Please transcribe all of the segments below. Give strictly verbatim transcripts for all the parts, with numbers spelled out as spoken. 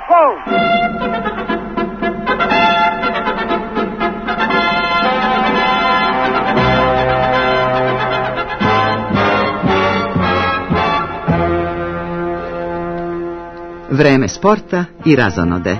Go! Vreme sporta i razonode.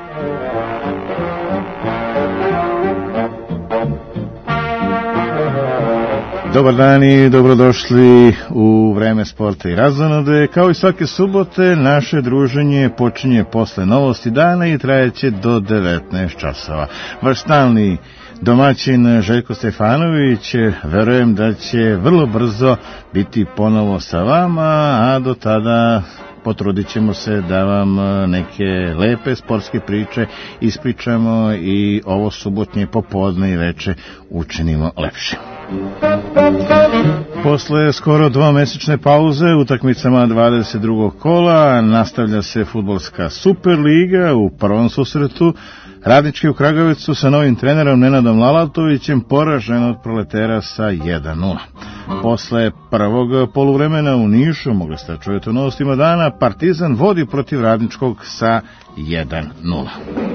Dobar dan i dobrodošli u Vreme sporta i razonode. Kao i svake subote, naše druženje počinje posle novosti dana i trajeće do devetnaest časova. Vaš stalni domaćin Željko Stefanović, verujem da će vrlo brzo biti ponovo sa vama, a do tada potrudit ćemo se da vam neke lepe sportske priče ispričamo i ovo subotnje popodne i veče učinimo lepše. Posle skoro dvomesečne pauze utakmicama dvadeset drugog kola nastavlja se fudbalska Superliga. U prvom susretu Radnički u Kragujevcu sa novim trenerom Nenadom Lalatovićem poražen od Proletera sa jedan nula. Posle prvog poluvremena u Nišu, mogli ste čujeti u novostima dana, Partizan vodi protiv Radničkog sa jedan nula.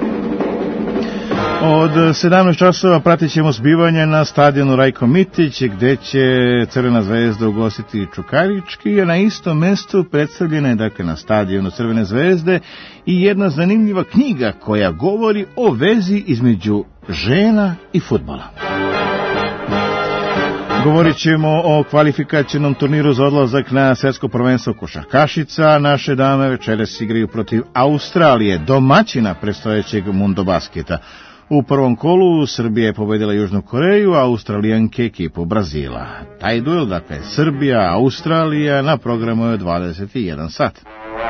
Od sedamnaest časova pratit ćemo zbivanje na stadionu Rajko Mitić, gde će Crvena zvezda ugostiti Čukarički, a na istom mestu predstavljena je, dakle, na stadionu Crvene zvezde i jedna zanimljiva knjiga koja govori o vezi između žena i fudbala. Govorit ćemo o kvalifikacionom turniru za odlazak na svetsko prvenstvo košarkašica. Naše dame večeras igraju protiv Australije, domaćina predstojećeg Mundo basketa. U prvom kolu Srbija je pobedila Južnu Koreju, a Australijanke ekipu Brazila. Taj duel, dakle, Srbija-Australija, na programu je dvadeset jedan sat.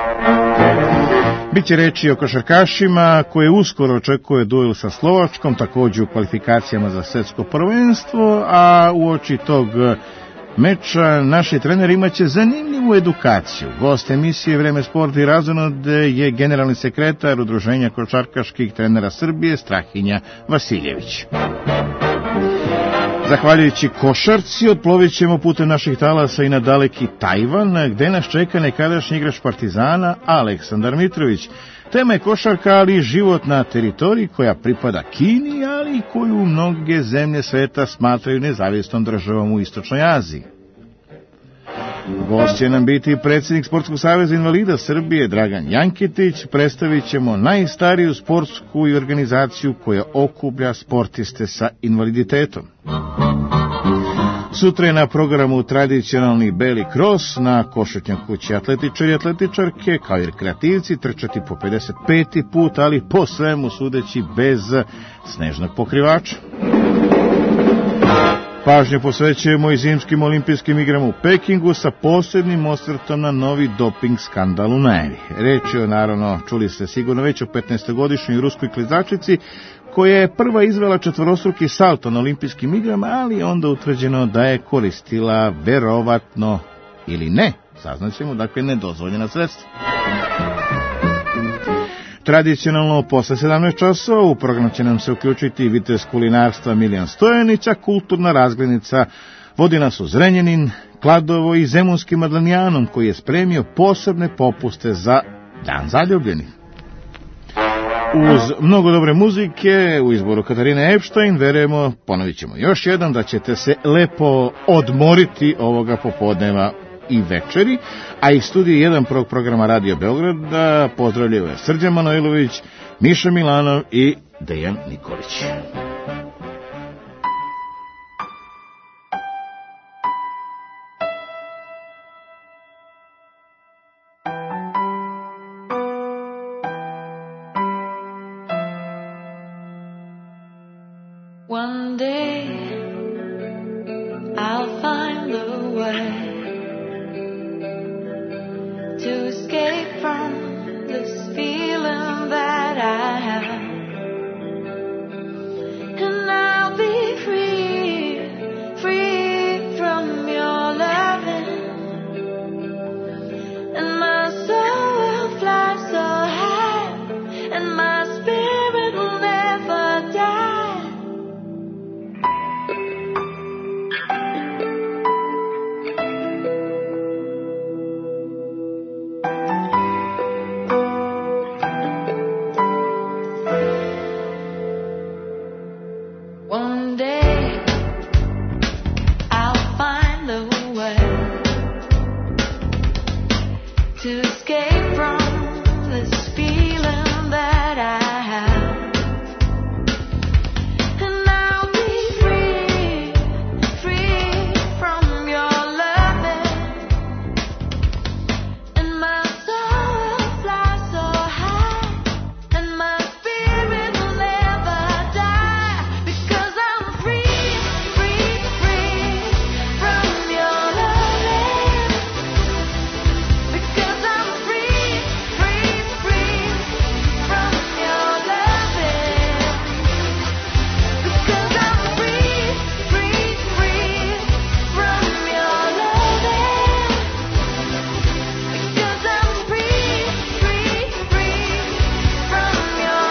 Biće reči o košarkašima koje uskoro očekuje duel sa Slovačkom, također u kvalifikacijama za svetsko prvenstvo, a uoči tog meča naši trener imaće zanimljivu edukaciju. Gost emisije Vreme sporta i razonode je generalni sekretar Udruženja košarkaških trenera Srbije Strahinja Vasiljević. Zahvaljujući košarci odplovit ćemo putem naših talasa i na daleki Tajvan, gde nas čeka nekadašnji igrač Partizana Aleksandar Mitrović. Tema je košarka, ali i život na teritoriji koja pripada Kini, ali i koju mnoge zemlje sveta smatraju nezavisnom državom u Istočnoj Aziji. Gost će nam biti predsjednik Sportskog saveza invalida Srbije Dragan Jankitić. Predstavit ćemo najstariju sportsku i organizaciju koja okuplja sportiste sa invaliditetom. Sutra je na programu tradicionalni beli kros, na košutnjak kući atletičari i atletičarke, kao i rekreativci, trčati po pedeset peti put, ali po svemu sudeći bez snežnog pokrivača. Pažnju posvećujemo i zimskim olimpijskim igrama u Pekingu sa posebnim osvrtom na novi doping skandal u najavi. Reč je, naravno, čuli ste sigurno već o petnaestogodišnjoj ruskoj klizačici, koja je prva izvela četvorostruki salto na olimpijskim igrama, ali onda utvrđeno da je koristila verovatno ili ne, saznaćemo, dakle, nedozvoljena sredstva. Tradicionalno posle sedamnaest časova u program će nam se uključiti vitez kulinarstva Miljan Stojanić, a kulturna razglednica vodi nas u Zrenjanin, Kladovo i Zemunski Madlanijanom, koji je spremio posebne popuste za Dan zaljubljenih. Uz mnogo dobre muzike u izboru Katarine Epštajn, verujemo, ponovit ćemo još jedan, da ćete se lepo odmoriti ovoga popodneva i večeri, a iz studije jedan prvog programa Radio Beograda pozdravljaju je Srđan Manojlović, Miša Milanov i Dejan Nikolić. One day I'll find the way to escape from this feeling that I have, and I'll be free, free from your loving, and my soul will fly so high, and my spirit will never die. to escape from this feeling that I have. And I'll be free, free from your loving. And my soul will fly so high, and my spirit will never die. Because I'm free, free, free from your loving. Because I'm free, free, free from your loving. Because I'm free, free, free from your loving. Because I'm free, free, free from your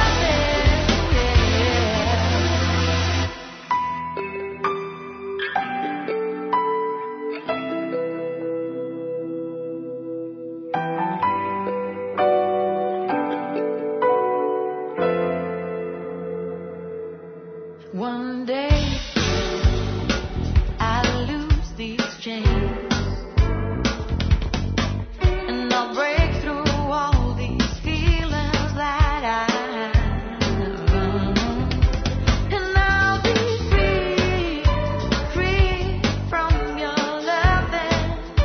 loving. One day I'll lose these chains, and I'll break through all these feelings that I have. And I'll be free, free from your loving.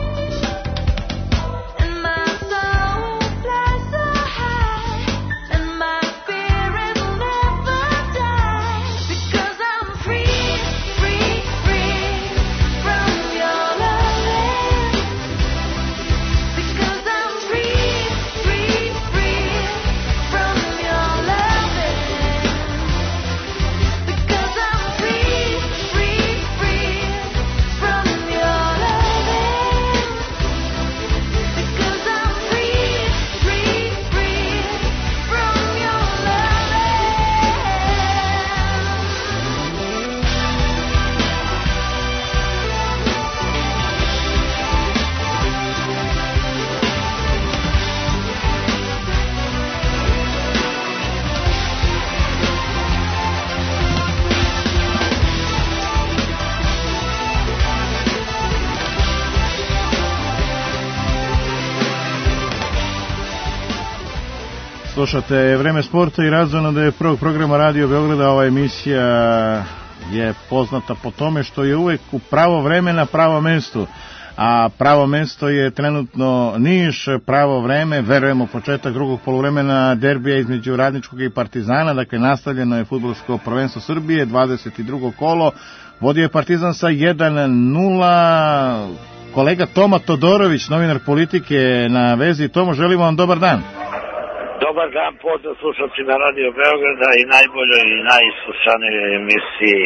And my soul will fly so high, and my spirit will never die. Because I'm free, free, free from your loving. Because I'm free, free, free from your loving. Because I'm free, free, free from your loving. Because I'm free, free, free from your Slušate Vreme sporta i razonode prvog programa Radio Beograda. Ova emisija je poznata po tome što je uvek u pravo vreme na pravo mesto. A pravo mesto je trenutno Niš, pravo vreme, verujemo početak drugog poluvremena derbija između Radničkog i Partizana, dakle nastavljeno je fudbalsko prvenstvo Srbije, dvadeset drugo kolo, vodio je Partizan sa jedan nula. Kolega Toma Todorović, novinar Politike na vezi. Tomo, želimo vam dobar dan. Dobar dan, pozdrav slušalcima Radio Beograda i najboljoj i najslušanijoj emisiji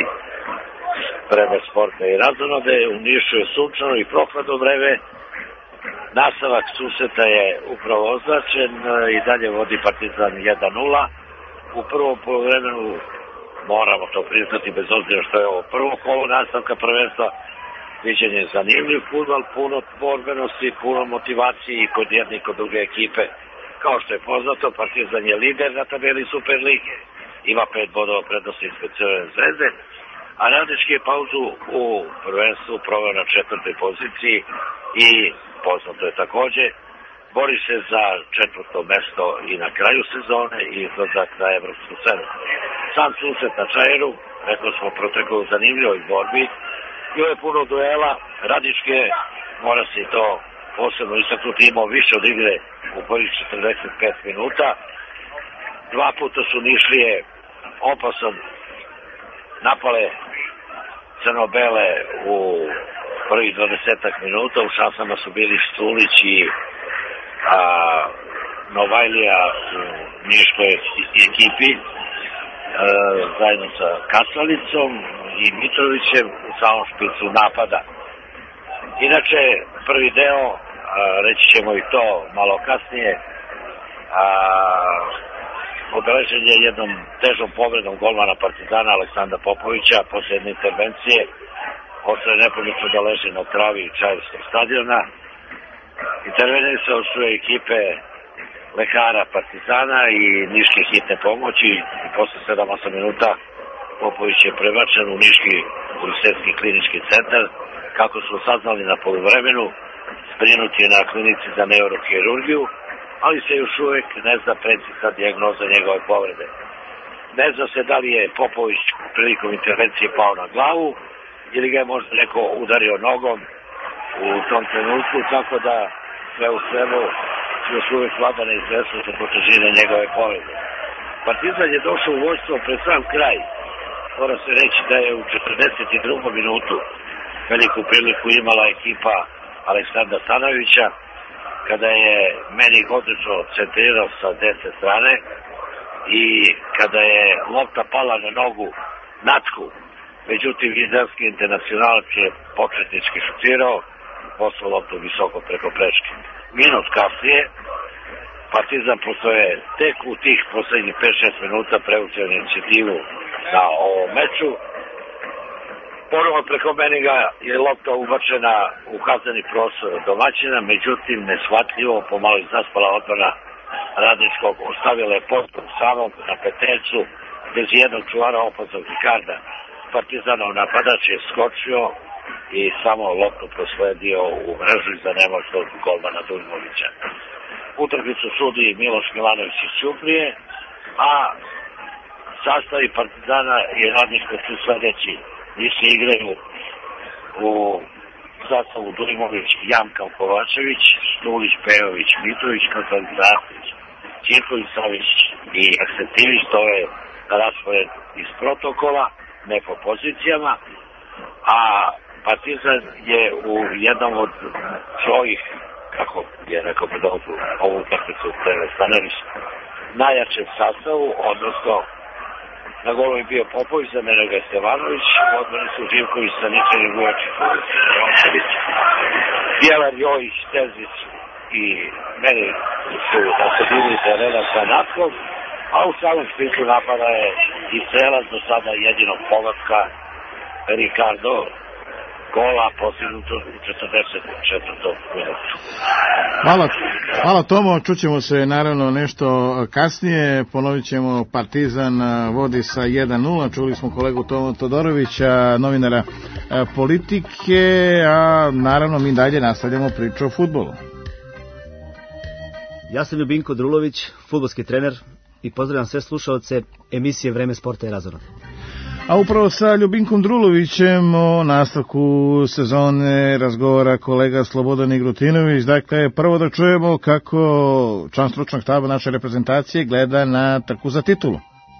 Vreme sporta i razonode. U Nišu je sunčano i prohladno vreme. Nastavak susreta je upravo označen i dalje vodi Partizan jedan nula. U prvom poluvremenu, moramo to priznati bez obzira što je ovo prvo kolo nastavka prvenstva, viđen je zanimljiv fudbal, puno borbenosti, puno motivacije i kod jedne i kod druge ekipe. Kao što je poznato, Partizan je lider na tabeli Superlige, ima pet bodova prednosti ispred Crvene zvezde, a Radnički je pauzu u prvenstvu proveo na četvrtoj poziciji i poznato je takođe, bori se za četvrto mesto i na kraju sezone i izlazak na evropsku scenu. Sam susret na Čajeru, rekao smo, protekao u zanimljivoj borbi, bilo je puno duela, Radnički, mora se i to posebno istaknuti, imao više od igre u prvih četrdeset pet minuta. Dva puta su Nišlije opasan napale crno-bele u prvih dvadesetak minuta. U šansama su bili Stulić i a, Novajlija u niškoj ekipi a, zajedno sa Kasalicom i Mitrovićem u samom špicu napada. Inače, prvi deo, a, reći ćemo i to malo kasnije, a, obeležen je jednom težom povredom golmana Partizana Aleksandra Popovića posle jedne intervencije. Ostao je nepomično da leži na travi Čajerskog stadiona. Intervenisao su ekipe lekara Partizana i niške hitne pomoći i posle sedam osam minuta Popović je prebačen u niški univerzitetski klinički centar. Kako su saznali na poluvremenu, Zbrinut je na klinici za neurohirurgiju, ali se još uvijek ne zna precizna dijagnoza njegove povrede. Ne zna se da li je Popović prilikom intervencije pao na glavu ili ga je možda neko udario nogom u tom trenutku, tako da sve u svemu još uvijek vlada neizvesnost oko težine njegove povrede. Partizan je došao u vojstvo pred sam kraj. Mora se reći da je u četrdeset drugom minutu veliku priliku imala ekipa Aleksandra Stanojevića, kada je meni odlično centrirao sa desne strane i kada je lopta pala na nogu Natku. Međutim, izraelski internacionalac je početnički šutirao i poslao loptu visoko preko prečke. Minut kasnije Partizan postoje tek u tih poslednjih pet šest minuta preuzeo inicijativu na ovom meču. Ponovo preko Meninga je lopta ubačena u kazneni prostor domaćina, međutim neshvatljivo pomalo zaspala odbrana Radničkog, ostavila je potpuno samog na petercu bez jednog čuvara opasnog Ricarda. Partizanov napadač je skočio i samo loptu prosledio u mrežu iza nemoćnog golmana Dujmovića. Utakmicu sudi Miloš Milanović iz Ćuprije, a sastavi Partizana i Radničkog su sledeći. Nisu igraju u sastavu Dujmović, Jamkan Kovačević, Štulić, Pejović, Mitrović, Konstantinović, Ćirković, Savić i Aksentivić. To je raspored iz protokola, ne po pozicijama, a Partizan je u jednom od svojih, kako je rekao pred ovu utakmicu Stanović, najjačem sastavu, odnosno na golu je bio Popović, za mene ga je Stevanović, odbrani su Živković, Staničan i Vujačić, Bjelar, Jojić, Terzić i meni su osobili terena sa Natkom, a u samom spisku napada je i strelac do sada jedinog povratka Ricardo, gola postignutog u četrdeset četvrtom minutu. Hvala, hvala Tomo, čućemo se naravno nešto kasnije, ponovit ćemo Partizan vodi sa jedan nula, čuli smo kolegu Tomu Todorovića, novinara Politike, a naravno mi dalje nastavljamo priču o fudbalu. Ja sam Ljubinko Drulović, fudbalski trener i pozdravljam sve slušaoce emisije Vreme sporta i razonode. A upravo sa Ljubinkom Drulovićem o nastavku sezone razgovara kolega Slobodan Igrutinović. Dakle, prvo da čujemo kako član stručnog štaba naše reprezentacije gleda na trku za titulu.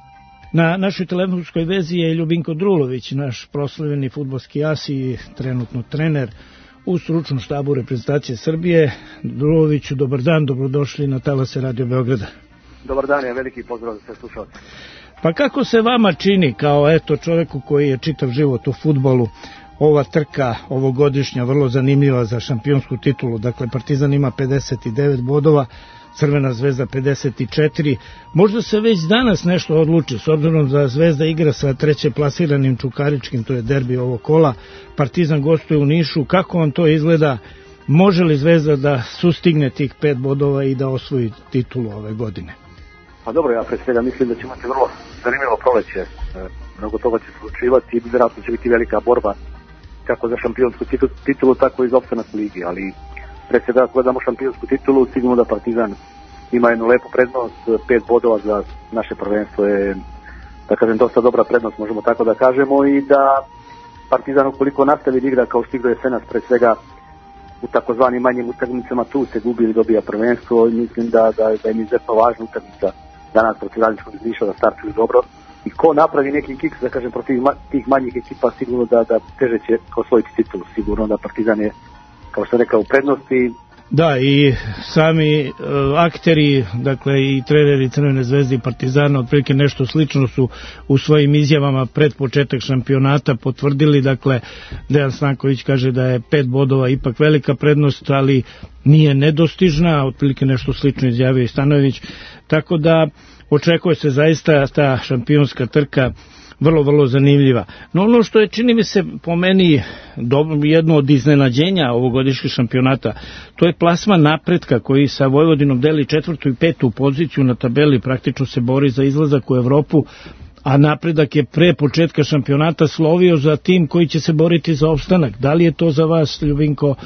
Na našoj telefonskoj vezi je Ljubinko Drulović, naš proslavljeni fudbalski as i trenutno trener u stručnom štabu reprezentacije Srbije. Druloviću, dobar dan, dobrodošli na talase Radio Beograda. Dobar dan, je veliki pozdrav za sve slušalce. Pa kako se vama čini, kao eto čoveku koji je čitav život u fudbalu, ova trka ovogodišnja vrlo zanimljiva za šampionsku titulu? Dakle, Partizan ima pedeset devet bodova, Crvena zvezda pedeset četiri. Možda se već danas nešto odluči, s obzirom da Zvezda igra sa treće plasiranim Čukaričkim, to je derbi ovog kola. Partizan gostuje u Nišu. Kako vam to izgleda? Može li Zvezda da sustigne tih pet bodova i da osvoji titulu ove godine? Pa dobro, ja pre svega mislim da će imati vrlo zanimljivo proleće. E, mnogo toga će se slučivati i vjerojatno će biti velika borba kako za šampionsku titulu, tako i za opstanak ligi. Ali pre svega ako gledamo šampionsku titulu, sigurno da Partizan ima jednu lepu prednost, pet bodova za naše prvenstvo je, da kažem, dosta dobra prednost, možemo tako da kažemo, i da Partizan ukoliko nastavi da igra kao što igra jesenas, pre svega u takozvanim manjim utakmicama, tu se gubi ili dobija prvenstvo, i mislim da, da, da je izuzetno važna utakmica danas protiv Radničkog iz Niša, da startuju dobro. I ko napravi neki kiks, da kažem, protiv tih manjih ekipa, sigurno da, da teže će osvojiti titulu. Sigurno da Partizan je, kao što rekao, u prednosti. Da, i sami uh, akteri, dakle i treneri Crvene zvezde i Partizana, otprilike nešto slično su u svojim izjavama pred početak šampionata potvrdili. Dakle, Dejan Stanković kaže da je pet bodova ipak velika prednost, ali nije nedostižna, otprilike nešto slično izjavio i Stanojević, tako da očekuje se zaista ta šampionska trka vrlo, vrlo zanimljiva. No ono što je, čini mi se, po meni dobro, jedno od iznenađenja ovogodišnjeg šampionata, to je plasman napretka koji sa Vojvodinom deli četvrtu i petu poziciju na tabeli, praktično se bori za izlazak u Evropu, a napredak je pre početka šampionata slovio za tim koji će se boriti za opstanak. Da li je to za vas, Ljubinko,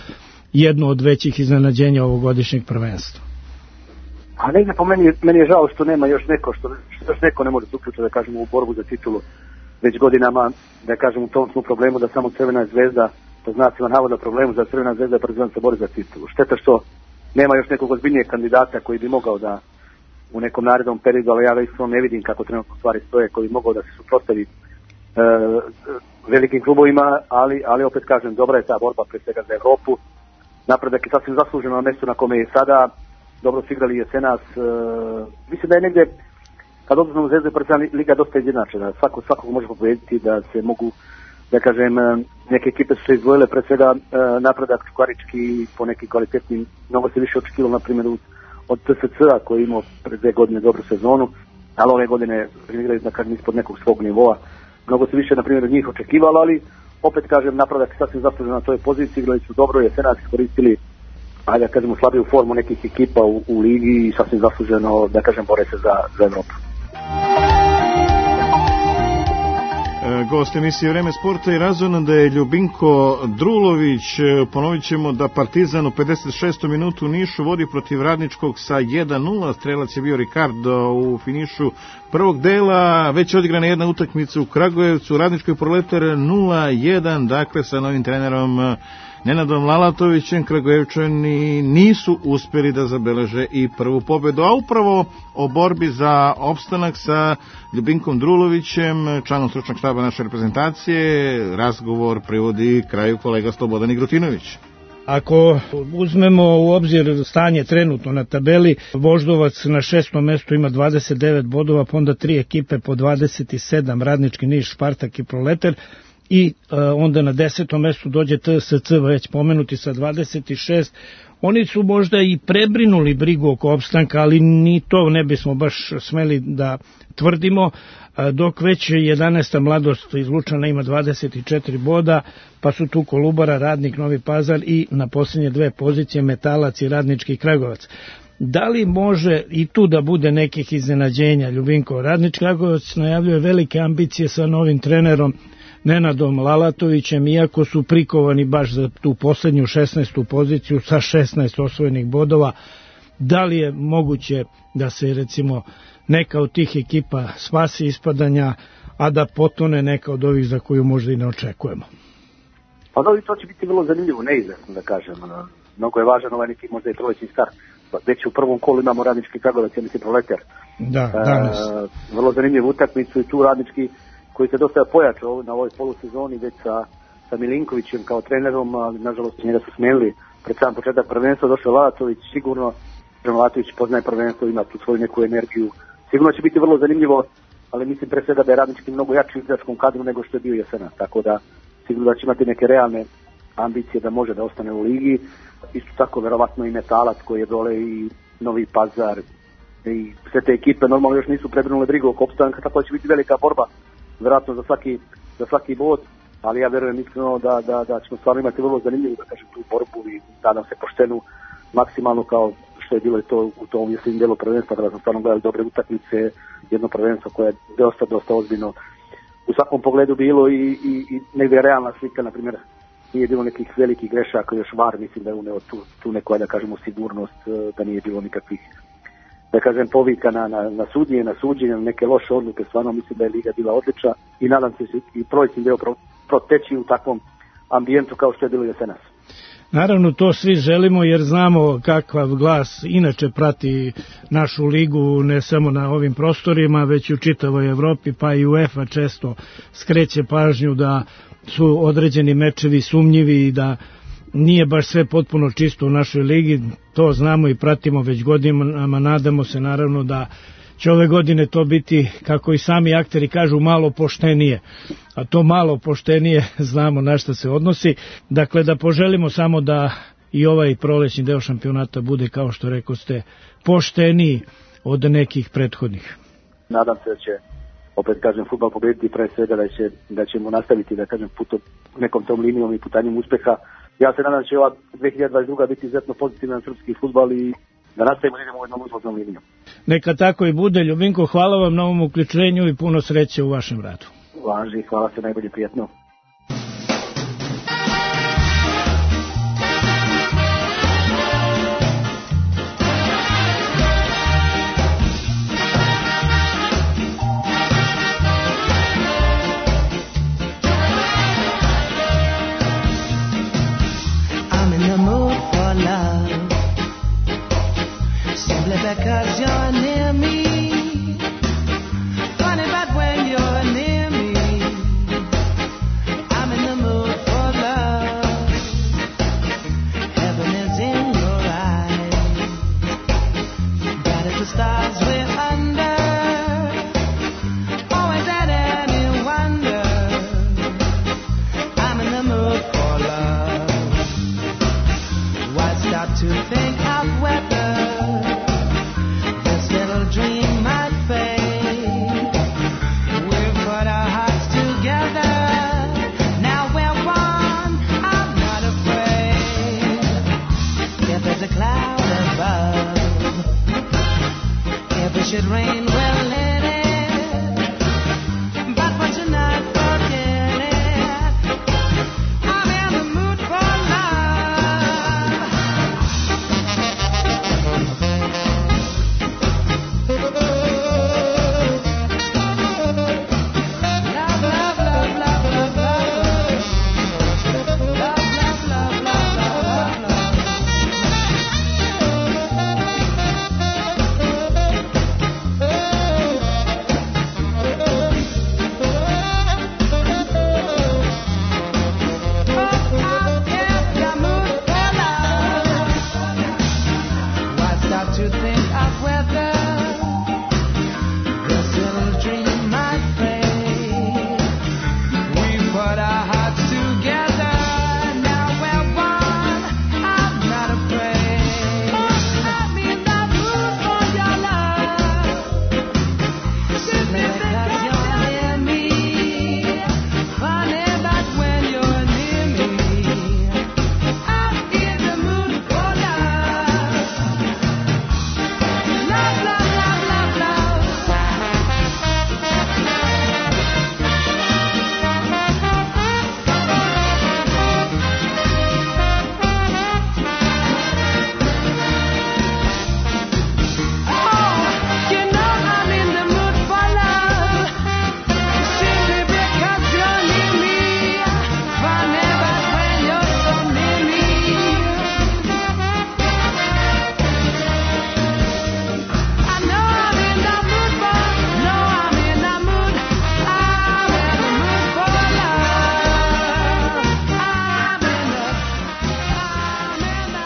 jedno od većih iznenađenja ovogodišnjeg prvenstva. A negdje po meni, meni je žao što nema još neko, što, što još neko ne može se uključiti, da kažemo, u borbu za titulu već godinama, da kažem, u tom smo problemu da samo Crvena zvezda, to znacima navoda problemu za Crvena zvezda i Partizan se bori za titulu. Šteta što nema još nekog ozbiljnijeg kandidata koji bi mogao da u nekom narednom periodu, ali ja već ne vidim kako trenutno stvari stoje, koji bi mogao da se suprotstavi e, velikim klubovima, ali, ali opet kažem, dobra je ta borba pre svega za Evropu. Napredak je sasvim zasluženo na mjestu na kome je sada, dobro su igrali jesenas. E, mislim da je negdje, kad odnosno u Zvezdu i Partizan, liga dosta izjednačena. Svako, svakog može pobediti, da se mogu, da kažem, neke ekipe su se izdvojile, pre svega e, Napredak, Čukarički, po nekim kvalitetnim, mnogo se više očekivalo, na primjer, od T S C-a koji je imao pre dve godine dobru sezonu, ali ove godine igraju, da kažem, ispod nekog svog nivoa. Mnogo se više, na primjer, od njih očekivalo, ali opet kažem, Napredak sasvim zasluženo na toj poziciji, igrali su dobro, jesenas iskoristili, ajde da kažemo, slabiju formu nekih ekipa u, u ligi i sasvim zasluženo, da kažem, bore se za, za Evropu. Gost emisije Vreme sporta i razvojno da je Ljubinko Drulović. Ponovit ćemo da Partizan u pedeset šestoj minutu u Nišu vodi protiv Radničkog sa jedan nula. Strelac je bio Ricardo u finišu prvog dela. Već je odigrana jedna utakmica u Kragujevcu. Radničkoj Proletar nula jedan. Dakle, sa novim trenerom Nenadom Lalatovićem Kragujevčani nisu uspjeli da zabeleže i prvu pobedu. A upravo o borbi za opstanak sa Ljubinkom Drulovićem, članom stručnog štaba naše reprezentacije, razgovor privodi kraju kolega Slobodan Igrutinović. Ako uzmemo u obzir stanje trenutno na tabeli, Voždovac na šestom mestu ima dvadeset devet bodova, pa onda tri ekipe po dvadeset sedam, Radnički, Niš, Spartak i Proletar, i e, onda na desetom mestu dođe T S C, već pomenuti, sa dvadeset šest. Oni su možda i prebrinuli brigu oko opstanka, ali ni to ne bismo baš smeli da tvrdimo, dok već jedanaesta Mladost iz Lučana ima dvadeset četiri boda, pa su tu Kolubara, Radnik, Novi Pazar i na posljednje dve pozicije Metalac i Radnički Kragujevac. Da li može i tu da bude nekih iznenađenja, Ljubinko? Radnički Kragujevac najavljuje velike ambicije sa novim trenerom Nenadom Lalatovićem, iako su prikovani baš za tu posljednju šesnaestu poziciju sa šesnaest osvojenih bodova. Da li je moguće da se, recimo, neka od tih ekipa spasi ispadanja, a da potone neka od ovih za koju možda i ne očekujemo? Pa da, to će biti vrlo zanimljivo, neizvesno, da kažem. Mnogo je važan ovaj neki možda i trolećni start. Već u prvom kolu imamo Radnički Kragujevac, ja mislim Proletar. Da, danas. E, vrlo zanimljivu utakmicu i tu Radnički, koji se dosta pojačao na ovoj polusezoni već sa, sa Milinkovićem kao trenerom, ali nažalost njega su smenili pred sam početak prvenstva, došao Lalatović, sigurno Lalatović poznaje prvenstvo, ima tu svoju neku energiju. Sigurno će biti vrlo zanimljivo, ali mislim pre svega da je Radnički mnogo jači u igračkom kadru nego što je bio jesenas, tako da sigurno da će imati neke realne ambicije da može da ostane u ligi. Isto tako verovatno i Metalac koji je dole, i Novi Pazar, i sve te ekipe normalno još nisu prebrinule brigu oko opstanka, tako da će biti velika borba vjerojatno za svaki, za svaki bod, ali ja vjerujem iskreno da, da, da ćemo stvarno imati vrlo zanimljivu, da kažem, tu borbu i nadam se poštenu, maksimalno kao što je bilo i to u tom jesenjem delu prvenstva, da smo stvarno gledali dobre utakmice, jedno prvenstvo koje je dosta, dosta ozbiljno u svakom pogledu bilo i, i, i negdje je realna slika, na primjer, nije bilo nekih velikih grešaka, još V A R mislim da je uneo tu, tu neku, da kažemo, sigurnost, da nije bilo nikakvih, da kažem, povika na, na, na sudnje, na suđenje, neke loše odluke. Stvarno mislim da je liga bila odlična i nadam se i prolećni deo pro, proteći u takvom ambijentu kao što je bilo jesenas. Naravno, to svi želimo jer znamo kakav glas inače prati našu ligu, ne samo na ovim prostorima, već i u čitavoj Evropi, pa i UEFA često skreće pažnju da su određeni mečevi sumnjivi i da nije baš sve potpuno čisto u našoj ligi. To znamo i pratimo već godinama, nadamo se naravno da će ove godine to biti, kako i sami akteri kažu, malo poštenije. A to malo poštenije znamo na šta se odnosi. Dakle, da poželimo samo da i ovaj prolećni deo šampionata bude, kao što rekoste, pošteniji od nekih prethodnih. Nadam se da će, opet kažem, fudbal pobediti, pre svega da, će, da ćemo nastaviti, da kažem, putom, nekom tom linijom i putanjem uspeha. Ja se nadam da će ova dve hiljade dvadeset druga biti izuzetno pozitivna na srpski fudbal i da nastavimo da idemo u jednom uzlaznom linijom. Neka tako i bude. Ljubinko, hvala vam na ovom uključenju i puno sreće u vašem radu. Važi, hvala se, najbolje, prijatno. Simply because you're near me. Funny, but when you're near me, I'm in the mood for love. Heaven is in your eyes. Bright as the stars we're under. Always at any wonder. I'm in the mood for love. Why stop to think of weather? This little dream might fade. We've put our hearts together. Now we're one. I'm not afraid. If there's a cloud above, if it should rain, we'll let it. But for tonight, forget it. I'm in the mood for love. Love, love, love, love, love, love. Love, love, love, love, love, love. To think of whether this little dream might fade. We put our hearts together. Now we're one. I'm not afraid. I'm in the mood for your love. Simply because you're near me. Funny, but when you're near me, I'm in the mood for love. Love, love, love, love, love. Oh, you know I'm in the mood for love. Simply because you're near me. Funny, but when you're so near me, I know I'm in the mood for, no, I'm in the mood, I'm in the mood for love. I'm in the, I'm in the,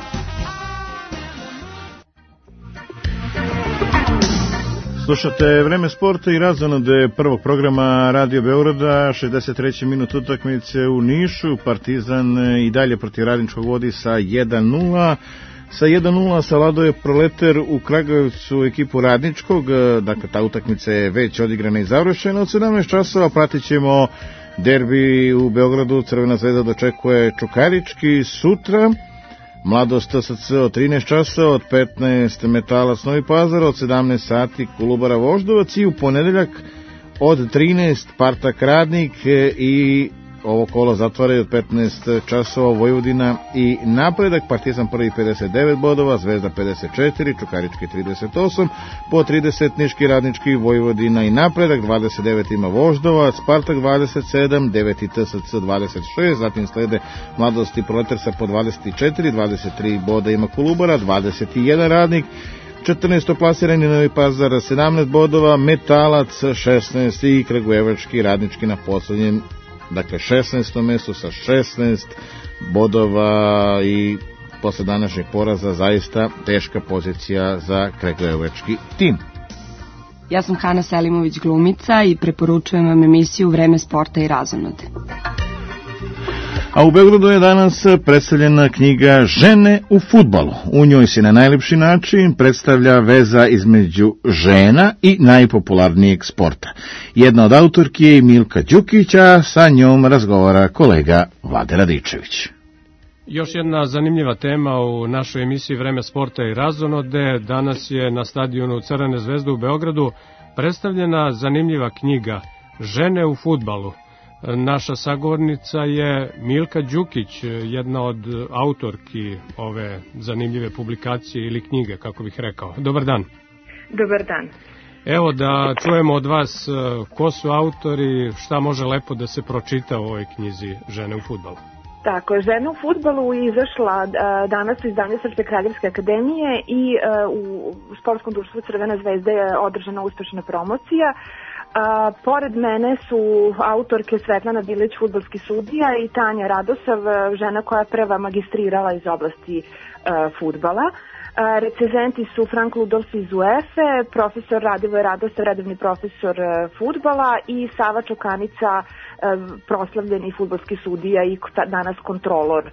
Slušate Vreme sporta i razonode prvog programa Radio Beograda, šezdeset treći minut utakmice u Nišu, Partizan i dalje protiv Radničkog vodi sa jedan nula. Sa jedan nula savladao je Proleter u Kragujevcu ekipu Radničkog, dakle ta utakmica je već odigrana i završena. Od sedamnaest časova pratit ćemo derbi u Beogradu, Crvena zvezda dočekuje Čukarički sutra. Mladost T S C od trinaest časova, od petnaest Metalac Novi Pazar, od sedamnaest sati Kolubara Voždovac i u ponedeljak od trinaest Spartak Radnik i ovo kolo zatvaraju od petnaest časova Vojvodina i Napredak. Partizan prvi pedeset devet bodova, Zvezda pedeset četiri, Čukarički trideset osam, po trideset Niški, Radnički, Vojvodina i Napredak, dvadeset devet ima Voždovac, Spartak dvadeset sedam, deveti T S C dvadeset šest, zatim slede Mladost i Proletar sa po dvadeset četiri, dvadeset tri boda ima Kolubara, dvadeset jedan Radnik, četrnaesto plasirani Novi Pazar sedamnaest bodova, Metalac šesnaest i Kragujevački Radnički na poslednjem, dakle šesnaestom mestu sa šesnaest bodova i posle današnjeg poraza zaista teška pozicija za Kragujevački tim. Ja sam Hana Selimović, glumica, i preporučujem vam emisiju Vreme sporta i razonode. A u Beogradu je danas predstavljena knjiga Žene u fudbalu. U njoj se na najlepši način predstavlja veza između žena i najpopularnijeg sporta. Jedna od autorki je Milka Đukić, a sa njom razgovara kolega Vlade Radičević. Još jedna zanimljiva tema u našoj emisiji Vreme sporta i razonode. Danas je na stadionu Crvene zvezde u Beogradu predstavljena zanimljiva knjiga Žene u fudbalu. Naša sagovornica je Milka Đukić, jedna od autorki ove zanimljive publikacije ili knjige, kako bih rekao. Dobar dan. Dobar dan. Evo da čujemo od vas ko su autori, šta može lepo da se pročita u ovoj knjizi Žene u fudbalu. Tako je, žena u fudbalu izašla uh, danas u izdanju Srpske kraljevske akademije i uh, u sportskom društvu Crvena zvezda je održana uspešna promocija. Uh, pored mene su autorke Svetlana Bilić, fudbalski sudija, i Tanja Radosav, žena koja je prva magistrirala iz oblasti uh, fudbala. Uh, recenzenti su Frank Ludolf iz UEFA, profesor Radivoj Radosav, redovni profesor uh, fudbala, i Sava Čokanica, uh, proslavljeni fudbalski sudija i ta, danas kontrolor.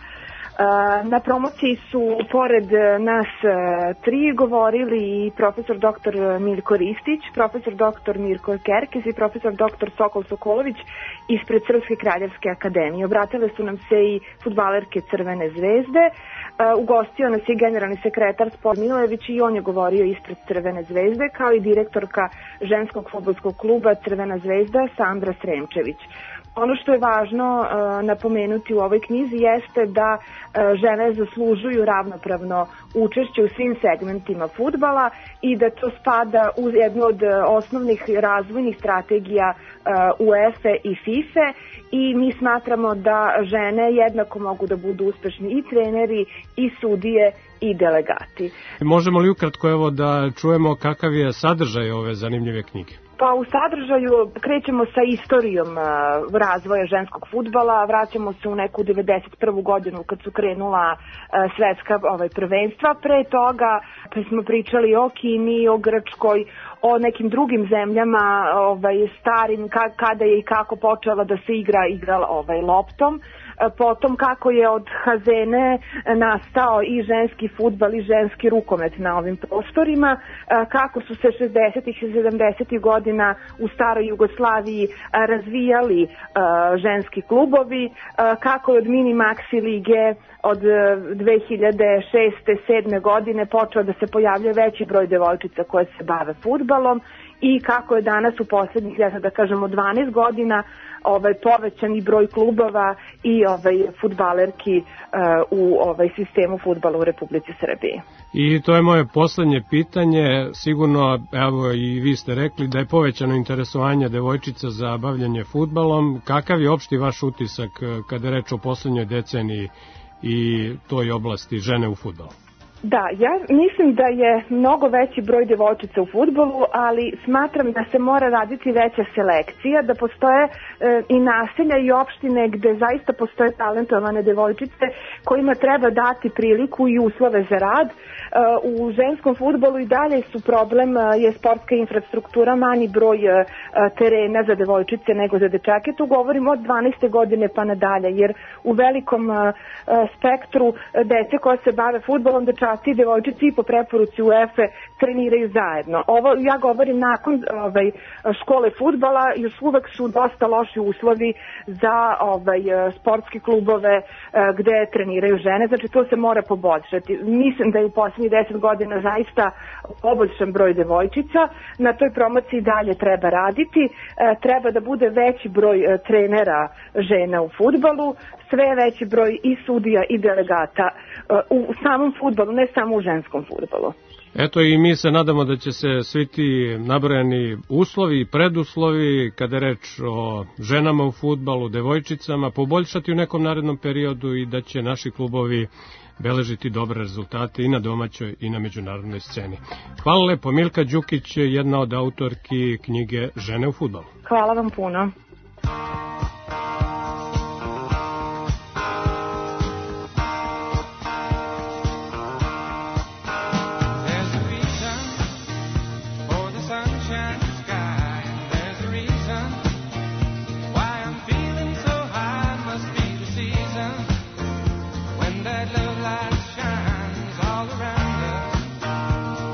Uh, na promociji su pored nas uh, tri govorili i profesor doktor Miljko Ristić, profesor doktor Mirko Kerkez i profesor doktor Sokol Sokolović ispred Srpske kraljevske akademije. Obratile su nam se i fudbalerke Crvene zvezde. Uh, ugostio nas je generalni sekretar Spor Milojević i on je govorio ispred Crvene zvezde, kao i direktorka ženskog fudbalskog kluba Crvena zvezda Sandra Sremčević. Ono što je važno uh, napomenuti u ovoj knjizi jeste da uh, žene zaslužuju ravnopravno učešće u svim segmentima fudbala i da to spada u jednu od uh, osnovnih razvojnih strategija uh, UEFA i FIFA, i mi smatramo da žene jednako mogu da budu uspešni i treneri i sudije i delegati. Možemo li ukratko evo da čujemo kakav je sadržaj ove zanimljive knjige? Pa u sadržaju krećemo sa istorijom uh, razvoja ženskog fudbala, vraćamo se u neku devedeset prvu godinu kad su krenula uh, svetska ovaj, prvenstva. Pre toga pa smo pričali o Kini, o Grčkoj, o nekim drugim zemljama ovaj, starim, ka, kada je i kako počela da se igra, igra ovaj, loptom. Potom kako je od Hazene nastao i ženski fudbal i ženski rukomet na ovim prostorima, kako su se šezdesetih i sedamdesetih godina u staroj Jugoslaviji razvijali ženski klubovi, kako je od mini maxi lige od dve hiljade šeste sedme godine počeo da se pojavljuje veći broj devojčica koje se bave fudbalom, i kako je danas u poslednjih, da kažemo, dvanaest godina ovaj povećani broj klubova i ovaj fudbalerki uh, u ovaj sistemu fudbala u Republici Srbiji. I to je moje poslednje pitanje. Sigurno, evo i vi ste rekli da je povećano interesovanje devojčica za bavljanje fudbalom. Kakav je opšti vaš utisak kada je reč o poslednjoj deceniji i toj oblasti žene u fudbalu? Da, ja mislim da je mnogo veći broj devojčica u fudbalu, ali smatram da se mora raditi veća selekcija, da postoje e, i naselja i opštine gde zaista postoje talentovane devojčice kojima treba dati priliku i uslove za rad. E, u ženskom fudbalu i dalje su problem e, je sportska infrastruktura, manji broj e, terena za devojčice nego za dečake. Tu govorim od dvanaeste godine pa nadalje, jer u velikom e, spektru dece koja se bave fudbalom, dečaka i devojčice i po preporuci UEFA treniraju zajedno. Ovo ja govorim nakon ovaj, škole fudbala, još uvek su dosta loši uslovi za ovaj, sportske klubove gde treniraju žene, znači to se mora poboljšati. Mislim da je u poslednjih deset godina zaista poboljšan broj devojčica, na toj promociji dalje treba raditi, treba da bude veći broj trenera žena u fudbalu, sve veći broj i sudija i delegata u samom fudbalu, ne samo u ženskom fudbalu. Eto, i mi se nadamo da će se svi ti nabrojani uslovi i preduslovi, kada je reč o ženama u fudbalu, devojčicama, poboljšati u nekom narednom periodu i da će naši klubovi beležiti dobre rezultate i na domaćoj i na međunarodnoj sceni. Hvala lepo. Milka Đukić je jedna od autorki knjige Žene u fudbalu. Hvala vam puno.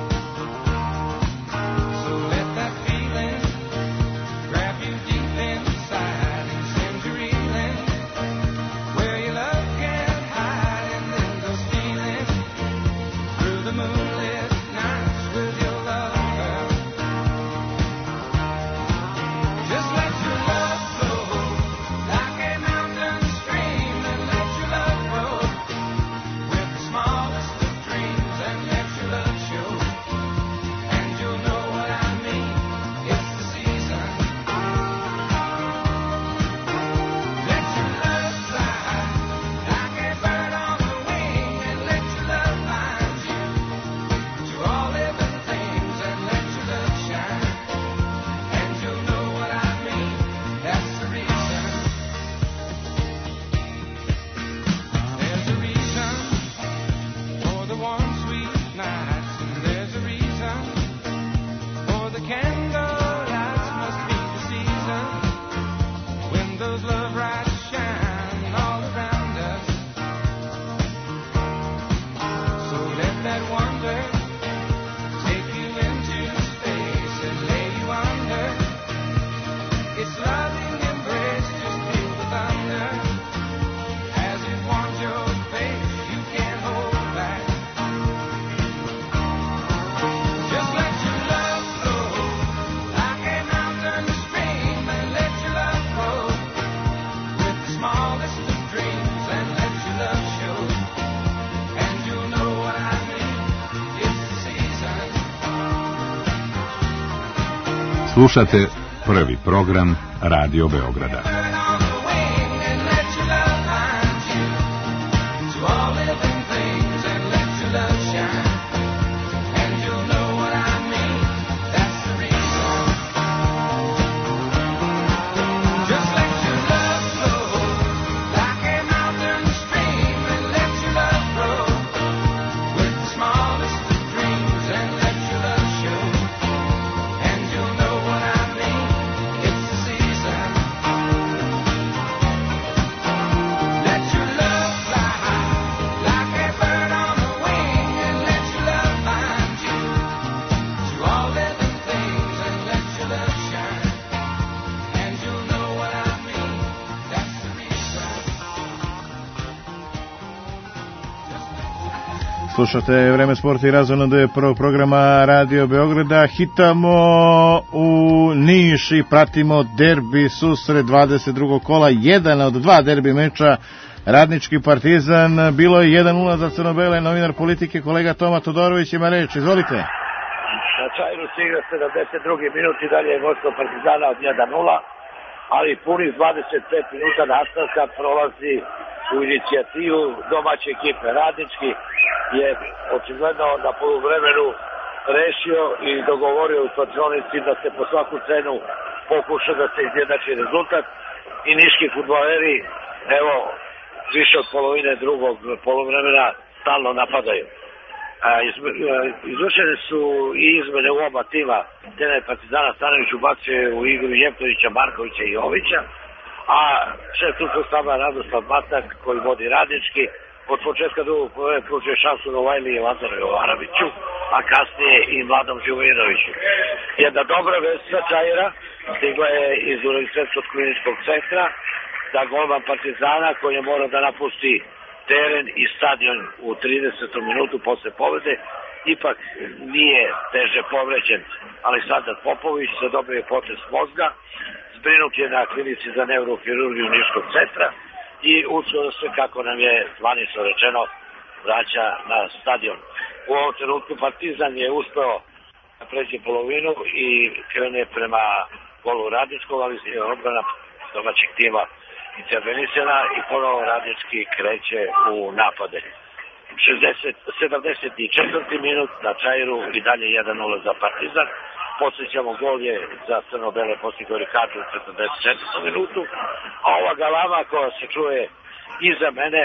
Grab you deep in Slušate prvi program Radio Beograda. Slušate Vreme sporta i razonode prvog programa Radio Beograda. Hitamo u Niš i pratimo derbi susret dvadeset drugog kola, jedan od dva derbi meča Radnički Partizan. Bilo je jedan nula za crno-bele. Novinar Politike kolega Toma Todorović ima reč, izvolite. Na Čajru se igra sedamdeset drugi minut i dalje je vodstvo Partizana od jedan nula, ali punih dvadeset pet minuta nastavka prolazi u inicijativu domaće ekipe. Radnički je očigledno na poluvremenu rešio i dogovorio u slačionici da se po svaku cenu pokuša da se izjednači rezultat i niški fudbaleri, evo, više od polovine drugog poluvremena stalno napadaju. Izvršene su i izmene u oba tima. Trener Partizana Stanović ubacio u igru Jeftovića, Markovića i Jovića, a šef stručnog štaba Radoslav Matak koji vodi Radnički od početka drugog poluvremena pružuje šansu Novajli i Lazaru Jovanoviću, a kasnije i Mladom Živojinoviću. Jedna dobra vest sa Čajera stigla je iz Univerzitetskog kliničkog centra da golman Partizana koji je morao da napusti teren i stadion u tridesetom minutu posle pobede ipak nije teže povređen. Aleksandar Popović se dobio potres mozga, zbrinut je na klinici za neurohirurgiju Niškog centra i uskoro se, kako nam je zvanično rečeno, vraća na stadion. U ovom trenutku Partizan je uspeo da pređe polovinu i krene prema golu Radničkog, ali je odbrana domaćeg tima intervenisana i ponovo Radnički kreće u napade. sedamdeset četvrti minut na Čajru i dalje jedan nula za Partizan. Podsjećamo, gol je za crno-bele postigao Ricardo u četrdeset četvrtom minutu, a ova galama koja se čuje iza mene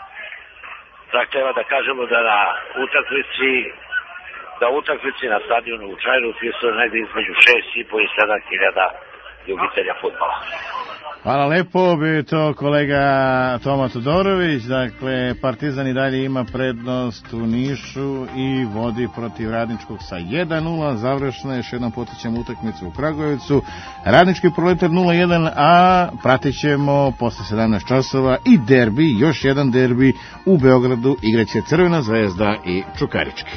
zahteva da kažemo da na utakmici da utakmici na stadionu u Čajru upisuje negdje između šest i po i sedam hiljada ljubitelja fudbala. Hvala lepo, bio to kolega Toma Todorović. Dakle, Partizan i dalje ima prednost u Nišu i vodi protiv Radničkog sa jedan nula. Završna, još jednom potičemo utakmicu u Kragujevcu. Radnički Proletar nula jedan, a pratit ćemo posle sedamnaest časova i derbi, još jedan derbi u Beogradu. Igraće Crvena zvezda i Čukarički.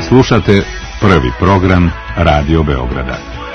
Slušate prvi program Radio Beograda.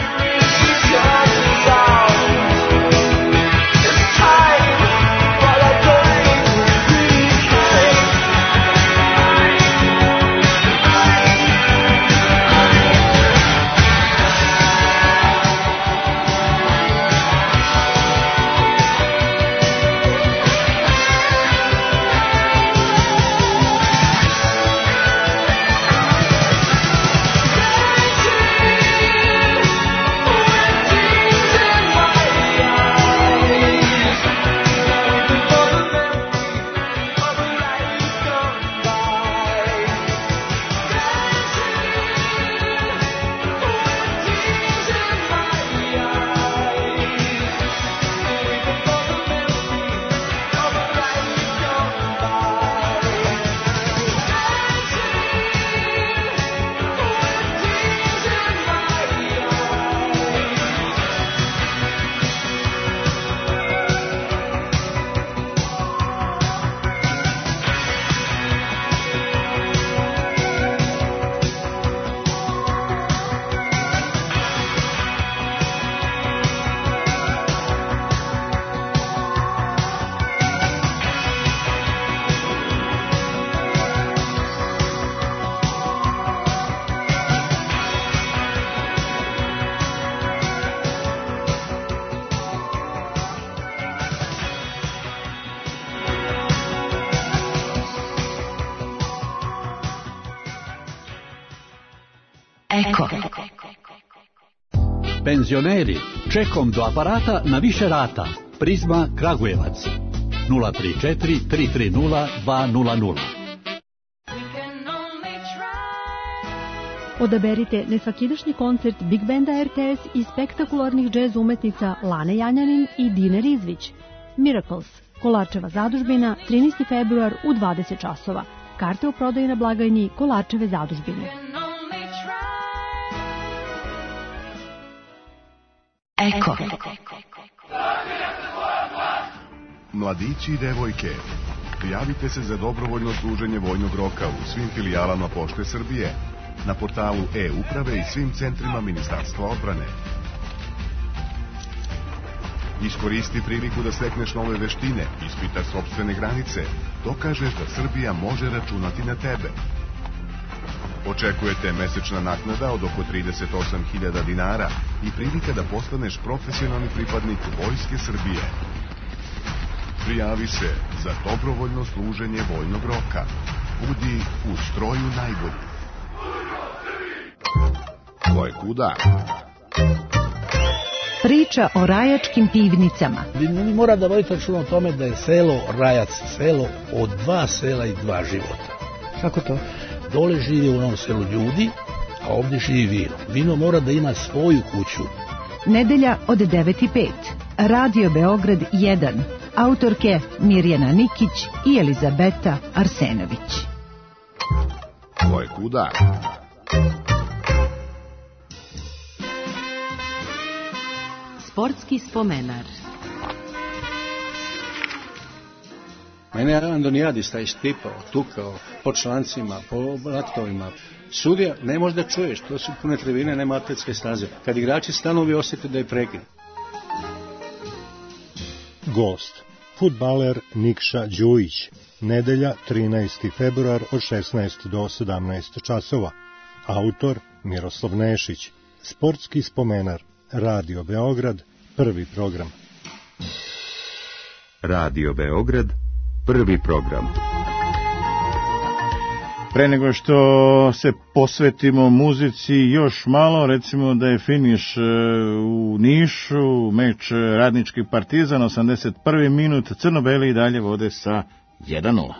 Eko. Penzioneri, čekom do aparata na više rata. Prizma Kragujevac. nula tri četiri tri tri nula dva nula nula. Odaberite nesvakidašnji koncert Big Benda R T S i spektakularnih džez umetnica Lane Janjanin i Dine Rizvić. Miracles, Kolarčeva zadužbina, trinaesti februar u dvadeset časova. Karte u prodaju na blagajni Kolarčeve zadužbine. Eko. Mladići i devojke, prijavite se za dobrovoljno služenje vojnog roka u svim filijalama Pošte Srbije, na portalu e-uprave i svim centrima Ministarstva odbrane. Iskoristi priliku da stekneš nove veštine, ispitaš sopstvene granice, dokažeš da Srbija može računati na tebe. Očekujete mesečna naknada od oko trideset osam hiljada dinara i prilika da postaneš profesionalni pripadnik Vojske Srbije. Prijavi se za dobrovoljno služenje vojnog roka. Budi u stroju najbolji. Ko je kuda? Priča o rajačkim pivnicama. Vi mora da vodite računa o tome da je selo Rajac selo od dva sela i dva života. Kako to? Dole živi u onom selu ljudi, a ovdje živi vino. Vino mora da ima svoju kuću. Nedelja od devet i pet. Radio Beograd jedan. Autorke Mirjana Nikić i Elizabeta Arsenović. Ko je kuda? Sportski spomenar. Mene je Andonijadis taj štipao, tukao, po člancima, po latovima. Sudija ne može da čuješ, to su pune tribine, nema atletske staze. Kad igrači stanovi osjeti da je prekid. Gost, fudbaler Nikša Đujić, nedelja trinaesti februar od šesnaest do sedamnaest časova. Autor Miroslav Nešić, sportski spomenar, Radio Beograd, prvi program. Radio Beograd, prvi program. Pre nego što se posvetimo muzici još malo, recimo da je finiš u Nišu, meč Radnički Partizan, osamdeset prvi minut, crno-beli i dalje vode sa jedan nula.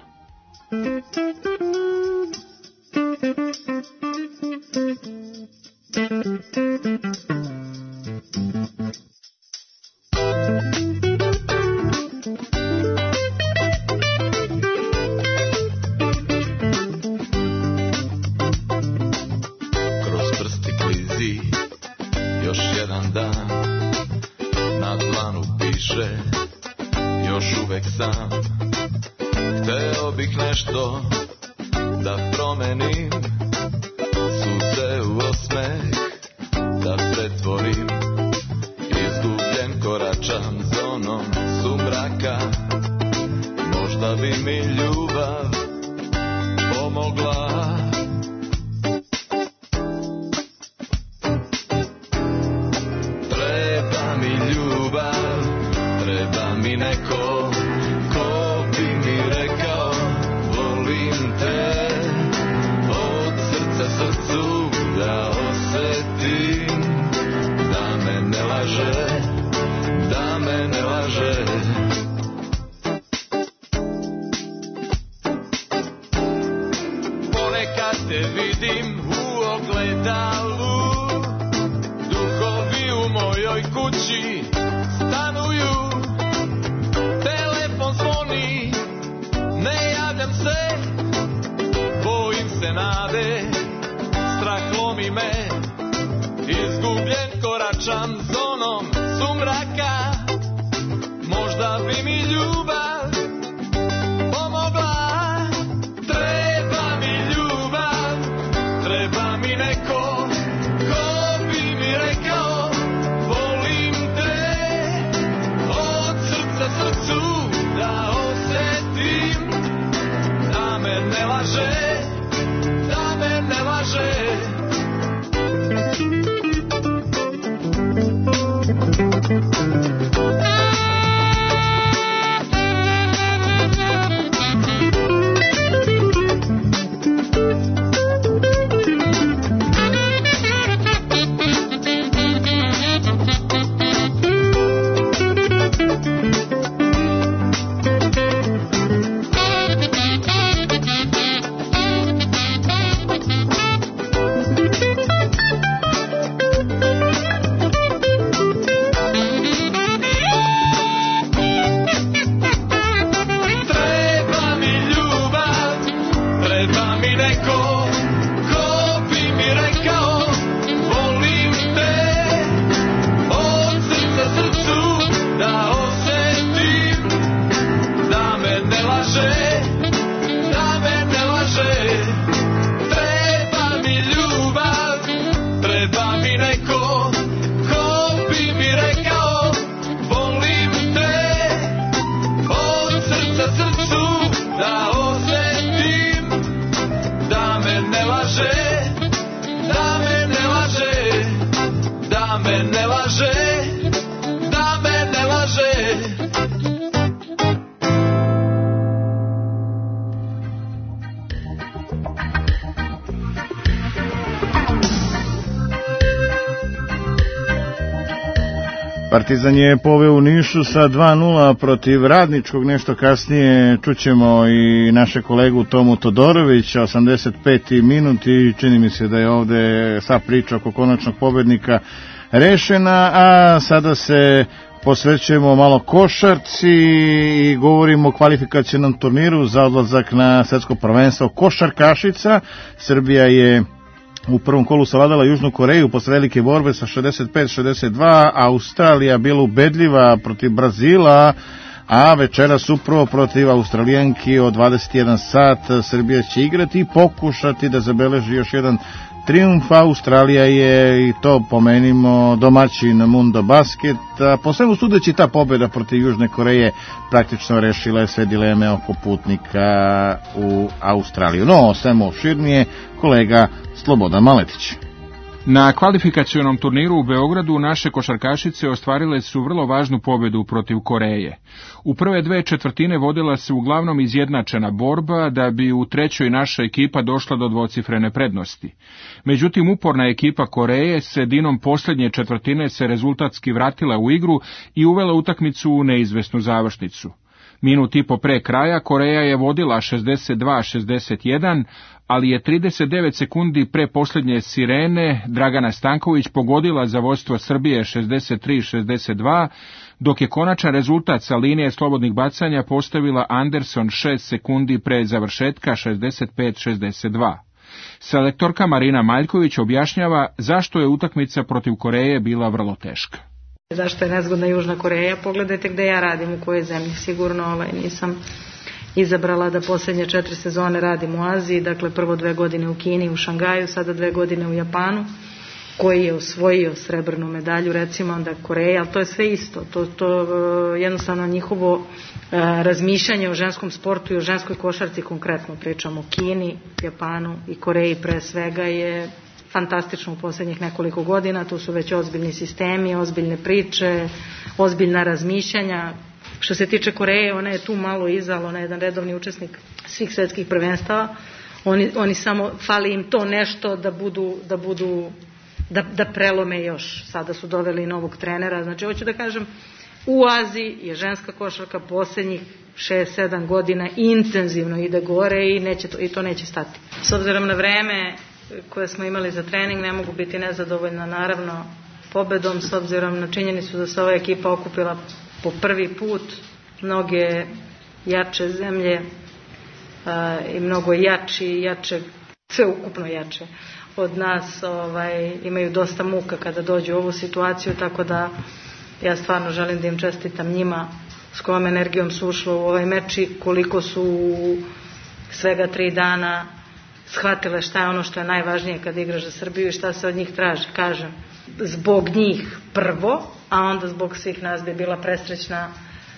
kući stanuju, telefon zvoni, ne javljam se, bojim se nade, strah lomi me, izgubljen koračam zonom sumraka, možda bi mi ljubav pomogla, treba mi ljubav, treba mi neko ko bi mi rekao volim te, od srca srcu da osjetim, da me ne laže, da me ne laže. Partizan je poveo u Nišu sa dva nula protiv Radničkog, nešto kasnije čućemo i naše kolegu Tomu Todorovića, osamdeset peti minut i čini mi se da je ovde sva priča oko konačnog pobednika rešena, a sada se posvećujemo malo košarci i govorimo o kvalifikacionom turniru za odlazak na svetsko prvenstvo košarkašica. Srbija je u prvom kolu savladala Južnu Koreju posle velike borbe sa šezdeset pet šezdeset dva, Australija bila ubedljiva protiv Brazila, a večeras upravo protiv Australijanki od dvadeset jedan sat Srbija će igrati i pokušati da zabeleži još jedan trijumf. Australija je, i to pomenimo, domaćin Mundo Basket. Po svemu sudeći, ta pobjeda protiv Južne Koreje praktično rešila je sve dileme oko putnika u Australiju. No, svemu opširnije, kolega Slobodan Maletić. Na kvalifikacionom turniru u Beogradu naše košarkašice ostvarile su vrlo važnu pobjedu protiv Koreje. U prve dve četvrtine vodila se uglavnom izjednačena borba da bi u trećoj naša ekipa došla do dvocifrene prednosti. Međutim, uporna ekipa Koreje sredinom posljednje četvrtine se rezultatski vratila u igru i uvela utakmicu u neizvesnu završnicu. Minut i po pre kraja Koreja je vodila šezdeset dva šezdeset jedan, ali je trideset devet sekundi pre posljednje sirene Dragana Stanković pogodila za vodstvo Srbije šezdeset tri šezdeset dva, dok je konačan rezultat sa linije slobodnih bacanja postavila Anderson šest sekundi pre završetka šezdeset pet šezdeset dva. Selektorka Marina Maljković objašnjava zašto je utakmica protiv Koreje bila vrlo teška. Zašto je nezgodna Južna Koreja? Pogledajte gde ja radim, u kojoj zemlji. Sigurno ovaj, nisam izabrala da posljednje četiri sezone radim u Aziji, dakle prvo dve godine u Kini, u Šangaju, sada dve godine u Japanu, koji je osvojio srebrnu medalju, recimo onda Koreja, ali to je sve isto. To, to jednostavno njihovo razmišljanje o ženskom sportu i o ženskoj košarci, konkretno pričamo o Kini, Japanu i Koreji pre svega, je fantastično u posljednjih nekoliko godina. Tu su već ozbiljni sistemi, ozbiljne priče, ozbiljna razmišljanja. Što se tiče Koreje, ona je tu malo iza, ona je jedan redovni učesnik svih svetskih prvenstava. Oni, oni samo, fali im to nešto da budu, da budu, da, da prelome još. Sada su doveli novog trenera. Znači, hoću da kažem, u Aziji je ženska košarka posljednjih šest sedam godina intenzivno ide gore i, neće to, i to neće stati. S obzirom na vreme koje smo imali za trening, ne mogu biti nezadovoljna, naravno, pobedom, s obzirom na činjenicu da se ova ekipa okupila po prvi put. Mnoge jače zemlje a, i mnogo jači, jače, sve ukupno jače od nas ovaj, imaju dosta muka kada dođu u ovu situaciju, tako da ja stvarno želim da im čestitam njima s kojom energijom su ušlo u ovaj meč i koliko su u svega tri dana shvatile šta je ono što je najvažnije kada igraš za Srbiju i šta se od njih traži. Kažem, zbog njih prvo, a onda zbog svih nas da je bila presrećna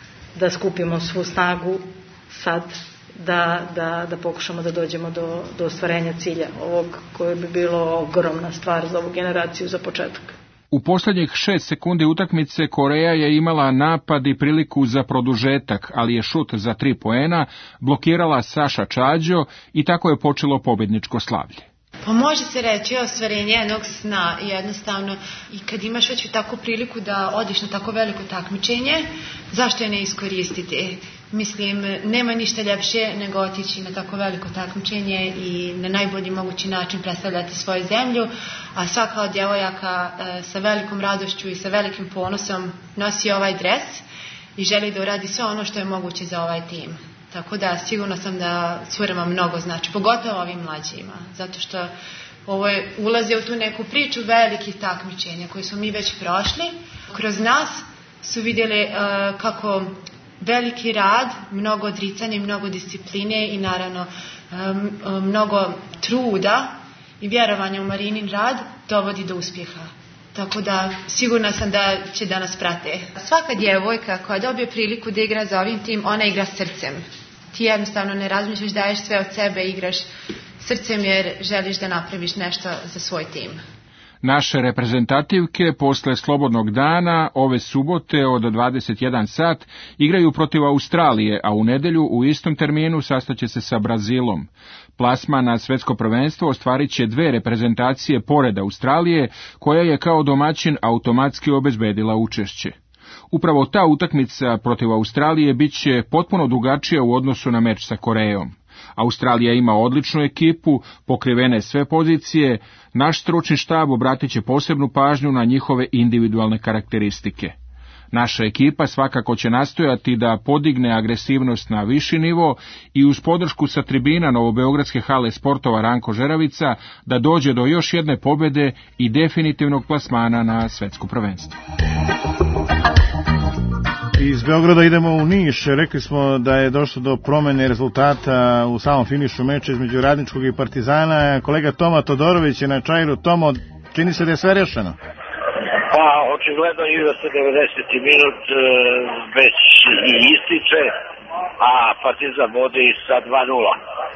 da skupimo svu snagu sad da, da, da pokušamo da dođemo do, do ostvarenja cilja ovog koje bi bilo ogromna stvar za ovu generaciju za početak. U posljednjih šest sekundi utakmice Koreja je imala napad i priliku za produžetak, ali je šut za tri poena blokirala Saša Čađo i tako je počelo pobjedničko slavlje. Pa može se reći ostvarenje jednog sna, jednostavno, i kad imaš već takvu priliku da odiš na tako veliko takmičenje, zašto je ne iskoristiti? Mislim, nema ništa ljepše nego otići na tako veliko takmičenje i na najbolji mogući način predstavljati svoju zemlju, a svaka od djevojaka e, sa velikom radošću i sa velikim ponosom nosi ovaj dres i želi da uradi sve ono što je moguće za ovaj tim. Tako da sigurno sam da curama mnogo znači, pogotovo ovim mlađima, zato što ovo je, ulaze u tu neku priču velikih takmičenja koje smo mi već prošli. Kroz nas su vidjeli uh, kako veliki rad, mnogo odricanja i mnogo discipline i naravno um, mnogo truda i vjerovanja u Marinin rad dovodi do uspjeha. Tako da sigurna sam da će da nas prate. Svaka djevojka koja dobije priliku da igra za ovim tim, ona igra srcem. Ti jednostavno ne razmišljaš, daješ sve od sebe, igraš srcem jer želiš da napraviš nešto za svoj tim. Naše reprezentativke posle slobodnog dana ove subote od dvadeset jedan sat igraju protiv Australije, a u nedjelju u istom terminu sastaće se sa Brazilom. Plasman na svjetsko prvenstvo ostvarit će dve reprezentacije pored Australije, koja je kao domaćin automatski obezbedila učešće. Upravo ta utakmica protiv Australije bit će potpuno drugačija u odnosu na meč sa Korejom. Australija ima odličnu ekipu, pokrivene sve pozicije, naš stručni štab obratit će posebnu pažnju na njihove individualne karakteristike. Naša ekipa svakako će nastojati da podigne agresivnost na viši nivo i uz podršku sa tribina Novobeogradske hale sportova Ranko Žeravica da dođe do još jedne pobjede i definitivnog plasmana na svetsko prvenstvo. Iz Beograda idemo u Niš. Rekli smo da je došlo do promjene rezultata u samom finišu meča između Radničkog i Partizana. Kolega Toma Todorović je na čairu. Tomo, čini se da je sve rešeno? Pa, očigledno igra se devedeseti minut već i ističe, a Partizan vodi sa dva nula.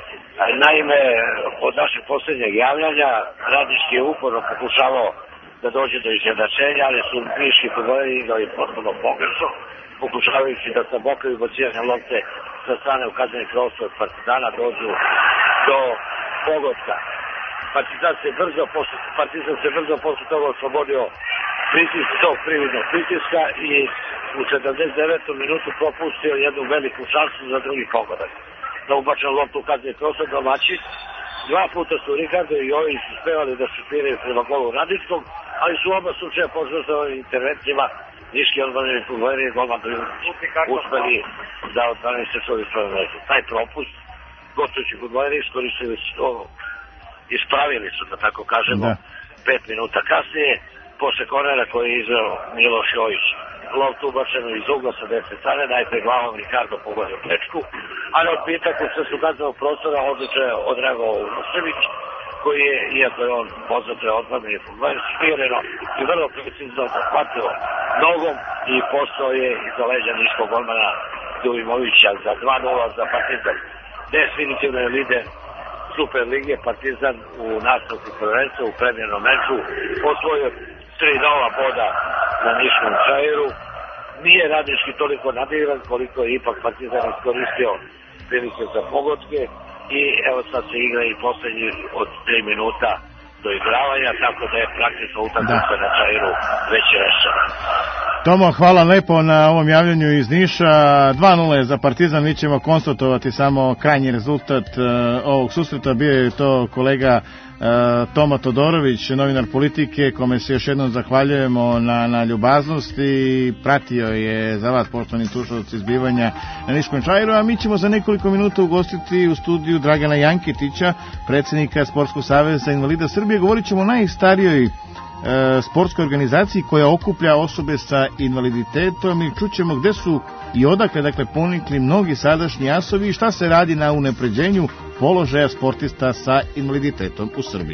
Naime, od našeg posljednjeg javljanja Radnički je uporno pokušavao da dođe do izjednačenja, ali su niški fudbaleri igrali potpuno pogrešno, pokušavajući da sa boka i ubacivanja lopte sa strane u kazneni prostor Partizana dođu do pogotka. Partizan se brzo posle, Partizan se brzo posle toga oslobodio pritisk, tog prividnog pritiska i u četrdeset devetom minutu propustio jednu veliku šansu za drugi pogodak. Da ubačen loptu u kazneni prostor domaći. Dva puta su Ricardo i ovi su spevali da šutiraju prema golu Radničkog, ali su oba slučaja požrtvovani intervencijama niški odbrani fudbaleri i golman uspeli da odbrani se svoju svoju mrežu. Taj propust gostujući fudbaleri iskoristili su to, ispravili su, da tako kažemo, da. Pet minuta kasnije, posle kornera koji je izveo Miloš Jović. Loptu ubačenu iz ugla sa desne strane, najpre glavom Ricardo pogodio plečku, a na odbitak u sredstvu kaznenog prostora odlično je odreagovao Urošević, koji je, iako je on poznat je odbrani fudbaler, smireno i vrlo precizno zahvatio nogom i postao je iza leđa niškog golmana Dujmovića za dva nula za Partizan. Definitivno je lider Super lige. Partizan u nastavku prvenstva u premijernom meču osvojio tri nova boda na niškom čairu. Nije Radnički toliko nadigran koliko je ipak Partizan iskoristio prilike za pogodke i evo sad se igra i posljednji od tri minuta do igravanja, tako da je praktično utakmica na čairu već rešena. Tomo, hvala lepo na ovom javljanju iz Niša. dva nula je za Partizan, mi ćemo konstatovati samo krajnji rezultat uh, ovog susreta. Bio je to kolega uh, Toma Todorović, novinar Politike, kome se još jednom zahvaljujemo na, na ljubaznosti. Pratio je za vas, poštovani slušalci, zbivanja na Niškom Čairu, a mi ćemo za nekoliko minuta ugostiti u studiju Dragana Janketića, predsjednika Sportskog saveza invalida Srbije. Govorit ćemo o najstarijoj sportskoj organizaciji koja okuplja osobe sa invaliditetom i čućemo gde su i odakle dakle ponikli mnogi sadašnji asovi i šta se radi na unapređenju položaja sportista sa invaliditetom u Srbiji.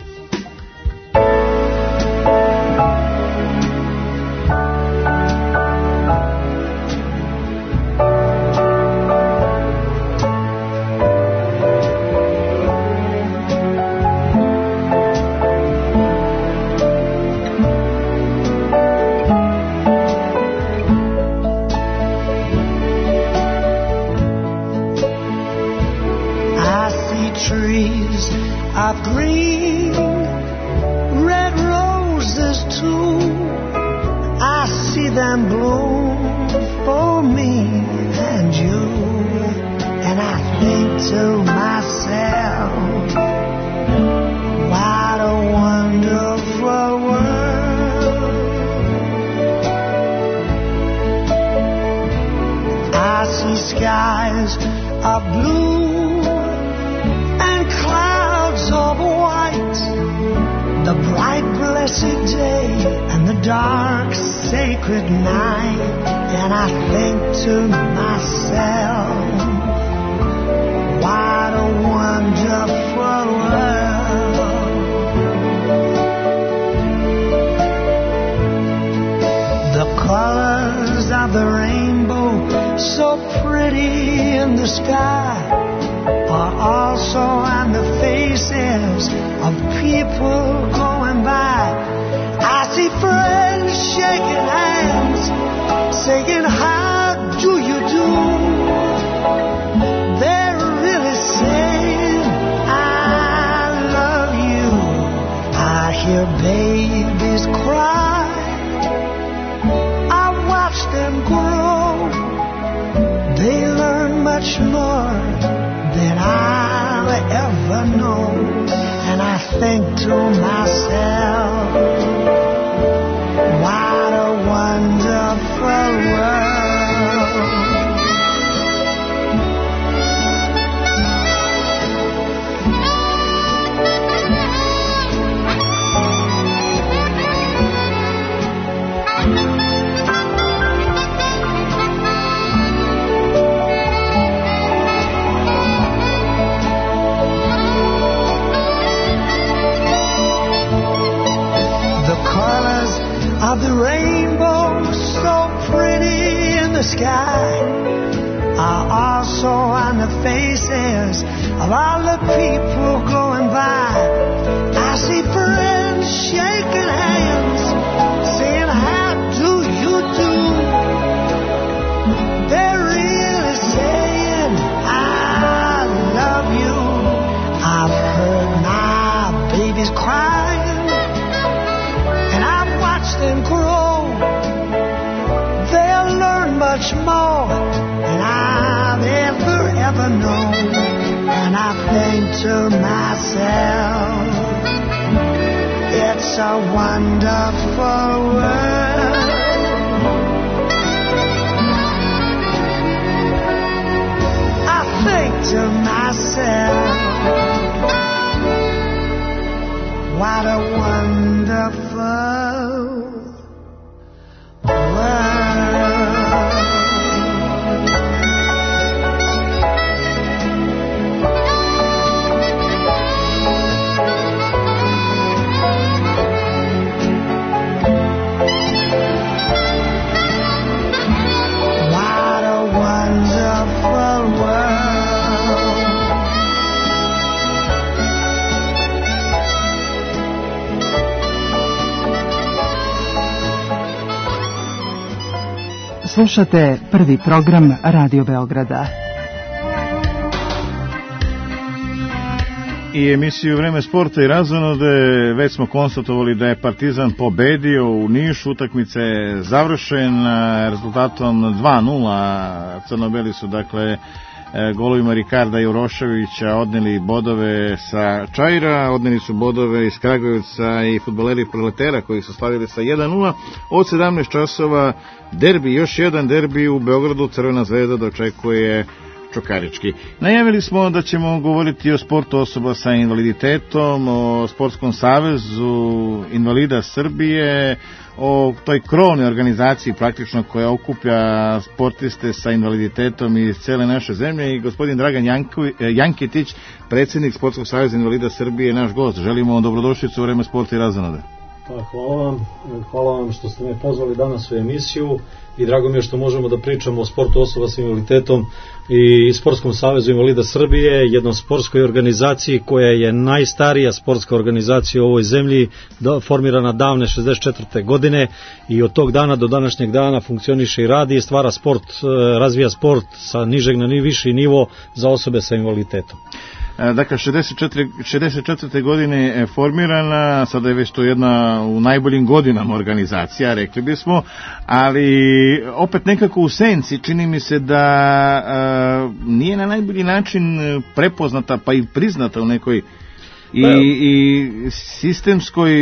Of green, red roses too. I see them bloom for me and you, and I think to myself, what a wonderful world. I see skies of blue of white, the bright blessed day and the dark sacred night, and I think to myself, what a wonderful world. The colors of the rainbow, so pretty in the sky, are also on the faces of people going by. I see friends shaking hands, saying, how do you do? They're really saying, I love you. I hear babies cry, I watch them grow. They learn much more than I'll ever know, and I think to myself, what a wonderful world. Of the rainbow, so pretty in the sky, are also on the faces of all the people going by. I see friends shaking hands, saying, how do you do? They're really saying, I love you. I've heard my babies crying, them grow. They'll learn much more than I've ever, ever known. And I think to myself, it's a wonderful world. I think to myself, what a wonderful Slušate prvi program Radio Beograda. I emisiju Vreme sporta i razonode. Već smo konstatovali da je Partizan pobedio u Nišu, utakmica je završena rezultatom dva nula. Crnobeli su dakle golovima Rikarda i Uroševića odneli bodove sa Čaira, odneli su bodove iz Kragujevca i fudbaleri Proletera koji su slavili sa jedan nula. Od sedamnaest časova derbi, još jedan derbi u Beogradu. Crvena zvezda dočekuje Čukarički. Najavili smo da ćemo govoriti o sportu osoba sa invaliditetom, o Sportskom savezu invalida Srbije, o toj krovnoj organizaciji praktično koja okuplja sportiste sa invaliditetom iz cele naše zemlje, i gospodin Dragan Janko, Janketić, predsjednik Sportskog saveza invalida Srbije, naš gost. Želimo vam dobrodošlicu u Vreme sporta i razonode. Pa, hvala vam, hvala vam što ste me pozvali danas u emisiju i drago mi je što možemo da pričamo o sportu osoba sa invaliditetom i Sportskom savezu invalida Srbije, jednom sportskoj organizaciji koja je najstarija sportska organizacija u ovoj zemlji, formirana davne šezdeset četvrte godine i od tog dana do današnjeg dana funkcioniše i radi i stvara sport, razvija sport sa nižeg na viši nivo za osobe sa invaliditetom. Dakle, šezdeset četvrte godine je formirana, sada je već to jedna u najboljim godinama organizacija, rekli bismo, ali opet nekako u senci čini mi se da a, nije na najbolji način prepoznata pa i priznata u nekoj i, i sistemskoj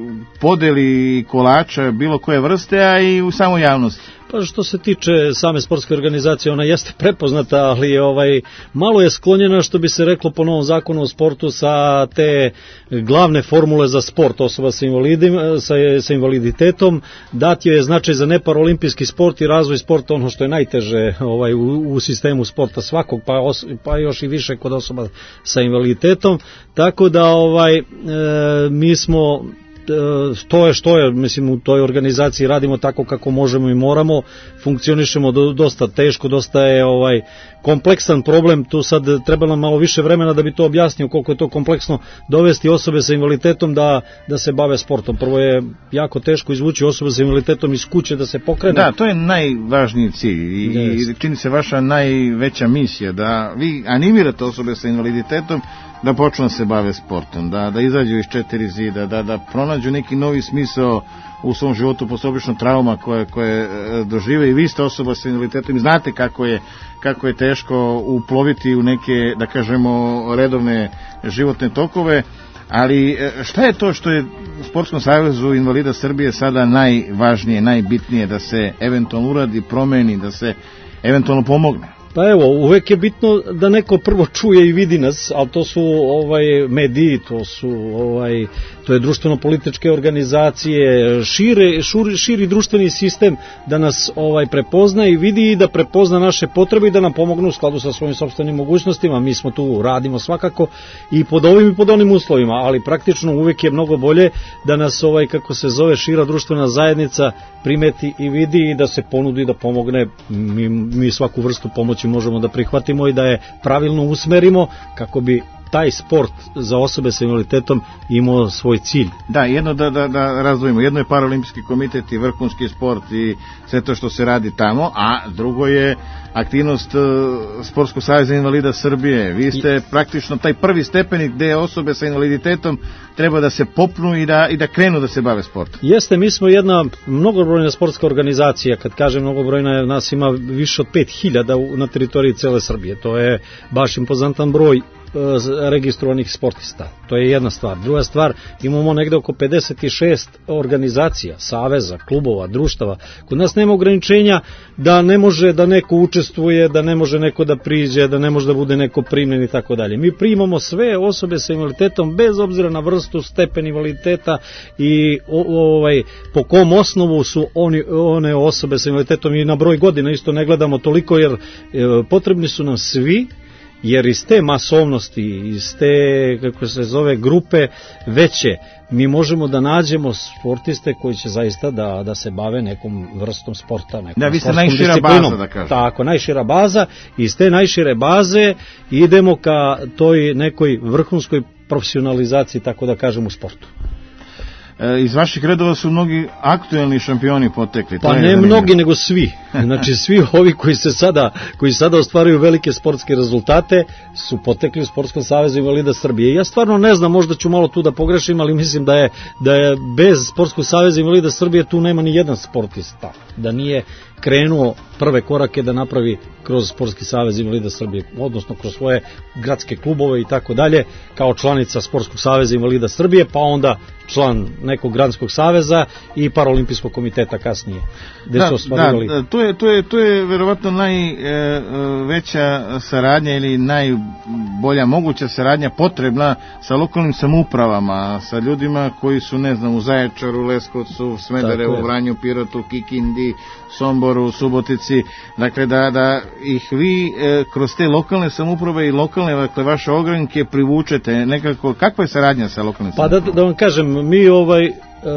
podeli kolača bilo koje vrste, a i u samoj javnosti. Pa što se tiče same sportske organizacije, ona jeste prepoznata, ali je ovaj malo je sklonjena, što bi se reklo po novom zakonu o sportu, sa te glavne formule za sport osoba sa, sa, sa invaliditetom. Dat je značaj za neparolimpijski sport i razvoj sporta, ono što je najteže ovaj, u, u sistemu sporta svakog, pa, os, pa još i više kod osoba sa invaliditetom. Tako da ovaj, e, mi smo... to je što je, mislim, u toj organizaciji radimo tako kako možemo i moramo, funkcionišemo do, dosta teško, dosta je ovaj kompleksan problem, tu sad treba nam malo više vremena da bi to objasnio koliko je to kompleksno dovesti osobe sa invaliditetom da, da se bave sportom. Prvo je jako teško izvući osobe sa invaliditetom iz kuće da se pokrene. Da, to je najvažniji cilj i, yes. i čini se vaša najveća misija, da vi animirate osobe sa invaliditetom da počnu da se bave sportom, da, da izađu iz četiri zida, da, da pronađu neki novi smisao u svom životu posle obično trauma koje, koje dožive. I vi ste osoba sa invaliditetom i znate kako je, kako je teško uploviti u neke, da kažemo, redovne životne tokove. Ali šta je to što je u Sportskom savezu invalida Srbije sada najvažnije, najbitnije da se eventualno uradi, promeni, da se eventualno pomogne? Pa evo, uvek je bitno da neko prvo čuje i vidi nas, ali to su ovaj mediji, to su ovaj to je društveno-političke organizacije, šire, šuri, širi društveni sistem da nas ovaj prepozna i vidi i da prepozna naše potrebe i da nam pomogne u skladu sa svojim sopstvenim mogućnostima. Mi smo tu, radimo svakako i pod ovim i pod onim uslovima, ali praktično uvek je mnogo bolje da nas ovaj, kako se zove, šira društvena zajednica primeti i vidi i da se ponudi da pomogne. Mi, mi svaku vrstu pomoći možemo da prihvatimo i da je pravilno usmerimo kako bi taj sport za osobe sa invaliditetom imao svoj cilj. Da, jedno da, da, da razdvojimo. Jedno je Paraolimpijski komitet i vrhunski sport i sve to što se radi tamo, a drugo je aktivnost uh, Sportskog saveza invalida Srbije. Vi ste praktično taj prvi stepenik gde osobe sa invaliditetom treba da se popnu i da, i da krenu da se bave sportom. Jeste, mi smo jedna mnogobrojna sportska organizacija. Kad kažem mnogobrojna, nas ima više od pet hiljada na teritoriji cele Srbije. To je baš impozantan broj registrovanih sportista. To je jedna stvar. Druga stvar, imamo negde oko pedeset šest organizacija, saveza, klubova, društava. Kod nas nema ograničenja da ne može da neko učestvuje, da ne može neko da priđe, da ne može da bude neko primljen i tako dalje. Mi primamo sve osobe sa invaliditetom bez obzira na vrstu, stepen invaliditeta i ovaj, po kom osnovu su oni, one osobe sa invaliditetom, i na broj godina isto ne gledamo toliko, jer e, potrebni su nam svi, jer iz te masovnosti, iz te, kako se zove, grupe veće, mi možemo da nađemo sportiste koji će zaista da, da se bave nekom vrstom sporta, nekom da, vi ste najšira baza, da kažem. Tako, najšira baza, iz te najšire baze idemo ka toj nekoj vrhunskoj profesionalizaciji, tako da kažem, u sportu. e, iz vaših redova su mnogi aktuelni šampioni potekli. Pa ne mnogi, nego svi. Znači svi ovi koji se sada, koji sada ostvaruju velike sportske rezultate su potekli u Sportskom savezu invalida Srbije. Ja stvarno ne znam, možda ću malo tu da pogrešim, ali mislim da je, da je bez Sportskog saveza invalida Srbije tu nema ni jedan sportista, da nije krenuo prve korake da napravi kroz Sportski savez invalida Srbije, odnosno kroz svoje gradske klubove i tako dalje, kao članica Sportskog saveza invalida Srbije, pa onda član nekog gradskog saveza i Paraolimpijskog komiteta kasnije. Da, da, to je, to je, to je verovatno najveća saradnja ili najbolja moguća saradnja potrebna sa lokalnim samoupravama, sa ljudima koji su, ne znam, u Zaječaru, Leskovcu, Smederevu, Vranju, Pirotu, Kikindi, Somboru, Subotici, dakle da, da ih vi e, kroz te lokalne samouprave i lokalne, dakle, vaše ogranke privučete nekako. Kakva je saradnja sa lokalnim samoupravama? Pa da, da vam kažem, mi ovaj, e,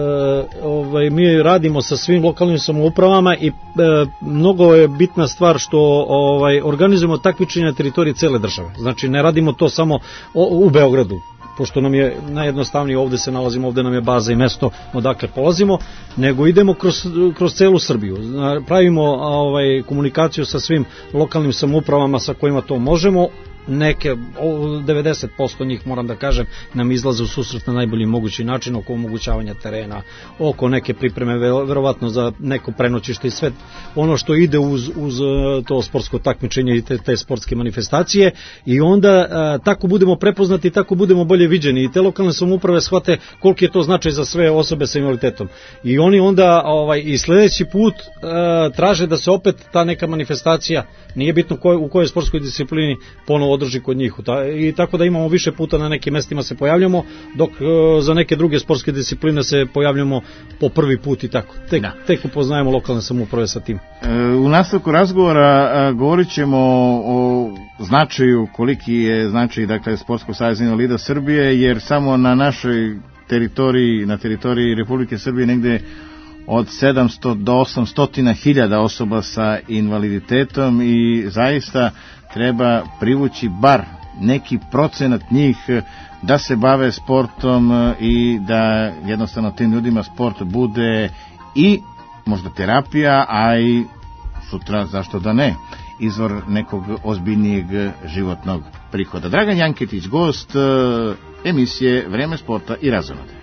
ovaj, mi radimo sa svim lokalnim samoupravama i e, mnogo je bitna stvar što ovaj, organizujemo takmičenja na teritoriji cele države. Znači ne radimo to samo o, u Beogradu, pošto nam je najjednostavnije, ovde se nalazimo, ovde nam je baza i mesto odakle polazimo, nego idemo kroz, kroz celu Srbiju. Pravimo ovaj, komunikaciju sa svim lokalnim samoupravama sa kojima to možemo. Neke, devedeset posto njih, moram da kažem, nam izlaze u susret na najbolji mogući način oko omogućavanja terena, oko neke pripreme, verovatno za neko prenoćište i sve ono što ide uz, uz to sportsko takmičenje i te, te sportske manifestacije, i onda a, tako budemo prepoznati, tako budemo bolje viđeni i te lokalne samouprave shvate koliki je to značaj za sve osobe sa invaliditetom. I oni onda ovaj, i sledeći put a, traže da se opet ta neka manifestacija, nije bitno koj, u kojoj sportskoj disciplini, ponovo održi kod njih. I tako da imamo više puta na nekim mestima se pojavljamo, dok e, za neke druge sportske discipline se pojavljamo po prvi put i tako. Tek, da. tek upoznajemo lokalne samouprave sa tim. E, u nastavku razgovora a, govorit ćemo o značaju, koliki je značaj, dakle, Sportskog saveza invalida Srbije, jer samo na našoj teritoriji, na teritoriji Republike Srbije negde od sedamsto do osamsto hiljada osoba sa invaliditetom i zaista treba privući bar neki procenat njih da se bave sportom i da jednostavno tim ljudima sport bude i možda terapija, a i sutra, zašto da ne, izvor nekog ozbiljnijeg životnog prihoda. Dragan Janketić, gost emisije Vreme sporta i razonode.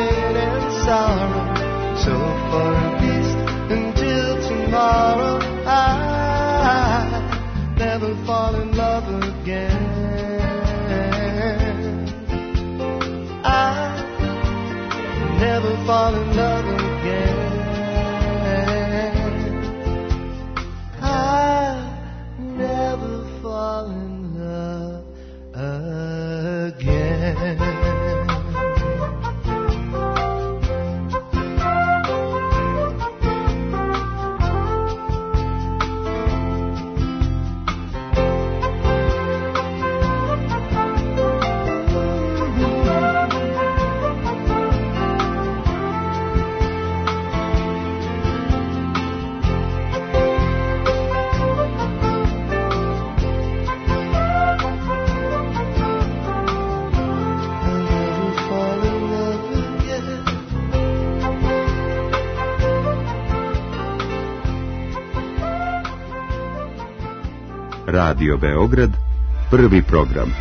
So for a beast until tomorrow, Radio Beograd, prvi program.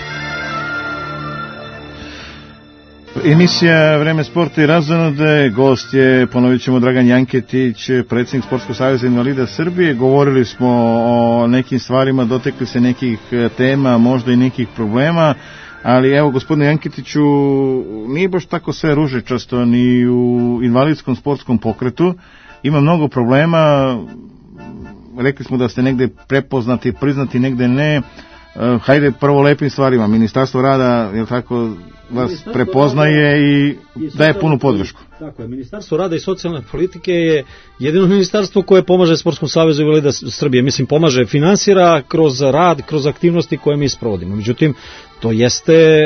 Emisija Vreme sporta i razonode, gost je, ponovit ćemo, Dragan Janketić, predsjednik Sportskog saveza invalida Srbije. Govorili smo o nekim stvarima, dotekli se nekih tema, možda i nekih problema, ali evo, gospodine Janketiću, nije baš tako sve ružičasto ni u invalidskom sportskom pokretu. Ima mnogo problema, rekli smo da ste negde prepoznati, priznati, negde ne. Hajde prvo lepim stvarima. Ministarstvo rada, je tako, vas prepoznaje i daje punu podršku. Tako je, Ministarstvo rada i socijalne politike je jedino ministarstvo koje pomaže Sportskom savezu invalida Srbije. Mislim, pomaže, finansira kroz rad, kroz aktivnosti koje mi sprovodimo. Međutim, to jeste e,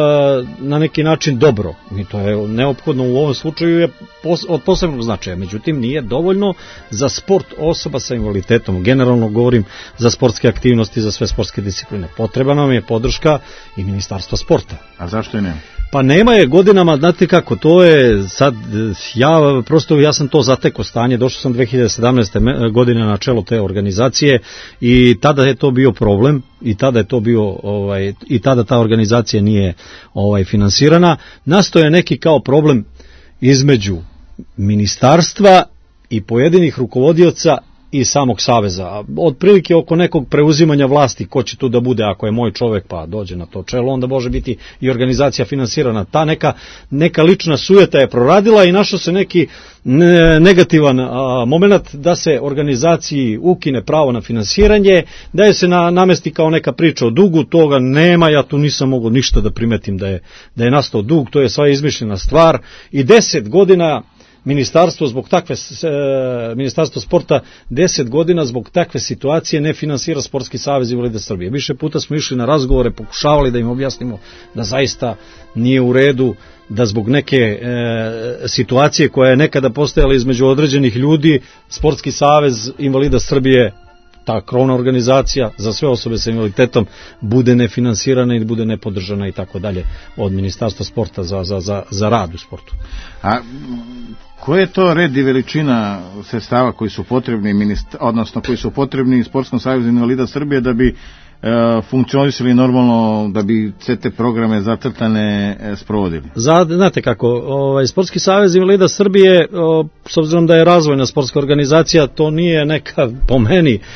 na neki način dobro. I to je neophodno u ovom slučaju je pos, od posebnog značaja. Međutim, nije dovoljno za sport osoba sa invaliditetom. Generalno govorim za sportske aktivnosti, za sve sportske discipline. Potrebna nam je podrška i Ministarstva sporta. A zašto je ne? Pa nema je godinama, znate kako, to je sad, ja prosto, ja sam to zatekao stanje, došao sam dve hiljade sedamnaeste. godine na čelo te organizacije i tada je to bio problem i tada je to bio, ovaj, i tada ta organizacija nije ovaj, finansirana. Nasto je neki kao problem između ministarstva i pojedinih rukovodioca i samog saveza. Otprilike oko nekog preuzimanja vlasti, ko će tu da bude, ako je moj čovek pa dođe na to čelo, onda može biti i organizacija finansirana. Ta neka, neka lična sujeta je proradila i našao se neki negativan a, moment da se organizaciji ukine pravo na finansiranje, da je se na, namesti kao neka priča o dugu. Toga nema, ja tu nisam mogao ništa da primetim da je, da je nastao dug, to je sva izmišljena stvar i deset godina Ministarstvo zbog takve e, Ministarstvo sporta deset godina zbog takve situacije ne finansira Sportski savez invalida Srbije. Više puta smo išli na razgovore, pokušavali da im objasnimo da zaista nije u redu, da zbog neke e, situacije koja je nekada postojala između određenih ljudi, Sportski savez invalida Srbije, ta krovna organizacija za sve osobe sa invaliditetom, bude nefinansirana i bude nepodržana i tako dalje od Ministarstva sporta za, za, za, za rad u sportu. A koji je to red i veličina sredstava koji su potrebni, odnosno koji su potrebni Sportskom savezu invalida Srbije da bi e, funkcionisali normalno, da bi sve te programe zacrtane e, sprovodili? Za, znate kako, ovaj, Sportski savez invalida Srbije, o, s obzirom da je razvojna sportska organizacija, to nije neka, po meni, e,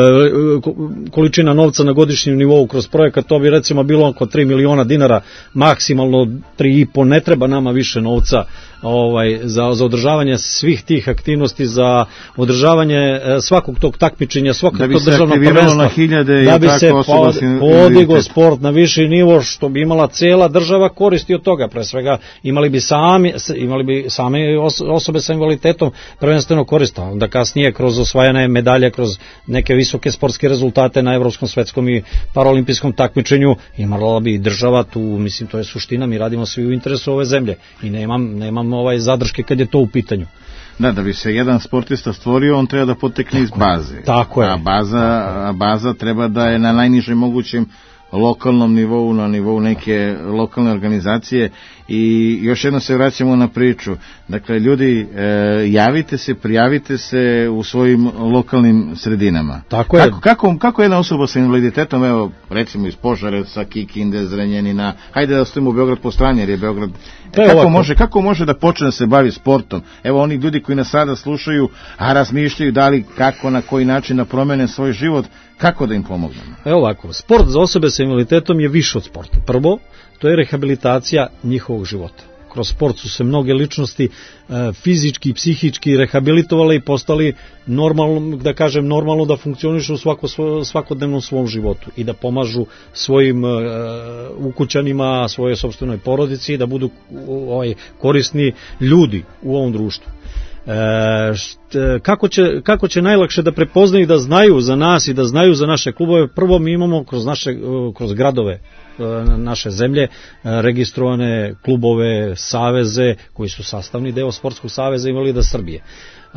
količina novca na godišnjem nivou kroz projekat, to bi recimo bilo oko tri miliona dinara, maksimalno tri i po, ne treba nama više novca ovaj, za, za održavanje svih tih aktivnosti, za održavanje svakog tog takmičenja, svakog da tog državnog prvenstva, da bi se podigao sport na viši nivo, što bi imala cela država koristi od toga. Pre svega imali bi sami, imali bi same osobe sa invaliditetom prvenstveno koriste, onda kasnije kroz osvajane medalje, kroz neke visoke sportske rezultate na evropskom, svetskom i paraolimpijskom takmičenju, imala bi država tu, mislim, to je suština, mi radimo svi u interesu ove zemlje i nemam, nemam ovaj zadrške kad je to u pitanju. Da, da bi se jedan sportista stvorio, on treba da potekne iz baze. Tako je. A baza, a baza treba da je na najnižem mogućem lokalnom nivou, na nivou neke lokalne organizacije. I još jedno se vraćamo na priču. Dakle, ljudi, e, javite se, prijavite se u svojim lokalnim sredinama. Tako je. Kako, kako, kako jedna osoba sa invaliditetom, evo, recimo iz Požarevca, Kikinde, Zrenjanina, hajde da stojimo u Beograd po strani, jer je Beograd... E, kako, može, kako može da počne da se bavi sportom? Evo, oni ljudi koji nas sada slušaju, a razmišljaju da li, kako, na koji način da promene svoj život, kako da im pomognemo? Evo ovako, sport za osobe sa invaliditetom je više od sporta. Prvo, to je rehabilitacija njihovog života. Kroz sport su se mnoge ličnosti e, fizički i psihički rehabilitovale i postali normalno, da kažem, normalno da funkcionišu u svako, svo, svakodnevnom svom životu i da pomažu svojim e, ukućanima, svojoj sopstvenoj porodici, da budu ovaj, korisni ljudi u ovom društvu. E, št, kako, će, kako će najlakše da prepoznaju, da znaju za nas i da znaju za naše klubove? Prvo, mi imamo kroz naše kroz gradove naše zemlje registrovane klubove, saveze koji su sastavni deo Sportskog saveza invalida Srbije. Uh,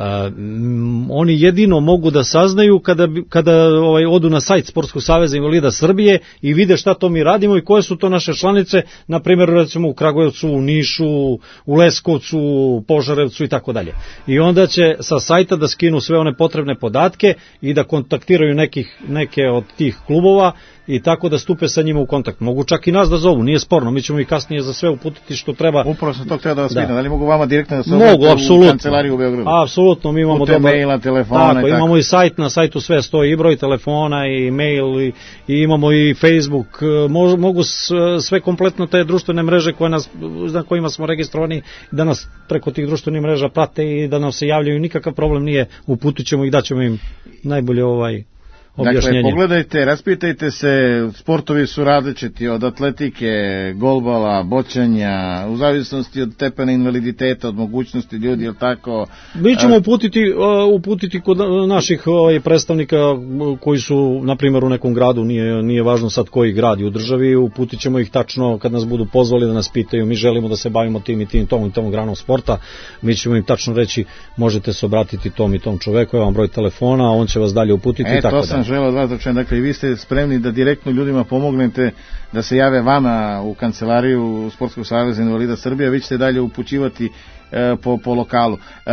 oni jedino mogu da saznaju kada, kada ovaj, odu na sajt Sportskog saveza invalida Srbije i vide šta to mi radimo i koje su to naše članice, na primjer recimo u Kragujevcu, u Nišu, u Leskovcu, u Požarevcu i tako dalje. I onda će sa sajta da skinu sve one potrebne podatke i da kontaktiraju nekih, neke od tih klubova i tako da stupe sa njima u kontakt. Mogu čak i nas da zovu, nije sporno, mi ćemo i kasnije za sve uputiti što treba. Upravo sam to htio da vas pitam, da li mogu vama direktno da se mogu, u kancelariju u Beogradu? Apsolutno, mi imamo dobar maila, telefona. Tako, imamo i sajt, na sajtu sve stoji i broj telefona i mail i, i imamo i Facebook, mogu, mogu sve kompletno te društvene mreže koje nas, na kojima smo registrovani, da nas preko tih društvenih mreža prate i da nam se javljaju, nikakav problem nije, uputit ćemo ih, daćemo im najbolje ovaj objašnjenje. Dakle, pogledajte, raspitajte se, sportovi su različiti od atletike, golbala, boćanja, u zavisnosti od stepena invaliditeta, od mogućnosti ljudi, je li tako? Mi ćemo uputiti, uputiti kod naših ovaj, predstavnika koji su, na primjer, u nekom gradu, nije, nije važno sad koji grad je u državi, uputit ćemo ih tačno kad nas budu pozvali da nas pitaju, mi želimo da se bavimo tim i tim, tom i tom granom sporta, mi ćemo im tačno reći, možete se obratiti tom i tom čoveku, evo vam broj telefona, on će vas dalje uputiti e, i tako da. Želeo od vas da čujem, dakle, i vi ste spremni da direktno ljudima pomognete da se jave vama u kancelariju Sportskog saveza invalida Srbije, vi ćete dalje upućivati e, po, po lokalu. E,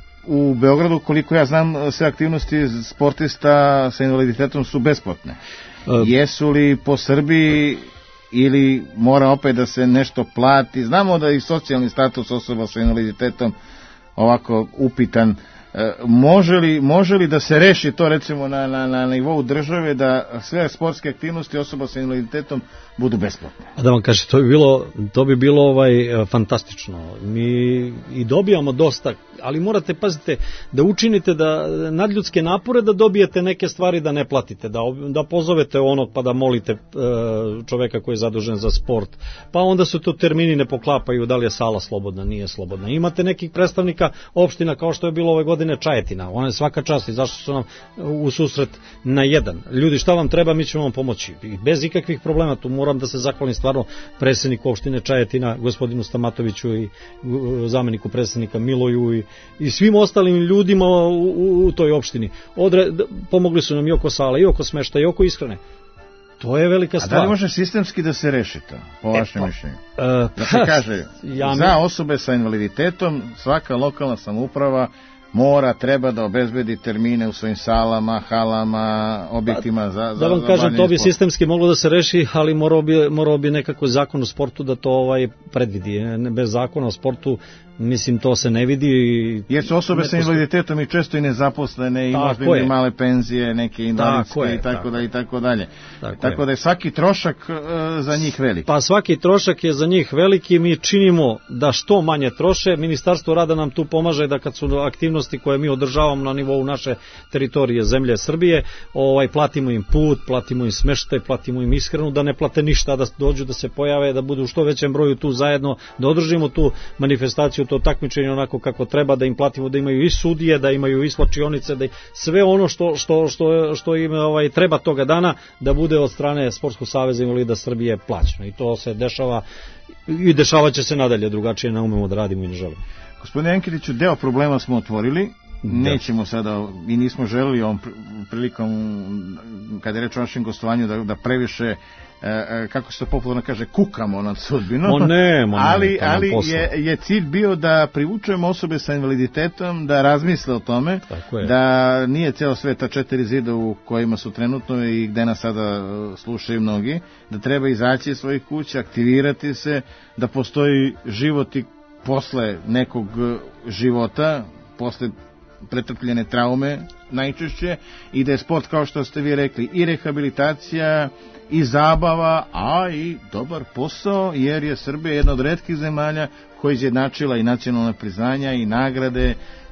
u Beogradu, koliko ja znam, sve aktivnosti sportista sa invaliditetom su besplatne. E, Jesu li po Srbiji ili mora opet da se nešto plati? Znamo da i socijalni status osoba sa invaliditetom ovako upitan. Može li, može li da se reši to recimo na, na, na nivou države da sve sportske aktivnosti osoba sa invaliditetom budu besplatne? A da vam kažem, to bi bilo, to bi bilo ovaj, fantastično. Mi i dobijamo dosta, ali morate, pazite, da učinite da nadljudske napore da dobijete neke stvari da ne platite, da, da pozovete onog pa da molite čoveka koji je zadužen za sport, pa onda su to termini ne poklapaju, da li je sala slobodna, nije slobodna. Imate nekih predstavnika opština kao što je bilo ove godine Čajetina, ona je svaka čast i zašto su nam u susret na jedan. Ljudi, šta vam treba, mi ćemo vam pomoći. I bez ikakvih problema, tu moram da se zahvalim stvarno predsjedniku opštine Čajetina, gospodinu Stamatoviću i zameniku predsjednika Miloju i, i svim ostalim ljudima u, u, u toj opštini. Odre, pomogli su nam i oko sala, i oko smešta, i oko ishrane. To je velika stvar. A da li može sistemski da se reši to, po e, vašem pa, mišljenju? Uh, da se kaže, ja mi... za osobe sa invaliditetom svaka lokalna samouprava mora, treba da obezbedi termine u svojim salama, halama, objektima da, za, za da vam kažem, to bi sport. Sistemski moglo da se reši, ali morao bi, morao bi nekako zakon o sportu da to ovaj predvidi. Bez zakona o sportu, mislim, to se ne vidi. Jer su osobe sa invaliditetom i često i nezaposlene, i možda imaju male penzije, neke invalidske i tako da i tako dalje. Tako, tako da je svaki trošak uh, za njih veliki. Pa svaki trošak je za njih veliki, mi činimo da što manje troše. Ministarstvo rada nam tu pomaže da kad su aktivnosti koje mi održavamo na nivou naše teritorije zemlje Srbije, ovaj, platimo im put, platimo im smeštaj, platimo im ishranu, da ne plate ništa, da dođu, da se pojave, da budu u što većem broju tu zajedno, da održimo tu manifestaciju, to takmičenje onako kako treba, da im platimo, da imaju i sudije, da imaju i slačionice, da sve ono što, što, što, što im ovaj, treba toga dana da bude od strane Sportskog saveza invalida Srbije plaćeno. I to se dešava i dešava će se nadalje, drugačije ne umemo da radimo i ne želimo. Gospodine Enkeliću, deo problema smo otvorili, da. Nećemo sada i nismo želeli ovom prilikom, kada je reč o našem gostovanju, da, da previše, e, kako se to popularno kaže, kukamo nad sudbinom, o ne, mo ne, ali, ali je, je cilj bio da privučujemo osobe sa invaliditetom da razmisle o tome, da nije cijelo sveta četiri zida u kojima su trenutno i gde nas sada slušaju mnogi, da treba izaći iz svojih kuća, aktivirati se, da postoji život i posle nekog života, posle pretrpljene traume najčešće, i da je sport, kao što ste vi rekli, i rehabilitacija i zabava, a i dobar posao, jer je Srbija jedna od retkih zemalja koja je izjednačila i nacionalne priznanja i nagrade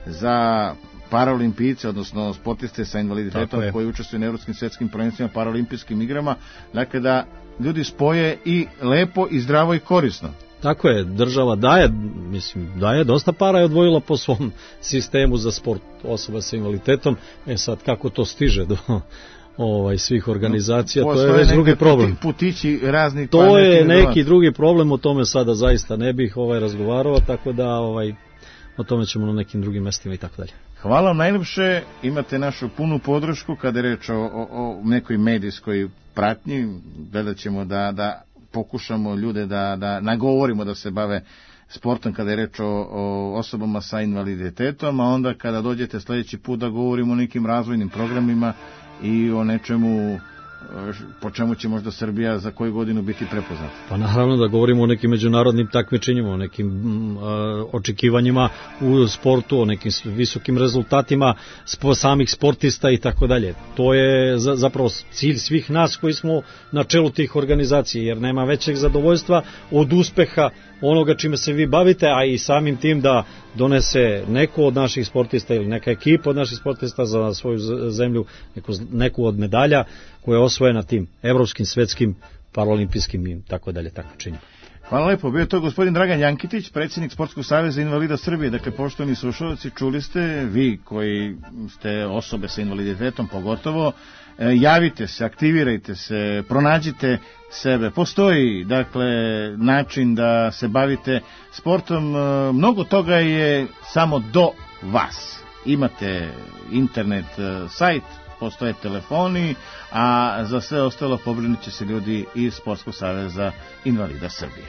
za paraolimpijce, odnosno sportiste sa invaliditetom koji učestvuju na evropskim svetskim prvenstvima, paraolimpijskim igrama, dakle da ljudi spoje i lepo i zdravo i korisno. Tako je, država daje, mislim, daje dosta para, je odvojila po svom sistemu za sport osoba sa invaliditetom. E sad, kako to stiže do ovaj svih organizacija, to Postoje je već drugi negde problem. puti- Putići razni. To je neki drugi problem, o tome sada zaista ne bih ovaj razgovarao, tako da ovaj o tome ćemo na nekim drugim mestima i tako dalje. Hvala vam najljepše, imate našu punu podršku kada je reč o, o, o nekoj medijskoj pratnji, gledat ćemo da, da pokušamo ljude da, da nagovorimo da se bave sportom kada je reč o, o osobama sa invaliditetom, a onda kada dođete sljedeći put da govorimo o nekim razvojnim programima i o nečemu po čemu će možda Srbija za koju godinu biti prepoznata. Pa naravno da govorimo o nekim međunarodnim takmičenjima, o nekim mm, očekivanjima u sportu, o nekim visokim rezultatima spo, samih sportista i tako dalje. To je za, zapravo cilj svih nas koji smo na čelu tih organizacija, jer nema većeg zadovoljstva od uspeha onoga čime se vi bavite, a i samim tim da donese neko od naših sportista ili neka ekipa od naših sportista za svoju zemlju neku, neku od medalja koja je osvojena tim evropskim, svetskim, paraolimpijskim i tako dalje takmičenjima. Hvala lepo, bio je to gospodin Dragan Jankitić, predsjednik Sportskog saveza invalida Srbije. Dakle, poštovani slušalci, čuli ste, vi koji ste osobe sa invaliditetom pogotovo, javite se, aktivirajte se, pronađite sebe. Postoji, dakle, način da se bavite sportom. Mnogo toga je samo do vas. Imate internet, sajt, postoje telefoni, a za sve ostalo pobrinut će se ljudi iz Sportskog saveza invalida Srbije.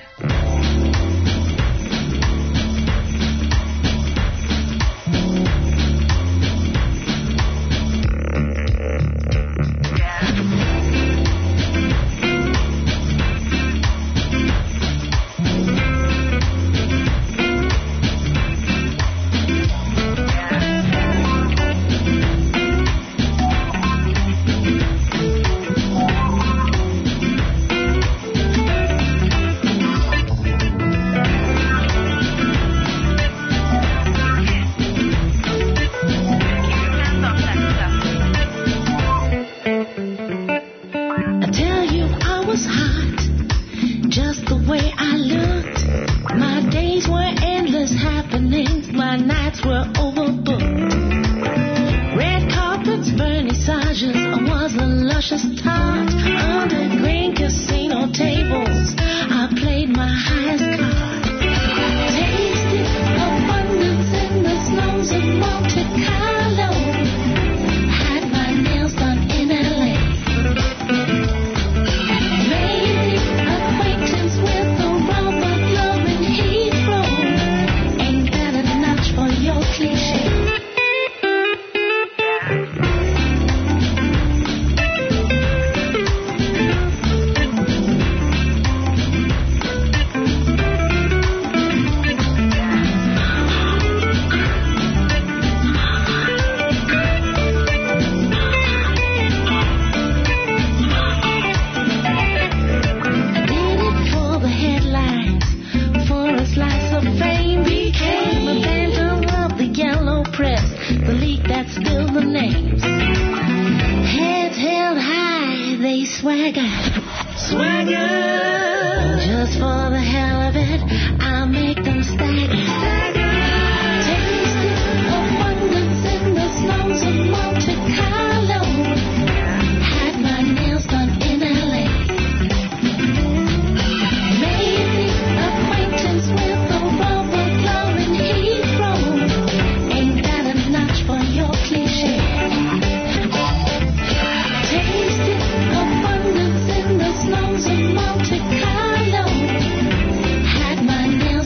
My name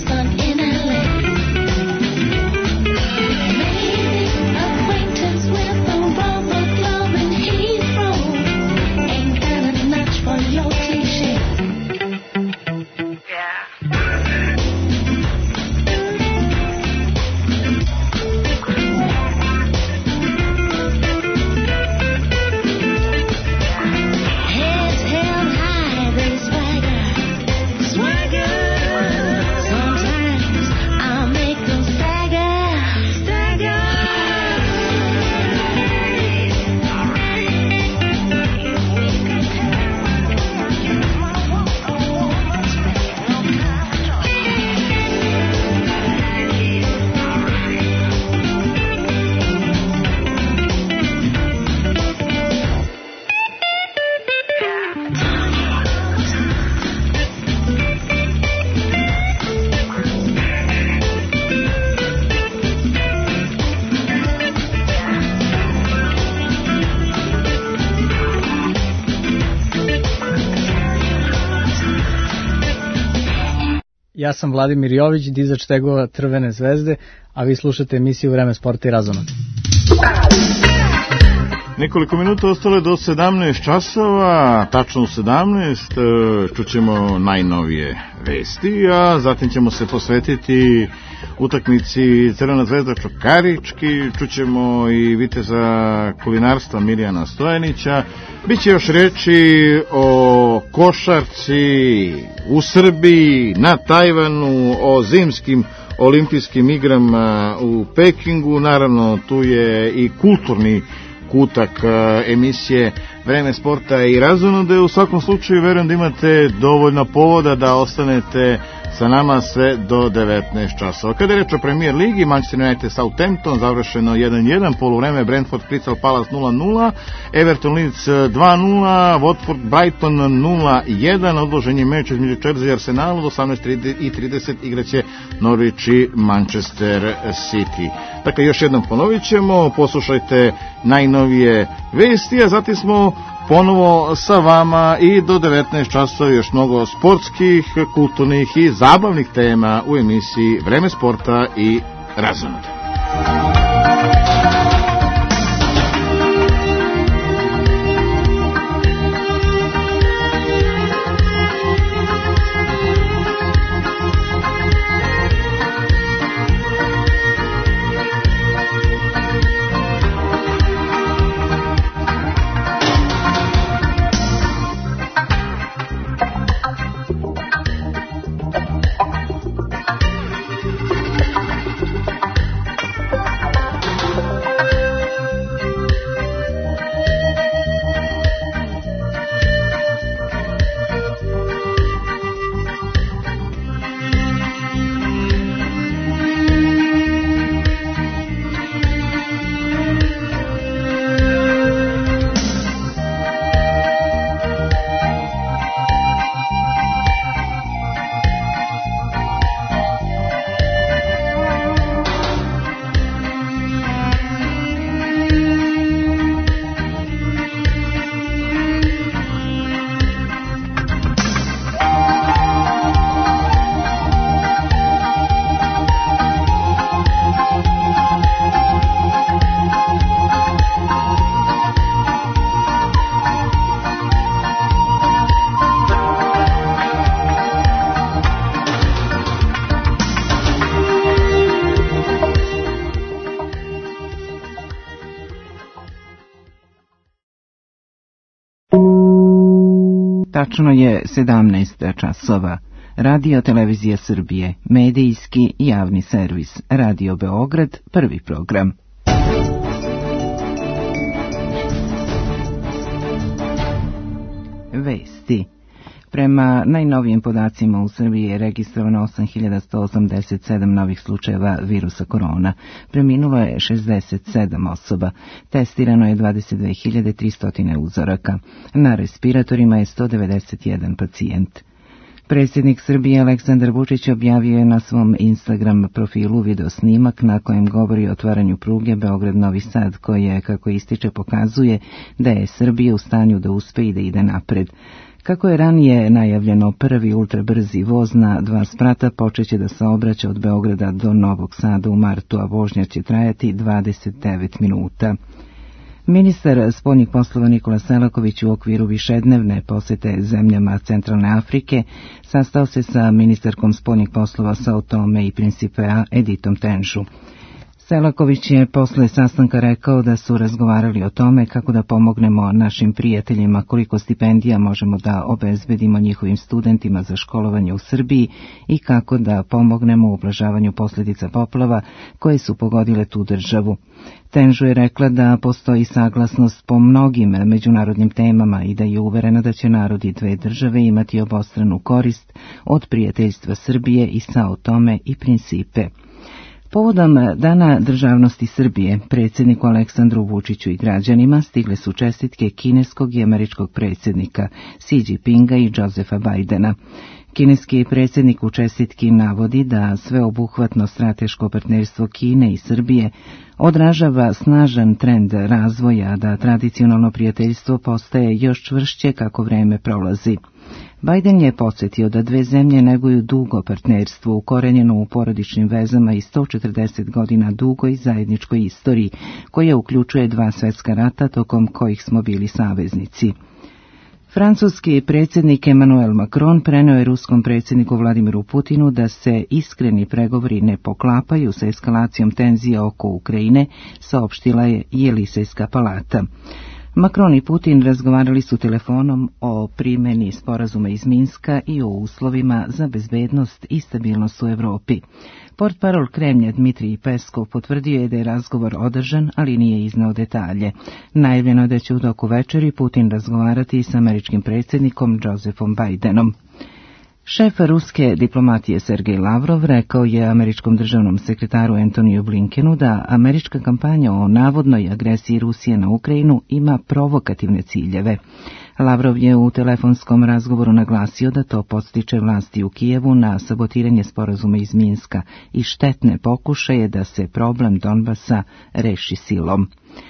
Ja sam Vladimir Jović, dizač tegova Crvene zvezde, a vi slušate emisiju Vreme sporta i razonode. Nekoliko minuta ostalo je do sedamnaest časova, tačno u sedamnaest čućemo najnovije vesti, a zatim ćemo se posvetiti utakmici Crvena zvezda Čukarički, čućemo i viteza kulinarstva Mirjana Stojanića. Biće još reči o košarci u Srbiji, na Tajvanu, o zimskim olimpijskim igrama u Pekingu, naravno tu je i kulturni kutak emisije Vreme sporta i razonode. U svakom slučaju verujem da imate dovoljno povoda da ostanete sa nama sve do devetnaest časova. Kada je reč o Premier ligi, Manchester United Southampton završeno jedan jedan, poluvreme Brentford Crystal Palace nula nula, Everton Leeds dva nula, Watford Brighton nula jedan, odložen je meč između Chelsea i Arsenalu, od osamnaest i trideset igraće Norwich i Manchester City. Dakle, još jednom ponovit ćemo, poslušajte najnovije vesti, a zatim smo ponovo sa vama i do devetnaest časova još mnogo sportskih, kulturnih i zabavnih tema u emisiji Vreme sporta i razonode. Tačno je sedamnaest časova. Radio Televizija Srbije, medijski i javni servis. Radio Beograd, prvi program. Vesti. Prema najnovijim podacima u Srbiji je registrovano osam hiljada sto osamdeset sedam novih slučajeva virusa korona. Preminulo je šezdeset sedam osoba. Testirano je dvadeset dve hiljade tristo uzoraka. Na respiratorima je sto devedeset jedan pacijent. Predsjednik Srbije Aleksandar Vučić objavio je na svom Instagram profilu video snimak na kojem govori o otvaranju pruge Beograd-Novi Sad, koje, kako ističe, pokazuje da je Srbija u stanju da uspe i da ide napred. Kako je ranije najavljeno, prvi ultrabrzi voz na dva sprata počeće da saobraća od Beograda do Novog Sada u martu, a vožnja će trajati dvadeset devet minuta. Ministar spoljnih poslova Nikola Selaković u okviru višednevne posete zemljama Centralne Afrike sastao se sa ministarkom spoljnih poslova Sao Tome i Principea Editom Tenžu. Selaković je posle sastanka rekao da su razgovarali o tome kako da pomognemo našim prijateljima, koliko stipendija možemo da obezbedimo njihovim studentima za školovanje u Srbiji i kako da pomognemo u ublažavanju posljedica poplava koje su pogodile tu državu. Tenžu je rekla da postoji saglasnost po mnogim međunarodnim temama i da je uverena da će narodi dve države imati obostranu korist od prijateljstva Srbije i Sao Tome i Principe. Povodom Dana državnosti Srbije, predsjedniku Aleksandru Vučiću i građanima stigle su čestitke kineskog i američkog predsjednika Xi Jinpinga i Josefa Bidena. Kineski predsjednik u čestitki navodi da sveobuhvatno strateško partnerstvo Kine i Srbije odražava snažan trend razvoja, da tradicionalno prijateljstvo postaje još čvršće kako vreme prolazi. Biden je podsjetio da dve zemlje neguju dugo partnerstvo ukorenjeno u porodičnim vezama i sto četrdeset godina dugoj zajedničkoj istoriji, koja uključuje dva svjetska rata tokom kojih smo bili saveznici. Francuski predsjednik Emmanuel Macron preneo je ruskom predsjedniku Vladimiru Putinu da se iskreni pregovori ne poklapaju sa eskalacijom tenzija oko Ukrajine, saopštila je Jelisejska palata. Macron i Putin razgovarali su telefonom o primjeni sporazuma iz Minska i o uslovima za bezbednost i stabilnost u Europi. Portparol Kremlja Dmitrij Peskov potvrdio je da je razgovor održan, ali nije iznao detalje. Najavljeno je da će u toku večeri Putin razgovarati s američkim predsjednikom Josephom Bidenom. Šef ruske diplomatije Sergej Lavrov rekao je američkom državnom sekretaru Antoniju Blinkenu da američka kampanja o navodnoj agresiji Rusije na Ukrajinu ima provokativne ciljeve. Lavrov je u telefonskom razgovoru naglasio da to podstiče vlasti u Kijevu na sabotiranje sporazuma iz Minska i štetne pokušaje da se problem Donbasa reši silom.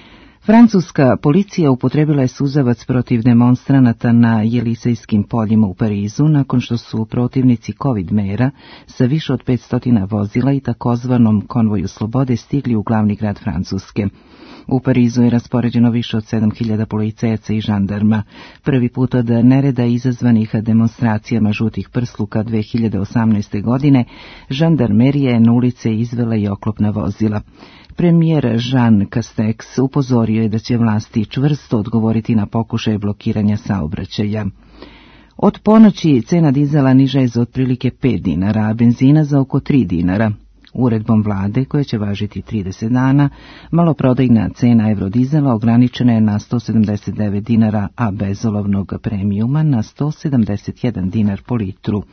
Francuska policija upotrebila je suzavac protiv demonstranata na Jelisejskim poljima u Parizu nakon što su protivnici COVID mera sa više od petsto vozila i takozvanom konvoju slobode stigli u glavni grad Francuske. U Parizu je raspoređeno više od sedam hiljada policajaca i žandarma. Prvi put od nereda izazvanih demonstracijama žutih prsluka dve hiljade osamnaeste. godine žandarmerija je na ulice izvela i oklopna vozila. Premijer Jean Castex upozorio je da će vlasti čvrsto odgovoriti na pokušaje blokiranja saobraćaja. Od ponoći cena dizela niža je za otprilike pet dinara, a benzina za oko tri dinara. Uredbom vlade, koja će važiti trideset dana, maloprodajna cena eurodizela ograničena je na sto sedamdeset devet dinara, a bezolovnog premijuma na sto sedamdeset jedan dinar po litru.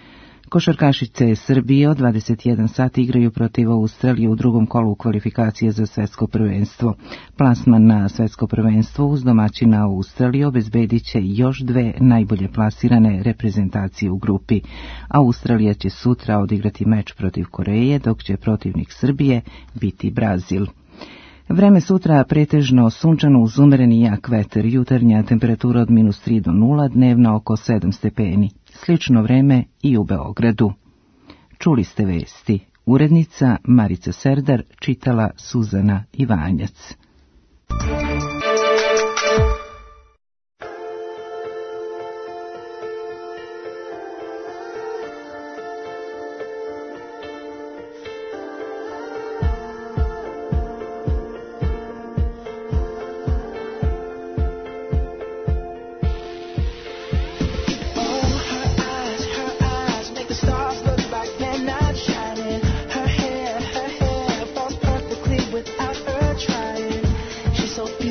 Košarkašice Srbije od dvadeset jedan sat igraju protiv Australije u drugom kolu kvalifikacije za svetsko prvenstvo. Plasman na svetsko prvenstvo uz domaćina Australije obezbedit će još dve najbolje plasirane reprezentacije u grupi. Australija će sutra odigrati meč protiv Koreje, dok će protivnik Srbije biti Brazil. Vreme sutra pretežno sunčano uz umereni jak vetar, jutarnja temperatura od minus tri do nula, dnevna oko sedam stepeni. Slično vreme i u Beogradu. Čuli ste vesti. Urednica Marica Serdar, čitala Suzana Ivanjac. So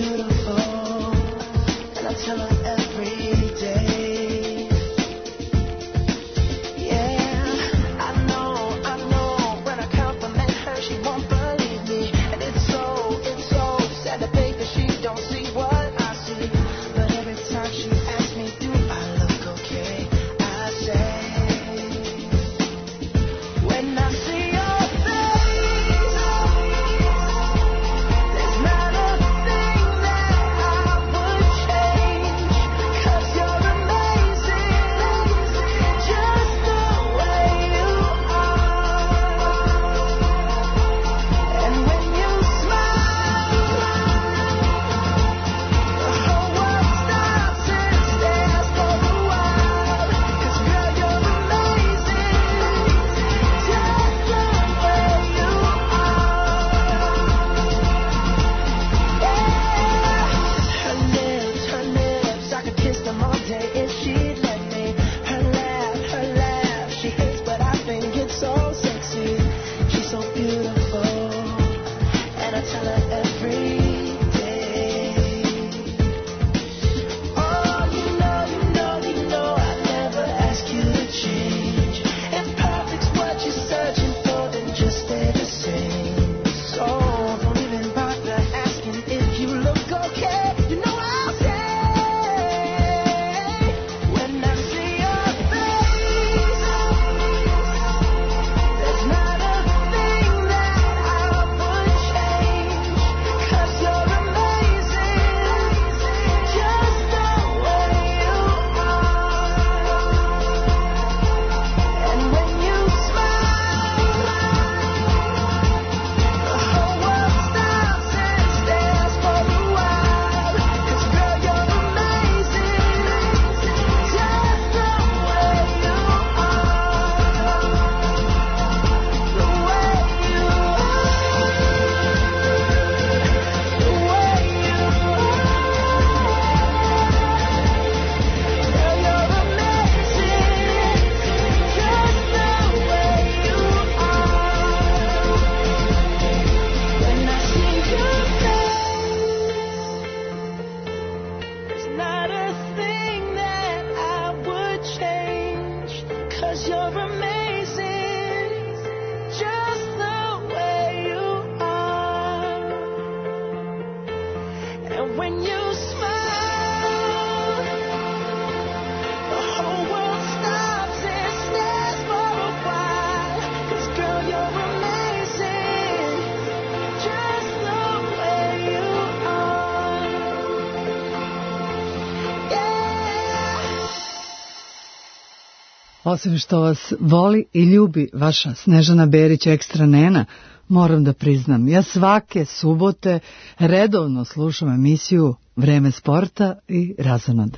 osim što vas voli i ljubi vaša Snežana Berić ekstra nena, moram da priznam, ja svake subote redovno slušam emisiju Vreme sporta i razonode.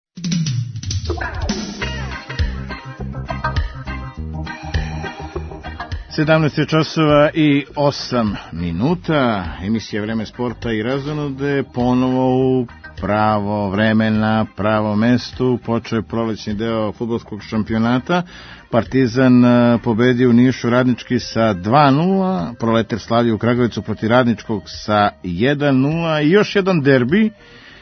sedamnaest časova i osam minuta, emisija Vreme sporta i razonode, ponovo u pravo vreme na pravo mestu, počeo je prolećni deo fudbalskog šampionata, Partizan pobedio u Nišu Radnički sa dva nula, Proletar slavio u Kragujevcu protiv Radničkog sa jedan nula i još jedan derbi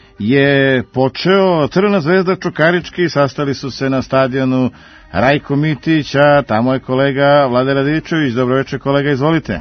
je počeo. Crvena zvezda Čukarički sastali su se na stadionu Rajko Mitić, a tamo je kolega Vlade Radičević. Dobro večer kolega, izvolite.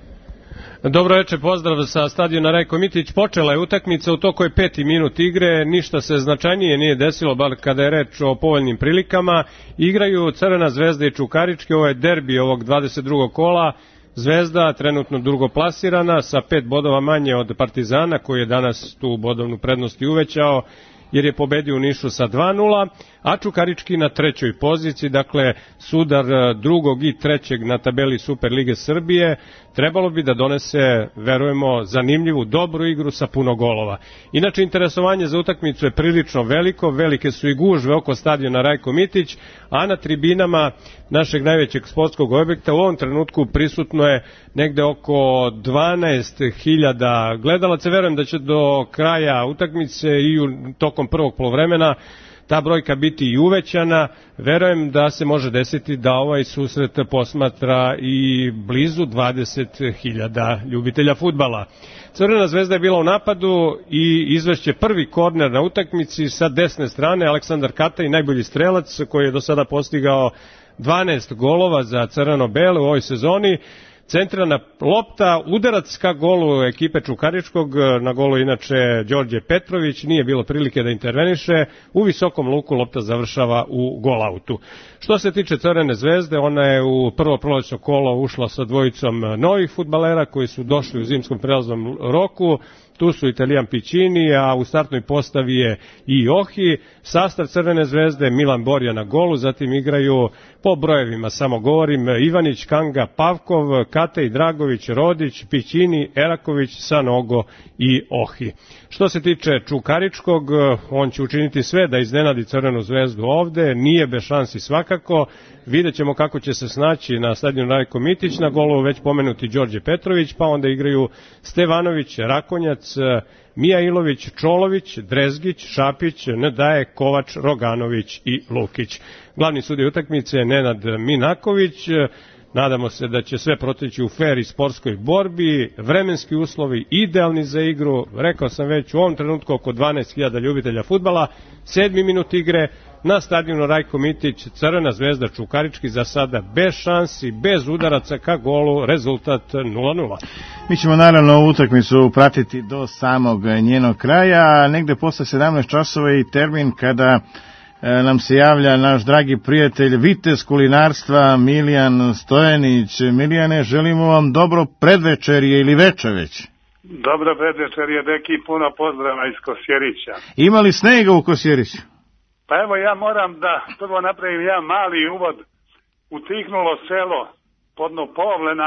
Dobro večer, pozdrav sa stadiona Rajko Mitić. Počela je utakmica, u toku je peti minut igre, ništa se značajnije nije desilo, bar kada je reč o povoljnim prilikama. Igraju Crvena zvezda i Čukarički, ovo je derbi ovog dvadeset drugog kola. Zvezda trenutno drugoplasirana sa pet bodova manje od Partizana, koji je danas tu bodovnu prednost i uvećao, jer je pobedio u Nišu sa dva nula, a Čukarički na trećoj poziciji, dakle sudar drugog i trećeg na tabeli Super Lige Srbije, trebalo bi da donese, verujemo, zanimljivu, dobru igru sa puno golova. Inače, interesovanje za utakmicu je prilično veliko, velike su i gužve oko stadiona Rajko Mitić, a na tribinama našeg najvećeg sportskog objekta u ovom trenutku prisutno je negde oko dvanaest hiljada gledalaca. Verujem da će do kraja utakmice i tokom prvog poluvremena ta brojka biti i uvećana. Verujem da se može desiti da ovaj susret posmatra i blizu dvadeset hiljada ljubitelja fudbala. Crvena zvezda je bila u napadu i izvešće prvi korner na utakmici sa desne strane. Aleksandar Kataj, najbolji strelac koji je do sada postigao dvanaest golova za crveno-bele u ovoj sezoni. Centrana lopta, udarac ka golu ekipe Čukaričkog, na golu inače Đorđe Petrović, nije bilo prilike da interveniše, u visokom luku lopta završava u golautu. Što se tiče Crvene zvezde, ona je u prvo prolećno kolo ušla sa dvojicom novih fudbalera koji su došli u zimskom prelaznom roku. Tu su Italijan Piccini, a u startnoj postavi je i Ohi. Sastav Crvene zvezde, Milan Borja na golu, zatim igraju po brojevima, samo govorim, Ivanić, Kanga, Pavkov, Katej, Dragović, Rodić, Piccini, Eraković, Sanogo i Ohi. Što se tiče Čukaričkog, on će učiniti sve da iznenadi Crvenu zvezdu ovde, nije bez šansi svakako. Vidjet ćemo kako će se snaći na stadionu Rajko Mitić, na golu već pomenuti Đorđe Petrović, pa onda igraju Stevanović, Rakonjac, Mijailović, Čolović, Drezgić, Šapić, Nedaje, Kovač, Roganović i Lukić. Glavni sudija utakmice je Nenad Minaković. Nadamo se da će sve proteći u fer i sportskoj borbi, vremenski uslovi idealni za igru, rekao sam već u ovom trenutku oko dvanaest hiljada ljubitelja fudbala, sedmi minut igre na stadionu Rajko Mitić, Crvena zvezda Čukarički za sada bez šansi, bez udaraca ka golu, rezultat nula nula. Mi ćemo naravno ovu utakmicu pratiti do samog njenog kraja, negde posle sedamnaest časova i termin kada nam se javlja naš dragi prijatelj vitez kulinarstva Milijan Stojanić. Milijane, želimo vam dobro predvečerje ili veče već. Dobro predvečerje, deki, puno pozdrava iz Kosjerića. Ima li snega u Kosjeriću? Pa evo, ja moram da prvo napravim jedan mali uvod. Utihnulo selo podno Povlena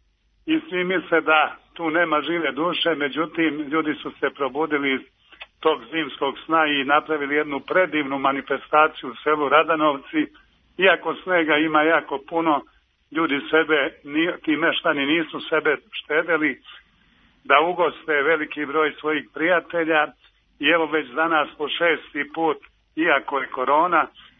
i svi misle da tu nema žive duše, međutim, ljudi su se probudili iz tog zimskog sna i napravili jednu predivnu manifestaciju u selu Radanovci. Iako snega ima jako puno, ljudi sebe, ti meštani nisu sebe štedeli da ugoste veliki broj svojih prijatelja i evo već danas po šesti put, iako je korona,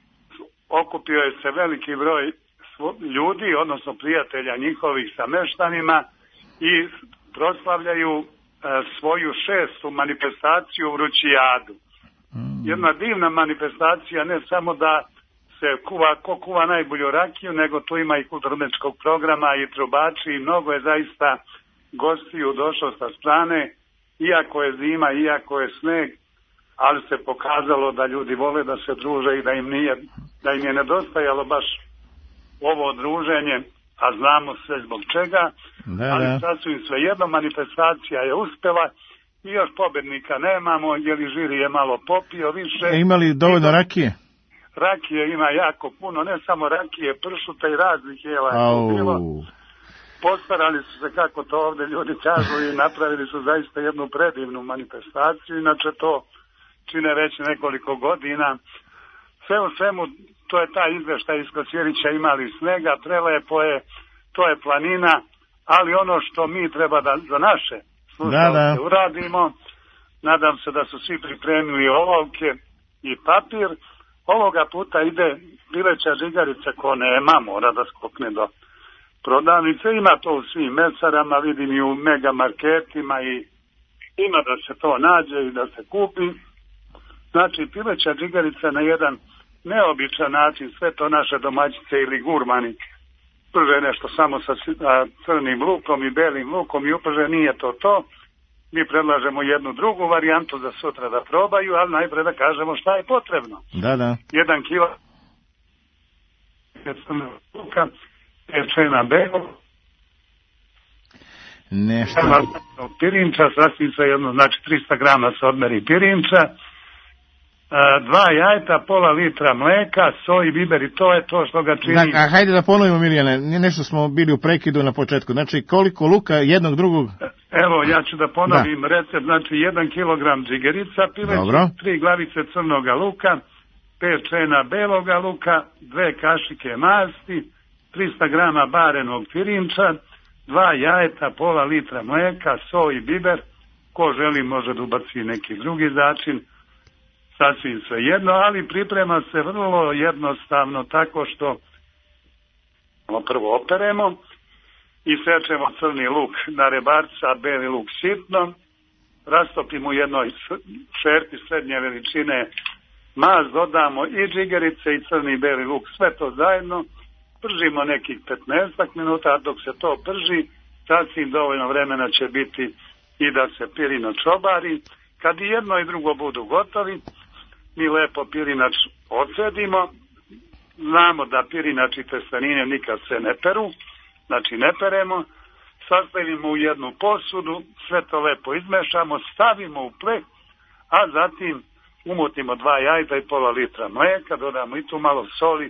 okupio je se veliki broj ljudi, odnosno prijatelja njihovih sa meštanima i proslavljaju svoju šestu manifestaciju u Ručijadu. Jedna divna manifestacija, ne samo da se kuva, ko kuva najbolju rakiju, nego tu ima i kulturničkog programa i trubači i mnogo je zaista gostiju došlo sa strane, iako je zima, iako je sneg, ali se pokazalo da ljudi vole da se druže i da im nije, da im je nedostajalo baš ovo druženje, a znamo sve zbog čega, da, ali da. Sasvim svejedno manifestacija je uspela i još pobednika nemamo, jer i žiri je malo popio više. E, imali dovoljno rakije? rakije ima jako puno, ne samo rakije, pršuta i raznih jela. Au. Postarali su se, kako to ovdje ljudi kažu, i napravili su zaista jednu predivnu manifestaciju, inače to čine već nekoliko godina. Sve u svemu, to je taj izveštaj iz Kosjerića, imali snega, prelepo je, to je planina, ali ono što mi treba da za naše slušalce uradimo, nadam se da su svi pripremili olovke i papir. Ovoga puta ide pileća žigarica ko nema, mora da skokne do prodavnice. Ima to u svim mesarama, vidim i u mega marketima i ima da se to nađe i da se kupi. Znači, pileća žigarica na jedan neobičan način, sve to naše domaćice ili gurmani prže nešto samo sa crnim lukom i belim lukom i uprže, nije to to. Mi predlažemo jednu drugu varijantu za sutra da probaju, ali najpre da kažemo šta je potrebno. Da, da. Jedan kilo luka, pečena belo, nešto. Pirinča, sasvim sve jedno, znači trista grama se odmeri pirinča, dva jajeta, pola litra mleka, soj, biber i to je to što ga čini. Da, a hajde da ponovimo, Milijane, nešto smo bili u prekidu na početku. Znači, koliko luka jednog drugog? Evo, ja ću da ponovim da. Recept, znači jedan kilogram džigerica, pileći, tri glavice crnoga luka, pet čena beloga luka, dve kašike masti, trista grama barenog pirinča, dva jajeta, pola litra mleka, soj i biber, ko želi može da ubaci neki drugi začin, sasvim sve jedno, ali priprema se vrlo jednostavno tako što prvo operemo i sečemo crni luk na rebarca, beli luk sitno, rastopimo u jednoj šerpi srednje veličine maz, dodamo i džigerice i crni beli luk, sve to zajedno, pržimo nekih petnaest minuta, dok se to prži, sasvim dovoljno vremena će biti i da se pirinač obari. Kad i jedno i drugo budu gotovi, mi lepo pirinač odcedimo, znamo da pirinač i testenine nikad se ne peru, znači ne peremo, sastavimo u jednu posudu, sve to lepo izmešamo, stavimo u pleh, a zatim umutimo dva jajta i pola litra mleka, dodamo i tu malo soli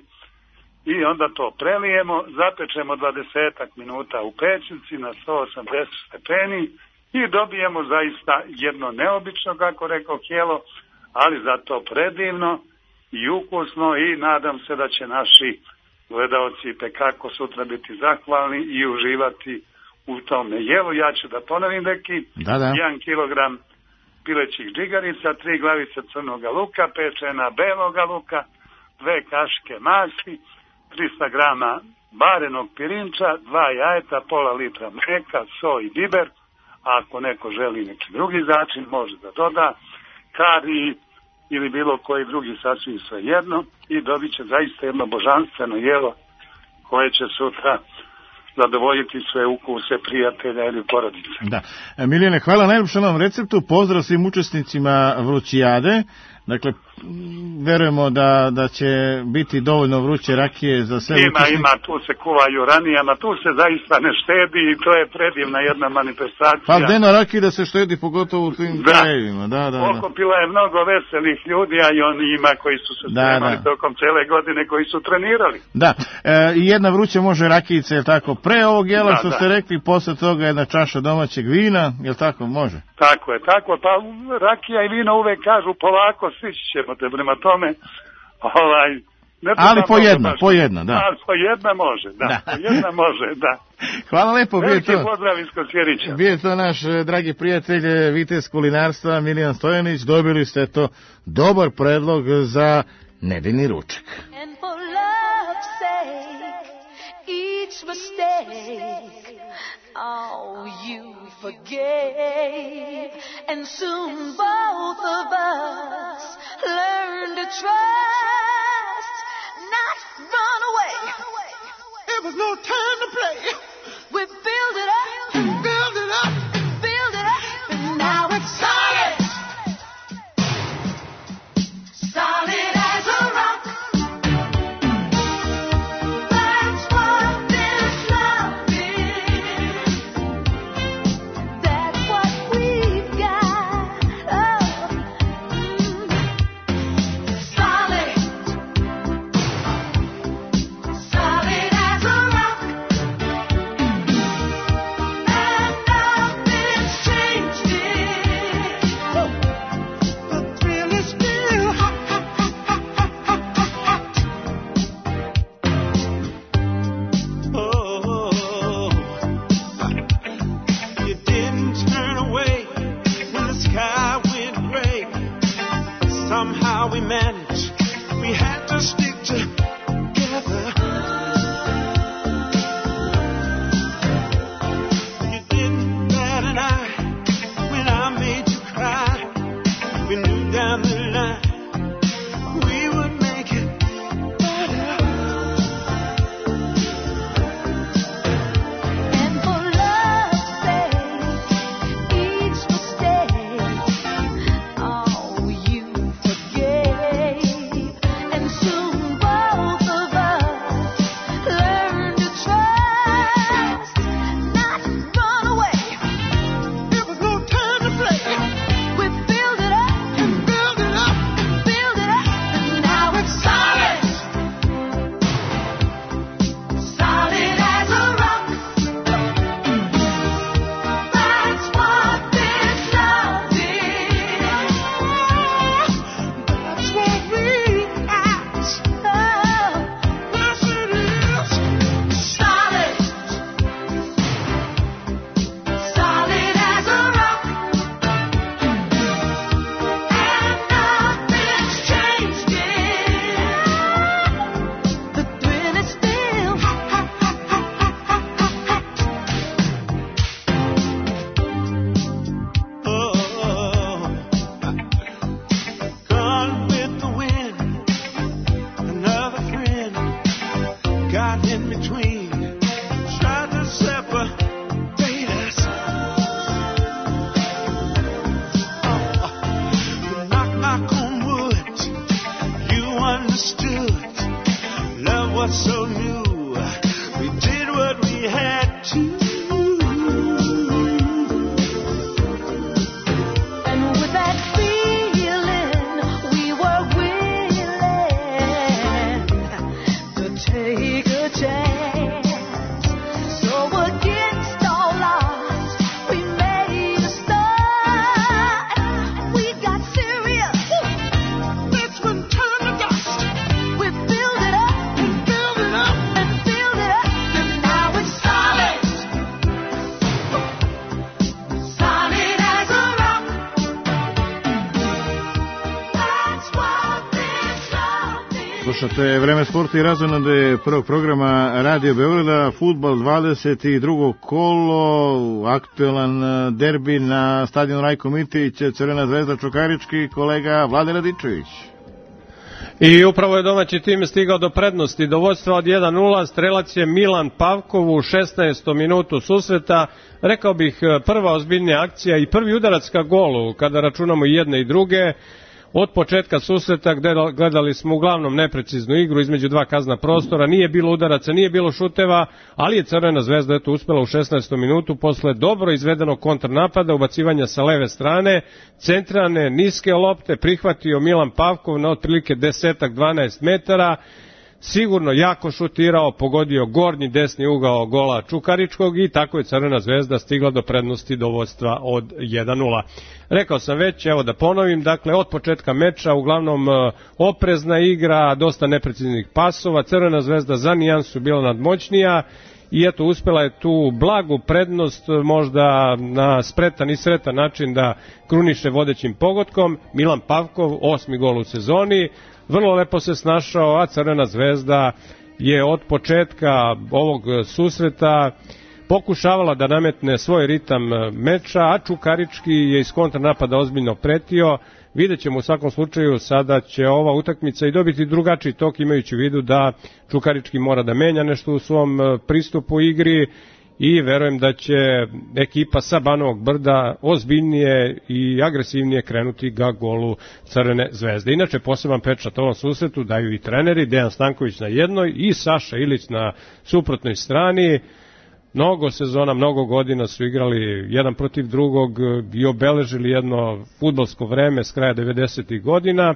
i onda to prelijemo, zapečemo dvadeset minuta u pećnici na sto osamdeset stepeni i dobijemo zaista jedno neobično, kako rekao, jelo, ali zato predivno i ukusno i nadam se da će naši gledaoci tekako sutra biti zahvalni i uživati u tome jelu. Ja ću da ponovim neki, da, da. jedan kilogram pilećih džigarica, tri glavice crnoga luka, pečena beloga luka, dve kašike masti, trista grama barenog pirinča, dva jajeta, pola litra mleka, soj i biber, a ako neko želi neki drugi začin može da doda kari ili bilo koji drugi, sasvim sve jedno, i dobit će zaista jedno božanstveno jelo koje će sutra zadovoljiti sve ukuse prijatelja ili porodice. Da. Milijane, hvala najljepše na ovom receptu, pozdrav svim učesnicima Vrućijade. Dakle, verujemo da, da će biti dovoljno vruće rakije za sve ima, učesnike. Ima, tu se kuvaju ranijama, tu se zaista ne štedi i to je predivna jedna manifestacija. Pa gde na rakiji da se štedi, pogotovo u tim krajevima. Da, da, da. Okupila je mnogo veselih ljudi, a i oni ima koji su se spremali da, da. tokom cele godine, koji su trenirali. Da, e, i jedna vruća može rakijica, je tako? Pre ovog jela, da, što da. ste rekli, posle toga jedna čaša domaćeg vina, je tako? Može? Tako je, tako, pa rakija i vino uvek kažu polako, stići ćemo te, prema tome, ovaj, ne ali po jedna, baš, po jedna, da. Ali po jedna može, da, da. po jedna može, da. Hvala lepo, bio Veliki to. pozdrav iz Kosjerića. Bio to naš dragi prijatelj, vitez kulinarstva Milijan Stojanić, dobili ste to dobar predlog za nedeljni ručak. And for love's sake, each mistake, oh, you forgave, and soon both of us learn to trust, not run away. It was no time to play. We build it up, build it up, build it up, and now it's solid, solid as a rock. That's what this love is. That's what we've got. Oh, mm. Solid. Slušate Vreme sporta i razonode prvog programa Radio Beograda, fudbal dvadeset drugo kolo, aktuelan derbi na stadionu Rajko Mitić, Crvena zvezda Čukarički, kolega Vlade Radičević. I upravo je domaći tim stigao do prednosti, do vođstva od jedan nula, strelac je Milan Pavkov u šesnaestom minutu susreta, rekao bih prva ozbiljnija akcija i prvi udarac ka golu, kada računamo i jedne i druge. Od početka susreta gde gledali smo uglavnom nepreciznu igru između dva kazna prostora, nije bilo udaraca, nije bilo šuteva, ali je Crvena zvezda eto uspela u šesnaestom minutu posle dobro izvedenog kontrnapada, ubacivanja sa leve strane, centrane, niske lopte, prihvatio Milan Pavkov na otprilike deset do dvanaest metara, sigurno jako šutirao, pogodio gornji desni ugao gola Čukaričkog i tako je Crvena zvezda stigla do prednosti do vodstva od jedan nula. Rekao sam već, evo da ponovim, dakle od početka meča uglavnom oprezna igra, dosta nepreciznih pasova, Crvena zvezda za nijansu bila nadmoćnija i eto uspela je tu blagu prednost možda na spretan i sretan način da kruniše vodećim pogodkom. Milan Pavkov, osmi gol u sezoni, vrlo lepo se snašao, a Crvena zvezda je od početka ovog susreta pokušavala da nametne svoj ritam meča, a Čukarički je iz kontranapada ozbiljno pretio. Vidjet ćemo u svakom slučaju, sada će ova utakmica i dobiti drugačiji tok, imajući u vidu da Čukarički mora da menja nešto u svom pristupu igri i verujem da će ekipa sa Banovog Brda ozbiljnije i agresivnije krenuti ga golu Crvene zvezde. Inače, poseban pečat ovom susretu daju i treneri, Dejan Stanković na jednoj i Saša Ilić na suprotnoj strani. Mnogo sezona, mnogo godina su igrali jedan protiv drugog i obeležili jedno fudbalsko vreme s kraja devedesetih godina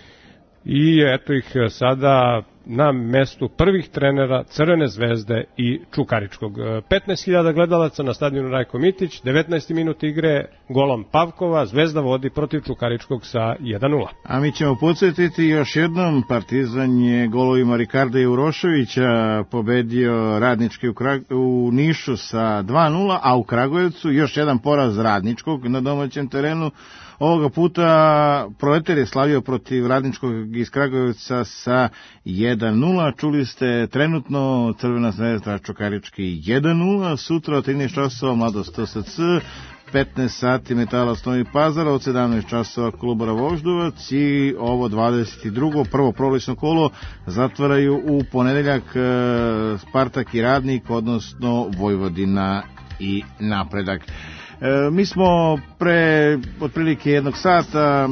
i eto ih sada na mestu prvih trenera Crvene zvezde i Čukaričkog. petnaest hiljada gledalaca na stadionu Rajko Mitić, devetnaesti minut igre golom Pavkova, Zvezda vodi protiv Čukaričkog sa jedan nula. A mi ćemo podsjetiti još jednom, Partizan je golovima Rikarda i Uroševića pobedio Radnički u, Krag... u Nišu sa dva nula, a u Kragujevcu još jedan poraz Radničkog na domaćem terenu. Ovoga puta Proletar je slavio protiv Radničkog iz Kragujevca sa jedan nula. Čuli ste trenutno Crvena zvezda Čukarički jedan nula. Sutra od trinaest časova Mladost T S C, petnaest sati Metalac Novi Pazar, od sedamnaest časova Kolubara Voždovac i ovo dvadeset drugo prvo prolično kolo zatvaraju u ponedeljak Spartak i Radnik, odnosno Vojvodina i Napredak. E, mi smo pre otprilike jednog sata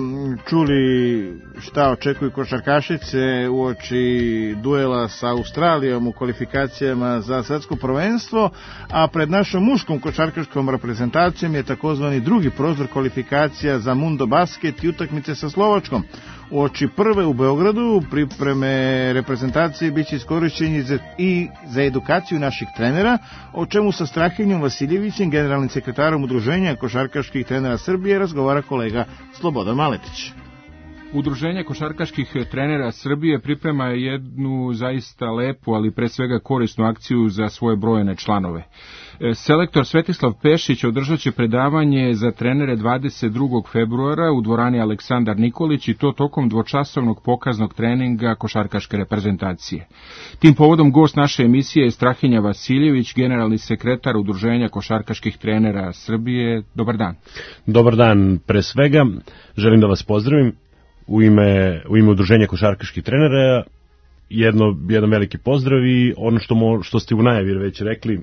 čuli šta očekuju košarkašice uoči duela sa Australijom u kvalifikacijama za svetsko prvenstvo, a pred našom muškom košarkaškom reprezentacijom je takozvani drugi prozor kvalifikacija za Mundo Basket i utakmice sa Slovačkom. Uoči prve u Beogradu pripreme reprezentacije biće iskorišćeni i za edukaciju naših trenera, o čemu sa Strahinjom Vasiljevićem, generalnim sekretarom Udruženja košarkaških trenera Srbije, razgovara kolega Slobodan Maletić. Udruženje košarkaških trenera Srbije priprema jednu zaista lepu, ali pre svega korisnu akciju za svoje brojene članove. Selektor Svetislav Pešić održat će predavanje za trenere dvadeset drugog februara u dvorani Aleksandar Nikolić i to tokom dvočasovnog pokaznog treninga košarkaške reprezentacije. Tim povodom gost naše emisije je Strahinja Vasiljević, generalni sekretar Udruženja košarkaških trenera Srbije. Dobar dan. Dobar dan. Pre svega želim da vas pozdravim u ime, u ime Udruženja košarkaških trenera. Jedno, jedan veliki pozdrav i ono što, mo, što ste u najavi već rekli,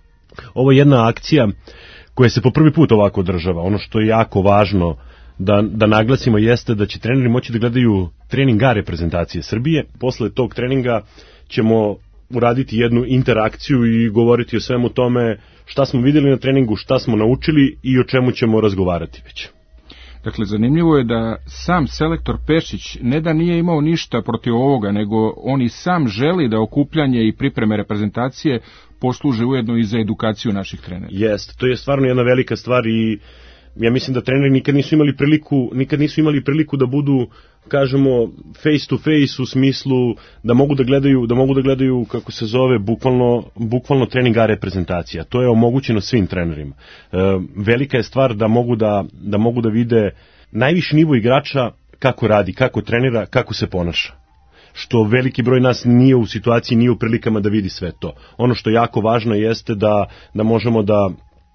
ovo je jedna akcija koja se po prvi put ovako održava. Ono što je jako važno da, da naglasimo jeste da će treneri moći da gledaju trening A reprezentacije Srbije. Posle tog treninga ćemo uraditi jednu interakciju i govoriti o svemu tome šta smo vidjeli na treningu, šta smo naučili i o čemu ćemo razgovarati već. Dakle, zanimljivo je da sam selektor Pešić ne da nije imao ništa protiv ovoga, nego on i sam želi da okupljanje i pripreme reprezentacije posluže ujedno i za edukaciju naših trenera. Jest, to je stvarno jedna velika stvar i ja mislim da treneri nikad nisu imali priliku, nikad nisu imali priliku da budu, kažemo, face to face u smislu da mogu da gledaju, da mogu da gledaju kako se zove, bukvalno, bukvalno trening A reprezentacija. To je omogućeno svim trenerima. E, velika je stvar da mogu da, da mogu da vide najviši nivo igrača kako radi, kako trenira, kako se ponaša. što veliki broj nas nije u situaciji, nije u prilikama da vidi sve to. Ono što je jako važno jeste da, da možemo da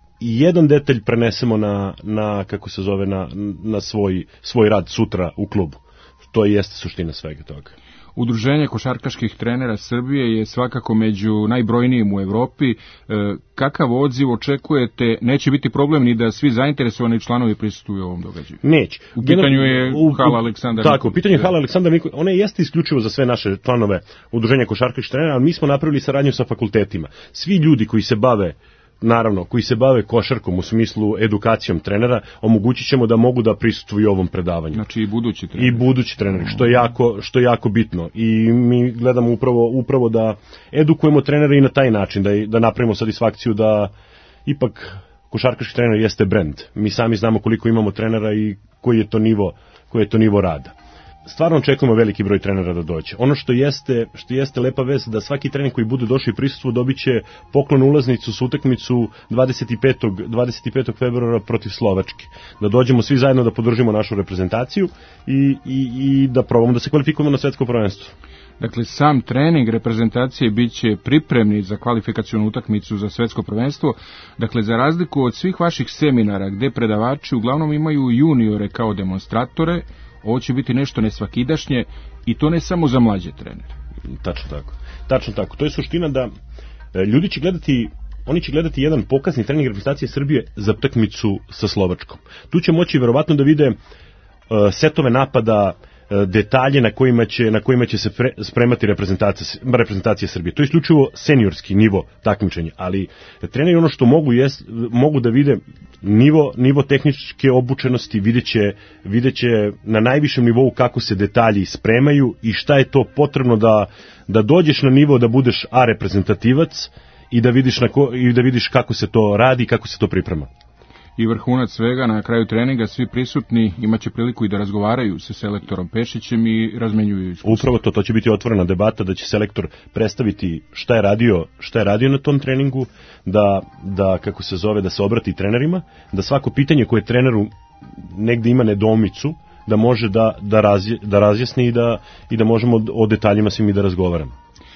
i jedan detalj prenesemo na, na kako se zove, na, na svoj, svoj rad sutra u klubu. To jeste suština svega toga. Udruženje košarkaških trenera Srbije je svakako među najbrojnijim u Evropi. E, kakav odziv očekujete? Neće biti problem ni da svi zainteresovani članovi prisustvuju ovom događaju? Neće. U pitanju je hala Aleksandar Nikolić. Tako, u pitanju je hala Aleksandar Nikolić. Ona jeste isključivo za sve naše članove Udruženja košarkaških trenera, ali mi smo napravili saradnju sa fakultetima. Svi ljudi koji se bave naravno, koji se bave košarkom u smislu edukacijom trenera, omogućit ćemo da mogu da prisustvuju ovom predavanju. Znači i budući treneri. I budući treneri, što je jako, što je jako bitno. I mi gledamo upravo, upravo da edukujemo trenere i na taj način, da, da napravimo satisfakciju da ipak košarkaški trener jeste brend. Mi sami znamo koliko imamo trenera i koji je to nivo, koji je to nivo rada. Stvarno očekujemo veliki broj trenera da dođe. Ono što jeste, što jeste lepa vest, da svaki trener koji bude došao i prisustvu dobiće poklon ulaznicu sa utakmicu dvadeset petog februara protiv Slovačke. Da dođemo svi zajedno da podržimo našu reprezentaciju i, i, i da probamo da se kvalifikujemo na svetsko prvenstvo. Dakle, sam trening reprezentacije biće pripremni za kvalifikacionu utakmicu za svetsko prvenstvo. Dakle, za razliku od svih vaših seminara gde predavači uglavnom imaju juniore kao demonstratore, ovo će biti nešto nesvakidašnje i to ne samo za mlađe trenere. Tačno tako. Tačno tako. To je suština da e, ljudi će gledati, oni će gledati jedan pokazni trening reprezentacije Srbije za utakmicu sa Slovačkom. Tu će moći verovatno da vide e, setove napada, e, detalje na kojima će, na kojima će se pre, spremati reprezentacija, reprezentacija Srbije. To je isključivo seniorski nivo takmičenja, ali treneri ono što mogu, jest, mogu da vide nivo, nivo tehničke obučenosti, videće, videće na najvišem nivou kako se detalji spremaju i šta je to potrebno da, da dođeš na nivo da budeš A reprezentativac i da vidiš, na ko, i da vidiš kako se to radi i kako se to priprema. I vrhunac svega, na kraju treninga svi prisutni imaće priliku i da razgovaraju sa selektorom Pešićem i razmenjuju iskustvo. Upravo to, to će biti otvorena debata, da će selektor predstaviti šta je radio, šta je radio na tom treningu, da, da kako se zove, da se obrati trenerima, da svako pitanje koje treneru negde ima nedoumicu, da može da, da, razje, da razjasni i da, i da možemo o detaljima svim i da razgovaramo.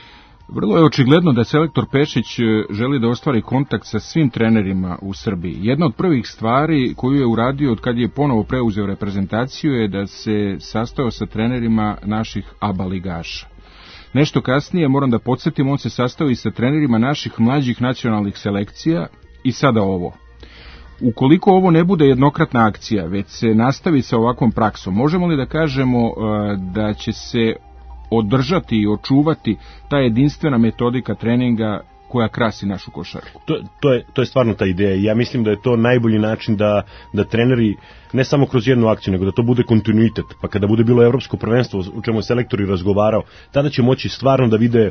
Vrlo je očigledno da selektor Pešić želi da ostvari kontakt sa svim trenerima u Srbiji. Jedna od prvih stvari koju je uradio od kad je ponovo preuzeo reprezentaciju je da se sastao sa trenerima naših ABA ligaša. Nešto kasnije, moram da podsjetim, on se sastao i sa trenerima naših mlađih nacionalnih selekcija i sada ovo. Ukoliko ovo ne bude jednokratna akcija, već se nastavi sa ovakvom praksom, možemo li da kažemo da će se održati i očuvati ta jedinstvena metodika treninga koja krasi našu košarku? To, to, je, to je stvarno ta ideja i ja mislim da je to najbolji način da, da treneri, ne samo kroz jednu akciju, nego da to bude kontinuitet, pa kada bude bilo evropsko prvenstvo, u čemu je selektor i razgovarao, tada će moći stvarno da vide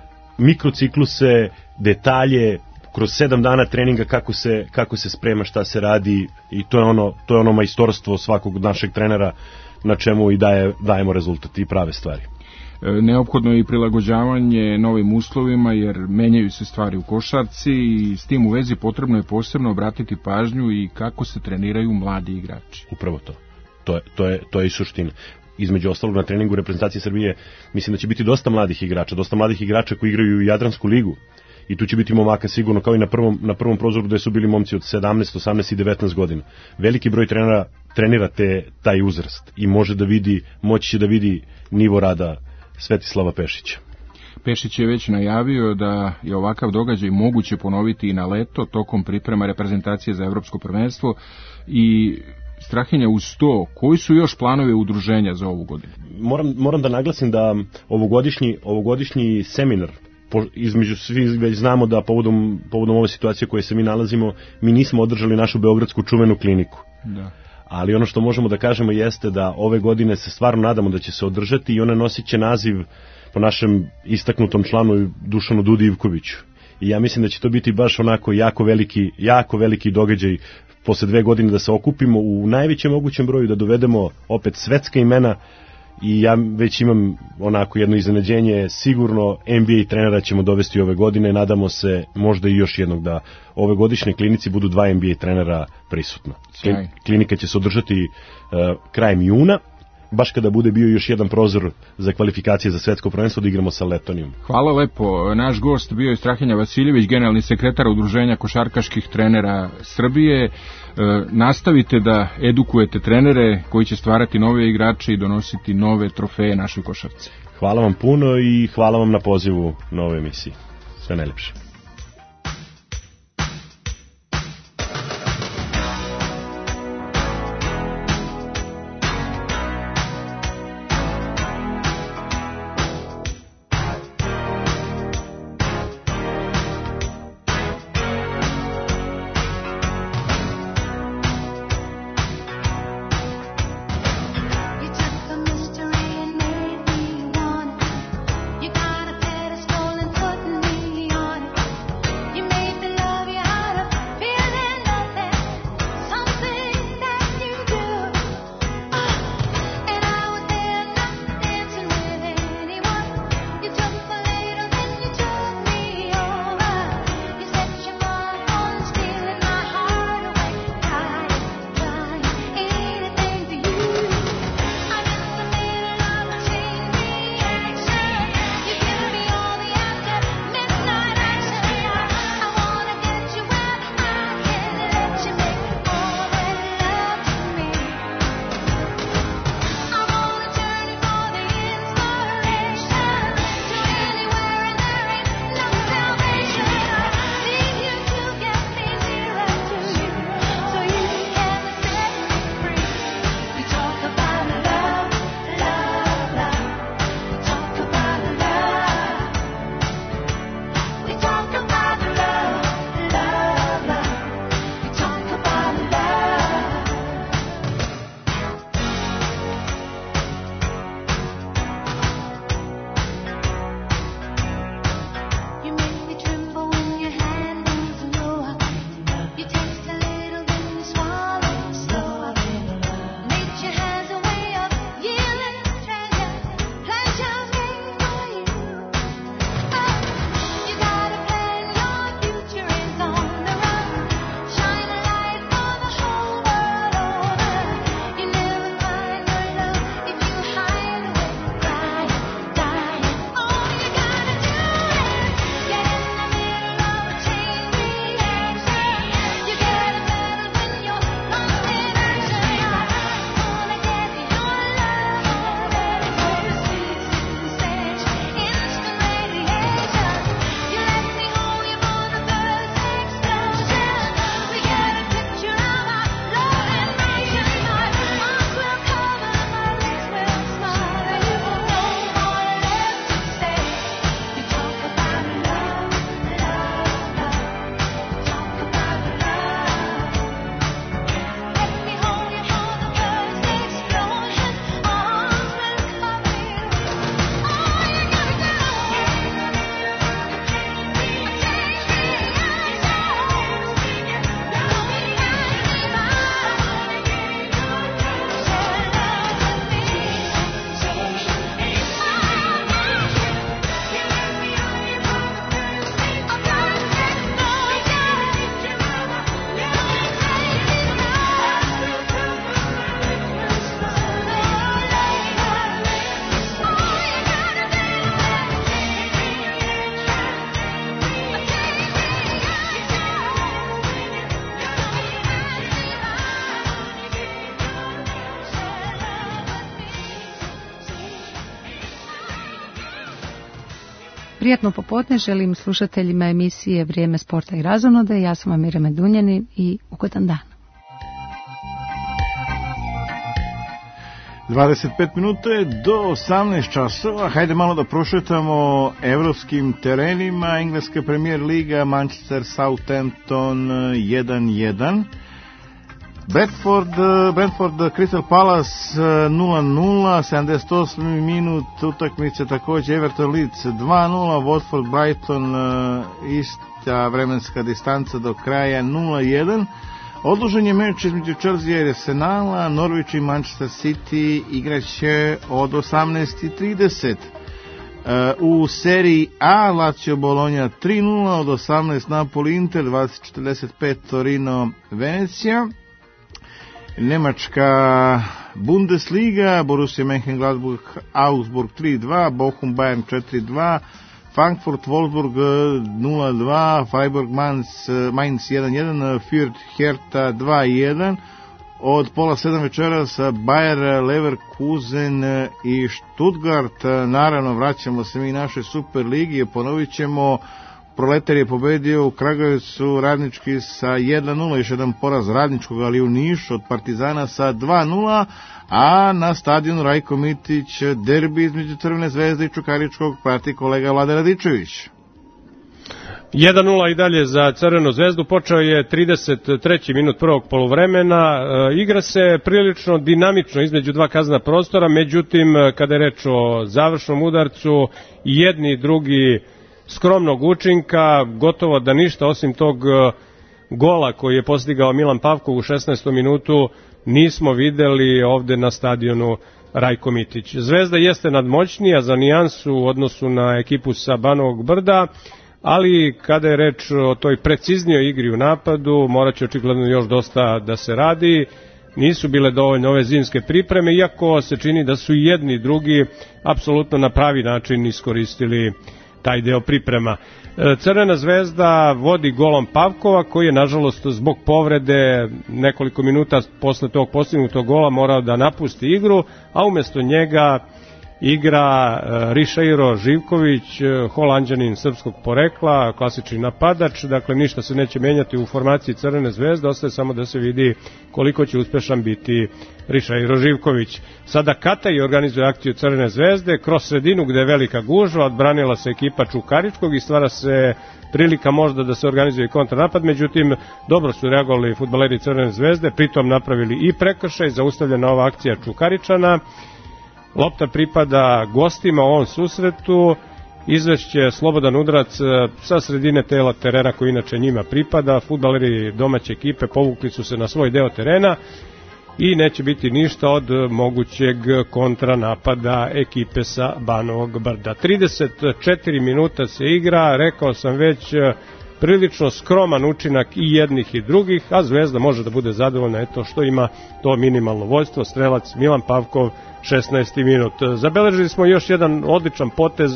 mikrocikluse, detalje, kroz sedam dana treninga kako se, kako se sprema, šta se radi i to je ono, to je ono majstorstvo svakog našeg trenera na čemu i daje, dajemo rezultat i prave stvari. Neophodno je i prilagođavanje novim uslovima jer menjaju se stvari u košarci i s tim u vezi potrebno je posebno obratiti pažnju i kako se treniraju mladi igrači. Upravo to. To je, to je, to je i suština. Između ostalog na treningu reprezentacije Srbije mislim da će biti dosta mladih igrača, dosta mladih igrača koji igraju u Jadransku ligu. I tu će biti momaka sigurno kao i na prvom, na prvom prozoru gde su bili momci od sedamnaest, osamnaest i devetnaest godina. Veliki broj trenera trenira te, taj uzrast i može da vidi, moći će da vidi nivo rada Svetislava Pešića. Pešić je već najavio da je ovakav događaj moguće ponoviti i na leto tokom priprema reprezentacije za evropsko prvenstvo i Strahinja uz to, koji su još planovi udruženja za ovu godinu? Moram, moram da naglasim da ovogodišnji, ovogodišnji seminar, po, između svi već znamo da povodom, povodom ove situacije koje se mi nalazimo, mi nismo održali našu beogradsku čuvenu kliniku. Da. Ali ono što možemo da kažemo jeste da ove godine se stvarno nadamo da će se održati i ona nosit će naziv po našem istaknutom članu Dušanu Dudi Ivkoviću. I ja mislim da će to biti baš onako jako veliki, jako veliki događaj posle dve godine da se okupimo u najvećem mogućem broju, da dovedemo opet svetska imena i ja već imam onako jedno iznenađenje, sigurno N B A trenera ćemo dovesti ove godine, nadamo se možda i još jednog da ove godišnje klinici budu dva N B A trenera prisutna. Klinika će se održati uh, krajem juna, baš kada bude bio još jedan prozor za kvalifikacije za svetsko prvenstvo da igramo sa Letonijom. Hvala lepo. Naš gost bio je Strahinja Vasiljević, generalni sekretar Udruženja košarkaških trenera Srbije. E, nastavite da edukujete trenere koji će stvarati nove igrače i donositi nove trofeje našoj košarci. Hvala vam puno i hvala vam na pozivu na ovoj emisiji. Sve najlepše. Prijatno popodne želim slušateljima emisije Vrijeme sporta i razonode. Ja sam Amira Medunjanin i ugodan dan. dvadeset pet minuta je do osamnaest časova. Hajde malo da prošetamo evropskim terenima. Engleska Premier Liga, Manchester Southampton jedan jedan. Bradford, Brentford Crystal Palace nula nula, sedamdeset osmi minut utakmice, također Everton Leeds dva nula, Watford Brighton ista vremenska distanca do kraja nula jedan. Odložen je meč između Chelsea i Arsenala, Norwich i Manchester City igraće od osamnaest i trideset. U seriji A Lazio Bologna tri nula, od osamnaest Napoli Inter, dvadeset četrdeset pet Torino Venecija. Nemačka Bundesliga, Borussia Mönchengladbach, Augsburg tri dva, Bochum Bayern četiri dva, Frankfurt Wolfsburg nula dva, Freiburg Mainz, Mainz jedan jedan, Fürth Hertha dva jedan. Od pola sedam večeras Bayer Leverkusen i Stuttgart. Naravno, vraćamo se mi naše Super ligi, ponovit ćemo. Proletar je pobedio u Kragujevcu Radnički sa jedan nula, još jedan poraz Radničkog, ali u Nišu od Partizana sa dva nula, a na stadionu Rajko Mitić derbi između Crvene zvezde i Čukaričkog prati kolega Vlada Radičević. jedan nula i dalje za Crvenu zvezdu, počeo je trideset treći minut prvog poluvremena, e, igra se prilično dinamično između dva kazna prostora, međutim kada je reč o završnom udarcu, jedni i drugi skromnog učinka, gotovo da ništa osim tog gola koji je postigao Milan Pavkov u šesnaestom minutu nismo videli ovde na stadionu Rajko Mitić. Zvezda jeste nadmoćnija za nijansu u odnosu na ekipu sa Banovog Brda, ali kada je reč o toj preciznijoj igri u napadu, morat će očigledno još dosta da se radi. Nisu bile dovoljne ove zimske pripreme, iako se čini da su jedni i drugi apsolutno na pravi način iskoristili taj deo priprema. Crvena zvezda vodi golom Pavkova, koji je nažalost zbog povrede nekoliko minuta posle tog postignutog gola morao da napusti igru, a umesto njega igra Rišeiro Živković, Holanđanin srpskog porekla, klasični napadač, dakle ništa se neće menjati u formaciji Crvene zvezde, ostaje samo da se vidi koliko će uspešan biti Rišeiro Živković. Sada Kataj organizuje akciju Crvene zvezde, kroz sredinu gde je velika gužva, odbranila se ekipa Čukaričkog i stvara se prilika možda da se organizuje kontranapad, međutim dobro su reagovali fudbaleri Crvene zvezde, pritom napravili i prekršaj, zaustavljena ova akcija Čukaričana. Lopta pripada gostima u ovom susretu, izvešće slobodan udarac sa sredine tela terena koji inače njima pripada, fudbaleri domaće ekipe povukli su se na svoj deo terena i neće biti ništa od mogućeg kontranapada ekipe sa Banovog Brda. trideset četiri minuta se igra, rekao sam već, prilično skroman učinak i jednih i drugih, a Zvezda može da bude zadovoljna eto što ima to minimalno vođstvo, strelac Milan Pavkov, šesnaesti minut. Zabeležili smo još jedan odličan potez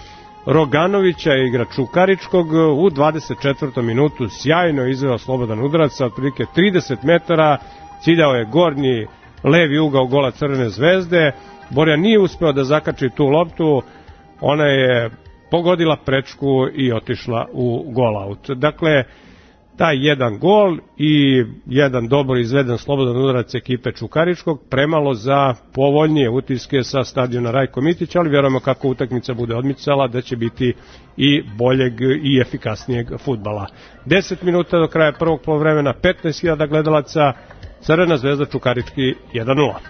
Roganovića, igrač Čukaričkog, u dvadeset četvrtom minutu sjajno izveo slobodan udarac sa otprilike trideset metara, ciljao je gornji levi ugao gola Crvene zvezde. Borjan nije uspeo da zakači tu loptu, ona je pogodila prečku i otišla u golaut. Dakle, taj jedan gol i jedan dobro izveden slobodan udarac ekipe Čukaričkog, premalo za povoljnije utiske sa stadiona Rajko Mitić, ali vjerujemo kako utakmica bude odmicala da će biti i boljeg i efikasnijeg fudbala. deset minuta do kraja prvog poluvremena, petnaest hiljada gledalaca, Crvena zvezda Čukarički jedan nula.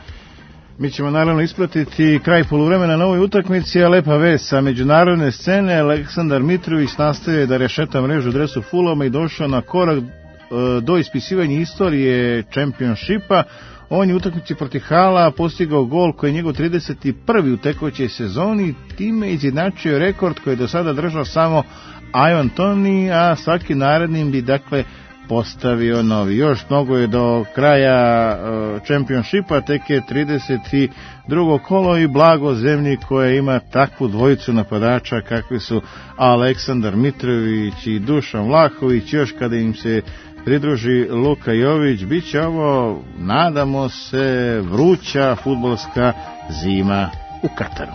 Mi ćemo naravno ispratiti kraj poluvremena na ovoj utakmici, a lepa vest sa međunarodne scene. Aleksandar Mitrović nastavio da rešeta mrežu u dresu Fulama i došao na korak e, do ispisivanja istorije Championshipa. On je u utakmici protiv Hala postigao gol koji je njegov trideset prvi u tekućoj sezoni, time izjednačio rekord koji je do sada držao samo Ivan Toney, a svaki narednim bi dakle postavio novi. Još mnogo je do kraja uh, Championshipa, tek je trideset drugo kolo i blago zemlji koja ima takvu dvojicu napadača kakvi su Aleksandar Mitrović i Dušan Vlahović. Još kada im se pridruži Luka Jović, bit će ovo, nadamo se, vruća fudbalska zima u Kataru.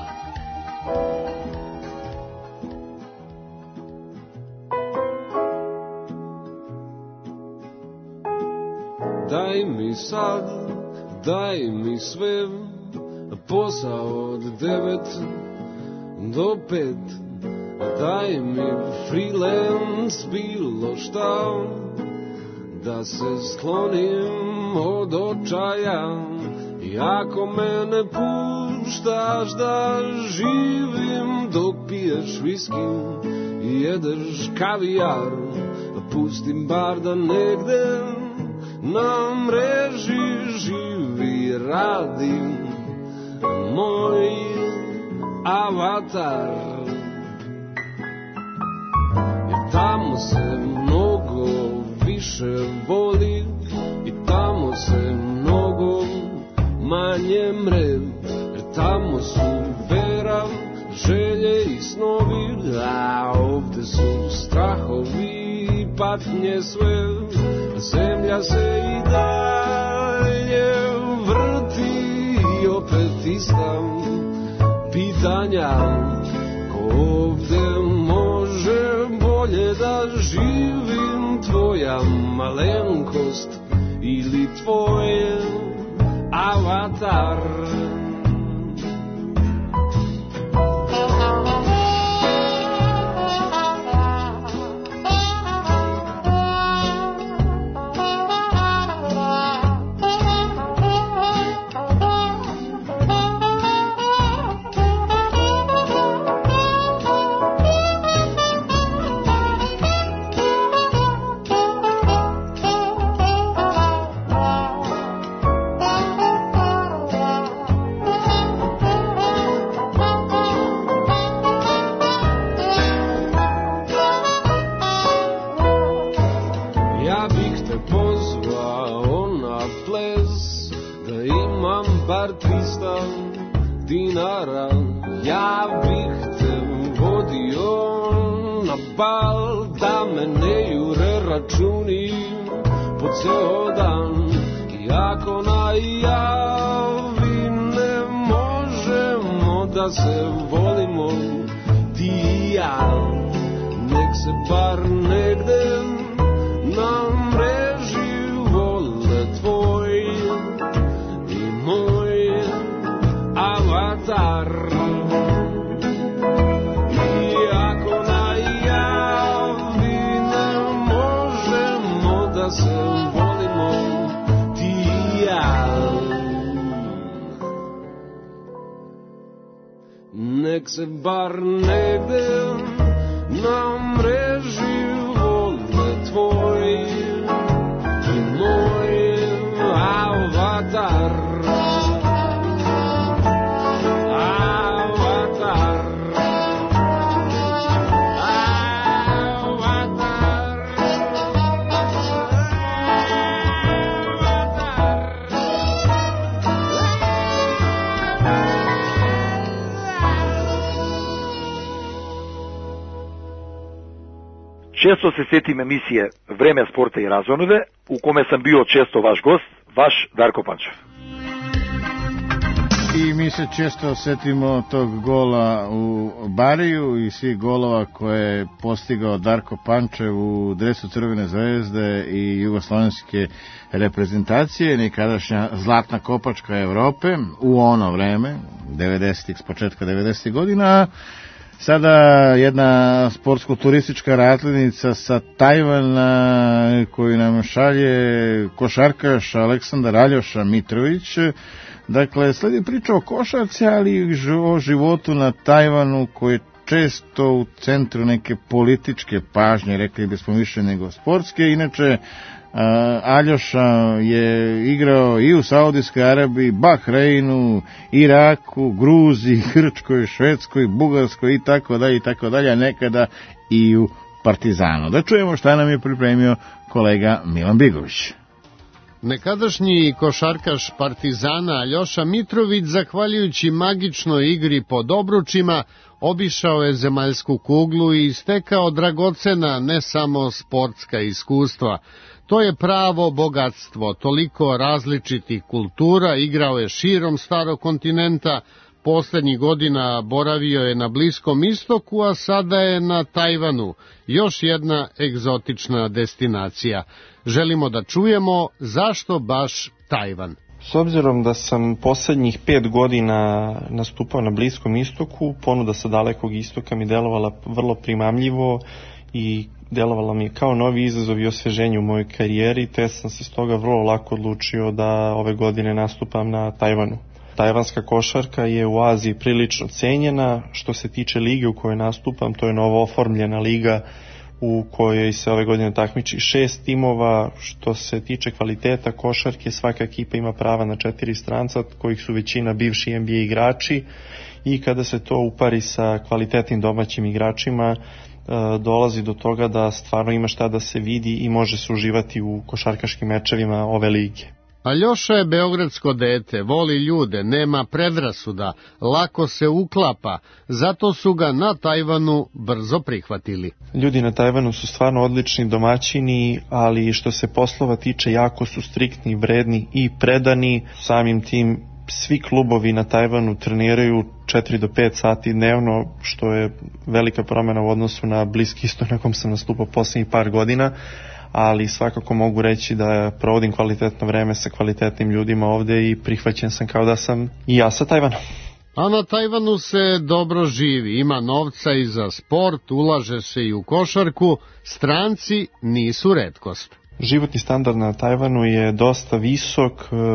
Daj mi sad, daj mi sve, posao od devet do pet. Daj mi freelance, bilo šta, da se sklonim od očaja. I ako me ne puštaš da živim dok piješ viski i jedeš kavijar, pustim bar da negde na mreži živi, radim moj avatar. I tamo se mnogo više voli i tamo se mnogo manje patnje sve, zemlja se i dalje vrti i opet ista pitanja. Ko ovde može bolje da živim, tvoja malenkost ili tvoj avatar? Dinara, ja bih te vodio na bal, da me ne jure računi po ceo dan. I ako najavi ne možemo da se volimo ti i ja, nek se bar negde na mreži vole tvoj i moj avatar. I ako najavi ne možemo da se volimo ti i ja, nek se bar negde na mreži vole tvoj i moj avatar. Često se sjetim emisije Vreme sporta i razonode, u kome sam bio često vaš gost, vaš Darko Pančev. I mi se često setimo tog gola u Bariju i svih golova koje je postigao Darko Pančev u dresu Crvene zvezde i jugoslovenske reprezentacije, nekadašnja zlatna kopačka Evrope u ono vreme, devedesetih, s početka devedesetih godina. Sada jedna sportsko-turistička ratlinica sa Tajvana koju nam šalje košarkaš Aleksandar Aljoša Mitrović. Dakle, sledi priča o košarci, ali i o životu na Tajvanu koji je često u centru neke političke pažnje, rekli bismo više nego sportske. Inače, Aljoša je igrao i u Saudijskoj Arabiji, Bahreinu, Iraku, Gruziji, Grčkoj, Švedskoj, Bugarskoj i tako dalje i tako dalje, a nekada i u Partizanu. Da čujemo šta nam je pripremio kolega Milan Bigović. Nekadašnji košarkaš Partizana Aljoša Mitrović, zahvaljujući magičnoj igri pod obručima, obišao je zemaljsku kuglu i stekao dragocena ne samo sportska iskustva. To je pravo bogatstvo, toliko različitih kultura, igrao je širom starog kontinenta, poslednjih godina boravio je na Bliskom istoku, a sada je na Tajvanu, još jedna egzotična destinacija. Želimo da čujemo zašto baš Tajvan. S obzirom da sam poslednjih pet godina nastupao na Bliskom istoku, ponuda sa Dalekog istoka mi delovala vrlo primamljivo i delovala mi je kao novi izazov i osveženje u mojoj karijeri, te sam se stoga vrlo lako odlučio da ove godine nastupam na Tajvanu. Tajvanska košarka je u Aziji prilično cenjena. Što se tiče lige u kojoj nastupam, to je novo oformljena liga u kojoj se ove godine takmiči šest timova. Što se tiče kvaliteta košarke, svaka ekipa ima prava na četiri stranca, kojih su većina bivši N B A igrači, i kada se to upari sa kvalitetnim domaćim igračima, dolazi do toga da stvarno ima šta da se vidi i može se uživati u košarkaškim mečevima ove lige. Aljoša je beogradsko dete, voli ljude, nema predrasuda, lako se uklapa, zato su ga na Tajvanu brzo prihvatili. Ljudi na Tajvanu su stvarno odlični domaćini, ali što se poslova tiče jako su striktni, vredni i predani. Samim tim svi klubovi na Tajvanu treniraju četiri do pet sati dnevno, što je velika promjena u odnosu na Bliski istok na kom sam nastupao posljednjih par godina, ali svakako mogu reći da provodim kvalitetno vreme sa kvalitetnim ljudima ovde i prihvaćen sam kao da sam i ja sa Tajvana. A na Tajvanu se dobro živi, ima novca i za sport, ulaže se i u košarku, stranci nisu retkost. Životni standard na Tajvanu je dosta visok,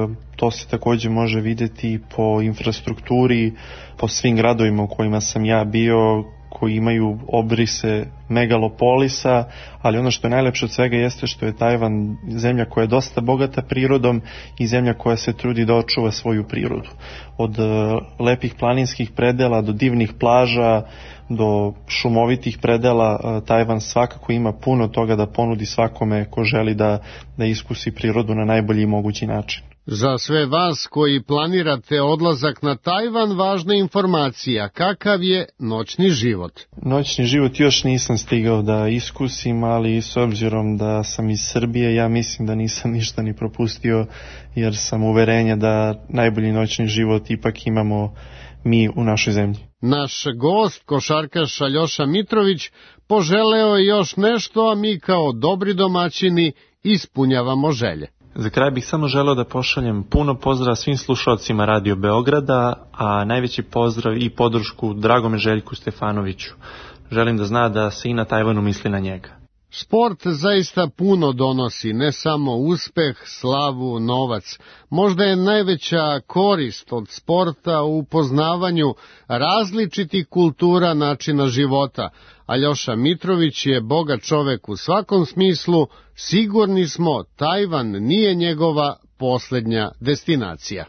to se također može vidjeti po infrastrukturi, po svim gradovima u kojima sam ja bio, koji imaju obrise megalopolisa, ali ono što je najlepše od svega jeste što je Tajvan zemlja koja je dosta bogata prirodom i zemlja koja se trudi da očuva svoju prirodu. Od lepih planinskih predela do divnih plaža, do šumovitih predela, Tajvan svakako ima puno toga da ponudi svakome ko želi da, da iskusi prirodu na najbolji mogući način. Za sve vas koji planirate odlazak na Tajvan, važna informacija, kakav je noćni život? Noćni život još nisam stigao da iskusim, ali s obzirom da sam iz Srbije, ja mislim da nisam ništa ni propustio, jer sam uverenja da najbolji noćni život ipak imamo mi u našoj zemlji. Naš gost, košarkaš Aljoša Mitrović, poželeo je još nešto, a mi kao dobri domaćini ispunjavamo želje. Za kraj bih samo želeo da pošaljem puno pozdrava svim slušalcima Radio Beograda, a najveći pozdrav i podršku dragome Željku Stefanoviću. Želim da zna da se i na Tajvanu misli na njega. Sport zaista puno donosi, ne samo uspeh, slavu, novac. Možda je najveća korist od sporta u upoznavanju različitih kultura načina života. Aljoša Mitrović je bogat čovek u svakom smislu, sigurni smo Tajvan nije njegova posljednja destinacija.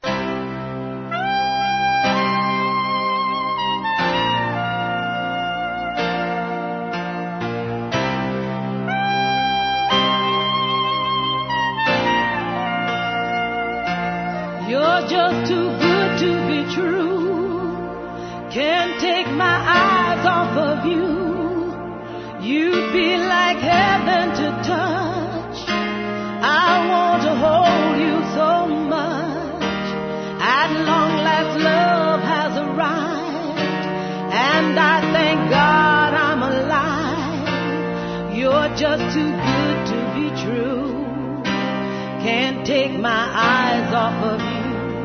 You're just too good to be true. Can't take my eyes off of you. You'd be like heaven to touch. I want to hold you so much. At long last love has arrived, and I thank God I'm alive. You're just too good to be true. Can't take my eyes off of you.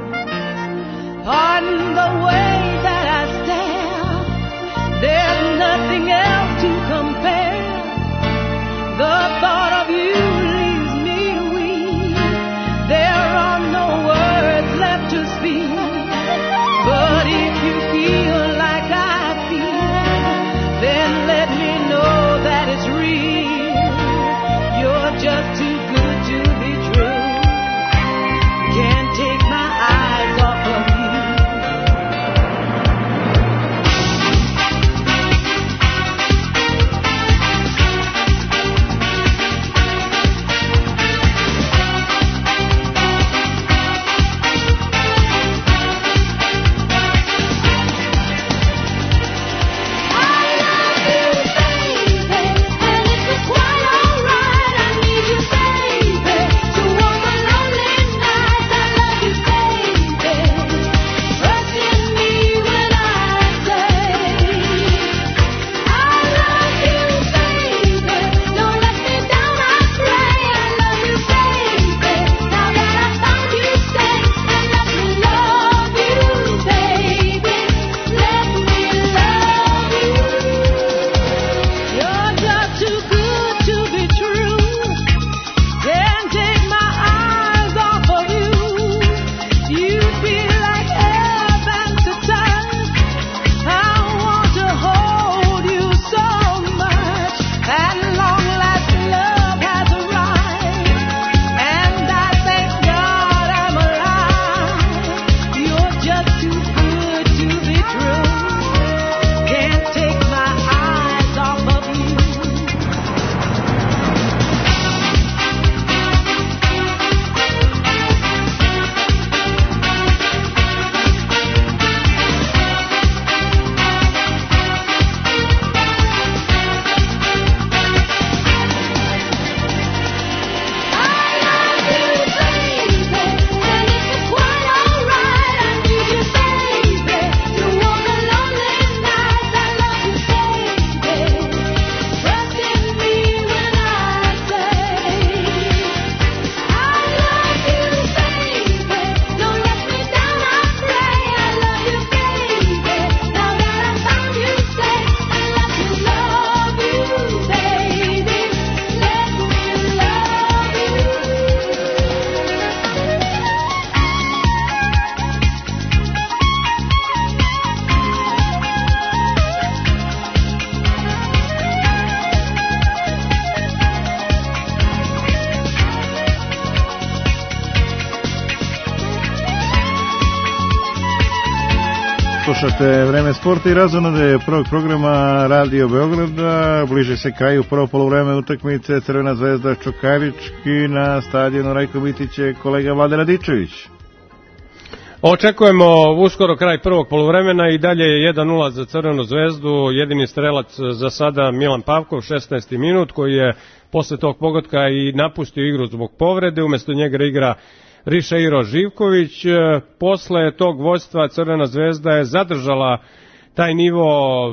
Pardon the way that I stare. There's nothing else to compare. The thought of you leaves me weak. There are no words left to speak. But if you feel like I feel, then let me know that it's real. You're just too good to be true. Can't take my eyes off of you. Slušate Vreme sporta i razonode prvog programa Radio Beograda. Bliže se kraju prvo polovreme utakmice Crvena zvezda Čukarički na stadionu Rajko Mitić je kolega Vlade Radičević. Očekujemo uskoro kraj prvog poluvremena i dalje je jedan nula za Crvenu zvezdu. Jedini strelac za sada Milan Pavkov, šesnaesti minut, koji je posle tog pogotka i napustio igru zbog povrede. Umesto njega igra Rišeiro Živković. Posle tog vođstva Crvena zvezda je zadržala taj nivo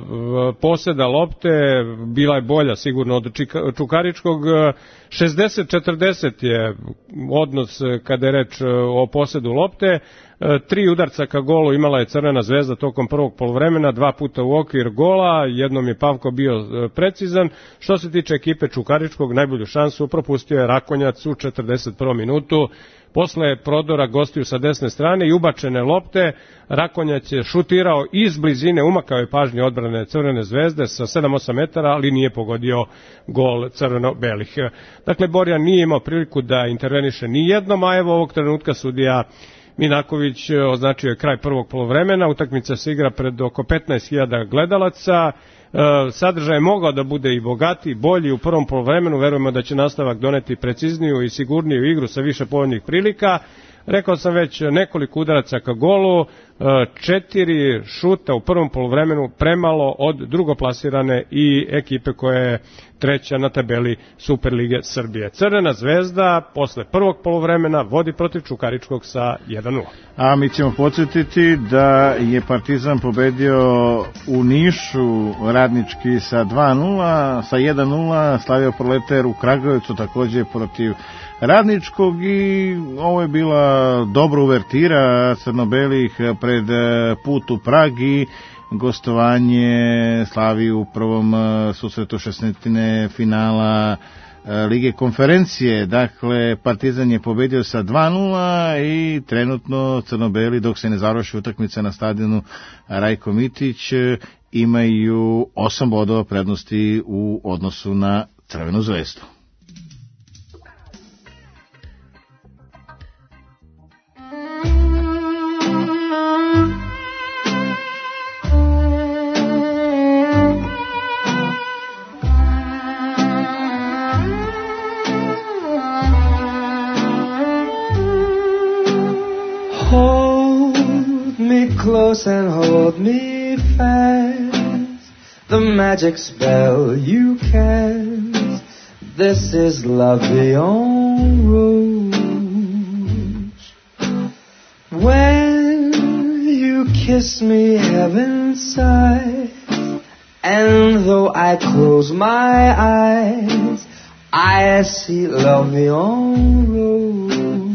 poseda lopte, bila je bolja sigurno od Čukaričkog. šezdeset četrdeset je odnos kada je reč o posedu lopte. Tri udarca ka golu imala je Crvena zvezda tokom prvog poluvremena, dva puta u okvir gola, jednom je Pavko bio precizan. Što se tiče ekipe Čukaričkog, najbolju šansu propustio je Rakonjac u četrdeset prvom minutu. Posle prodora gostiju sa desne strane i ubačene lopte, Rakonjac je šutirao iz blizine, umakao je pažnje odbrane Crvene zvezde sa sedam osam metara, ali nije pogodio gol crveno-belih. Dakle, Borjan nije imao priliku da interveniše ni jednom, a evo ovog trenutka sudija Minaković označio je kraj prvog poluvremena. Utakmica se igra pred oko petnaest hiljada gledalaca. Sadržaj je mogao da bude i bogatiji, bolji u prvom poluvremenu. Verujemo da će nastavak doneti precizniju i sigurniju igru sa više povoljnih prilika. Rekao sam već nekoliko udaraca ka golu, četiri šuta u prvom poluvremenu, premalo od drugoplasirane i ekipe koja je treća na tabeli Superlige Srbije. Crvena zvezda posle prvog poluvremena vodi protiv Čukaričkog sa jedan nula. A mi ćemo podsjetiti da je Partizan pobedio u Nišu Radnički sa dva nula, sa jedan nula slavio Proletar u Kragujevcu takođe protiv Radničkog i ovo je bila dobra uvertira crno-belih pred put u Prag i gostovanje slavi u prvom susretu šesnaestine finala Lige konferencije. Dakle, Partizan je pobedio sa dva nula i trenutno crno-beli, dok se ne završi utakmica na stadionu Rajko Mitić, imaju osam bodova prednosti u odnosu na Crvenu zvezdu. Close and hold me fast, the magic spell you cast, this is love beyond rules. When you kiss me heaven sighs, and though I close my eyes, I see love beyond rules.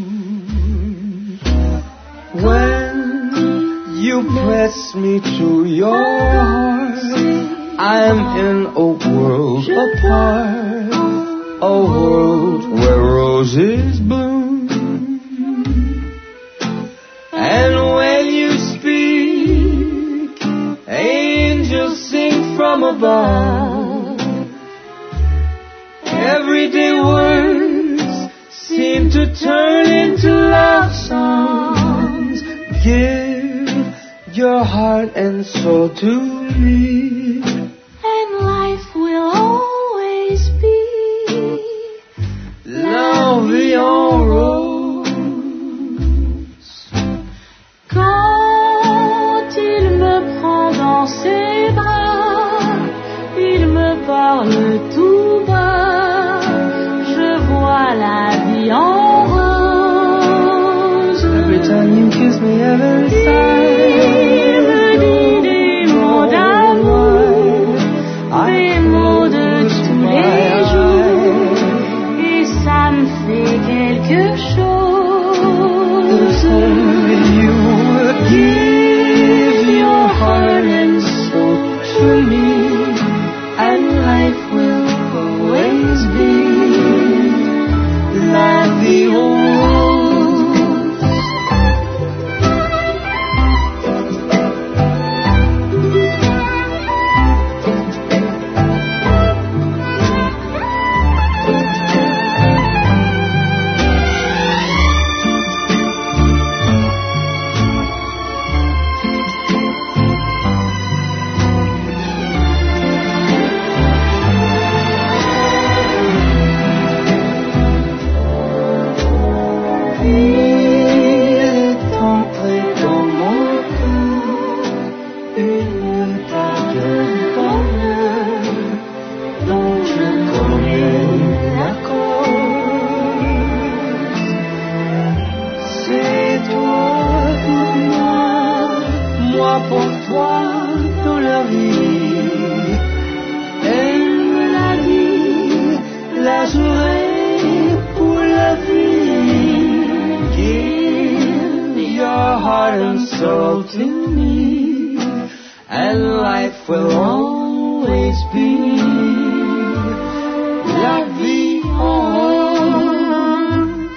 When you press me to your heart, I'm in a world apart, a world where roses bloom. And when you speak, angels sing from above. Everyday words seem to turn into love songs. Give your heart and soul to me, and life will always be love beyond rose. Quand il me prend dans ses bras, il me parle tout bas, je vois la vie en rose. Every time you kiss me, heaven sighs. Quelque chose. If only you would give your heart and soul to me, and life will always be la vie en all to me, and life will always be la vie en rose.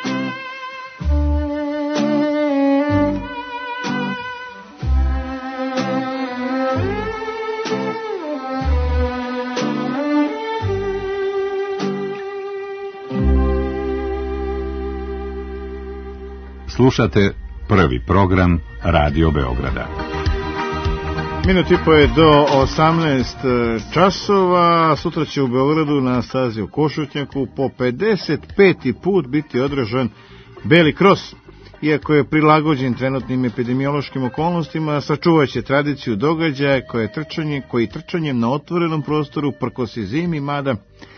Slušate prvi program Radio Beograda. Minut i po je do osamnaest časova. Sutra će u Beogradu na stazi u Košutnjaku po pedeset peti put biti održan Beli kros. Iako je prilagođen trenutnim epidemiološkim okolnostima, sačuvaće tradiciju događaja koje trčanje, koji trčanjem na otvorenom prostoru prkosi zimi, mada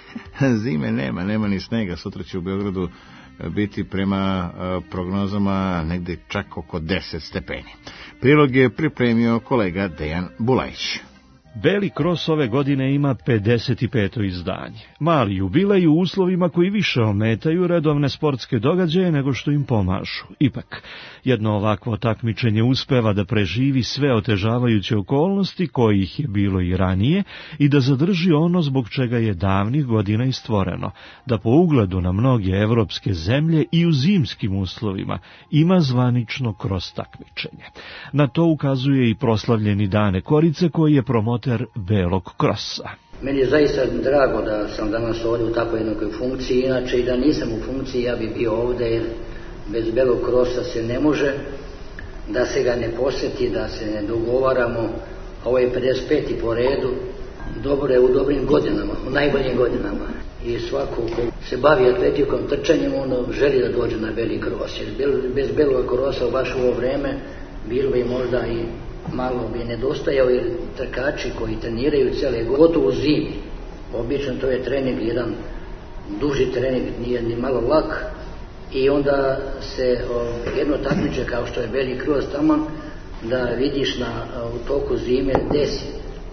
zime nema, nema ni snega. Sutra će u Beogradu biti prema prognozama negde čak oko deset stepeni. Prilog je pripremio kolega Dejan Bulajić. Beli kros ove godine ima pedeset peto izdanje. Mali jubilej u uslovima koji više ometaju redovne sportske događaje nego što im pomažu. Ipak, jedno ovakvo takmičenje uspeva da preživi sve otežavajuće okolnosti kojih je bilo i ranije i da zadrži ono zbog čega je davnih godina i stvoreno, da po ugledu na mnoge evropske zemlje i u zimskim uslovima ima zvanično kros takmičenje. Na to ukazuje i proslavljeni Dane Korice koji je promoter Belog krosa. Meni je zaista drago da sam danas ovdje u takvoj jednoj funkciji, inače i da nisam u funkciji ja bi bio ovdje, jer bez Belog krosa se ne može, da se ga ne posjeti, da se ne dogovaramo. Ovo je pedeset peti po redu, dobro je u dobrim godinama, u najboljim godinama. I svako ko se bavi atletikom, trčanjem, ono želi da dođe na Beli kros, jer bez Belog krosa u baš ovo vreme bilo bi možda i malo bi nedostajao, jer trkači koji treniraju cijele gotovo u zimi, obično to je trening, jedan duži trening, nije ni malo lak, i onda se o, jedno takmiče kao što je Beli kros tamo, da vidiš na, u toku zime gde si,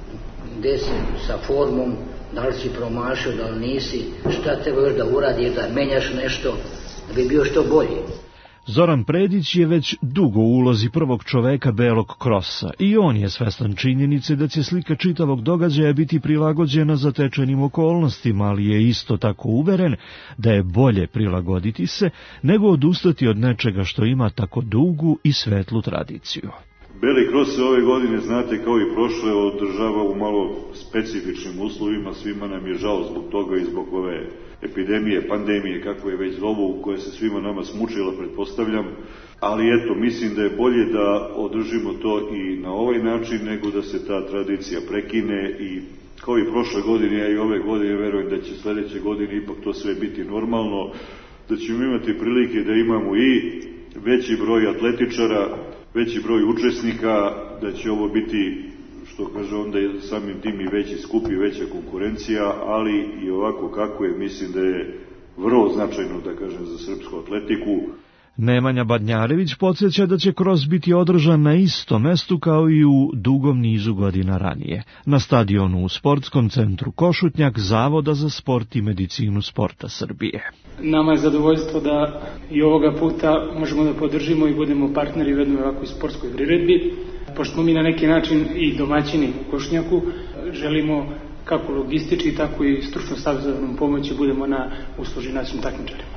gde si sa formom, da li si promašao, da li nisi, šta treba još da uradiš, da menjaš nešto, da bi bio što bolji. Zoran Predić je već dugo u ulozi prvog čoveka Belog krosa i on je svestan činjenice da će slika čitavog događaja biti prilagođena zatečenim okolnostima, ali je isto tako uveren da je bolje prilagoditi se nego odustati od nečega što ima tako dugu i svetlu tradiciju. Beli kros se ove godine, znate, kao i prošle, održava u malo specifičnim uslovima. Svima nam je žao zbog toga i zbog ove epidemije, pandemije, kako je već zovu, koja se svima nama smučila, pretpostavljam. Ali eto, mislim da je bolje da održimo to i na ovaj način, nego da se ta tradicija prekine i kao i prošle godine, a i ove godine, verujem da će sledeće godine ipak to sve biti normalno, da ćemo imati prilike da imamo i veći broj atletičara, veći broj učesnika, da će ovo biti, što kaže onda samim tim i veći skup i veća konkurencija, ali i ovako kako je, mislim da je vrlo značajno, da kažem, za srpsku atletiku. Nemanja Badnjarević podsjeća da će kros biti održan na istom mestu kao i u dugom nizu godina ranije, na stadionu u Sportskom centru Košutnjak Zavoda za sport i medicinu sporta Srbije. Nama je zadovoljstvo da i ovoga puta možemo da podržimo i budemo partneri u jednoj ovakvoj sportskoj priredbi. Pošto smo mi na neki način i domaćini u Košutnjaku, želimo kako logistički, tako i stručno savjetodavnom pomoći budemo na usluži našim takmičarima.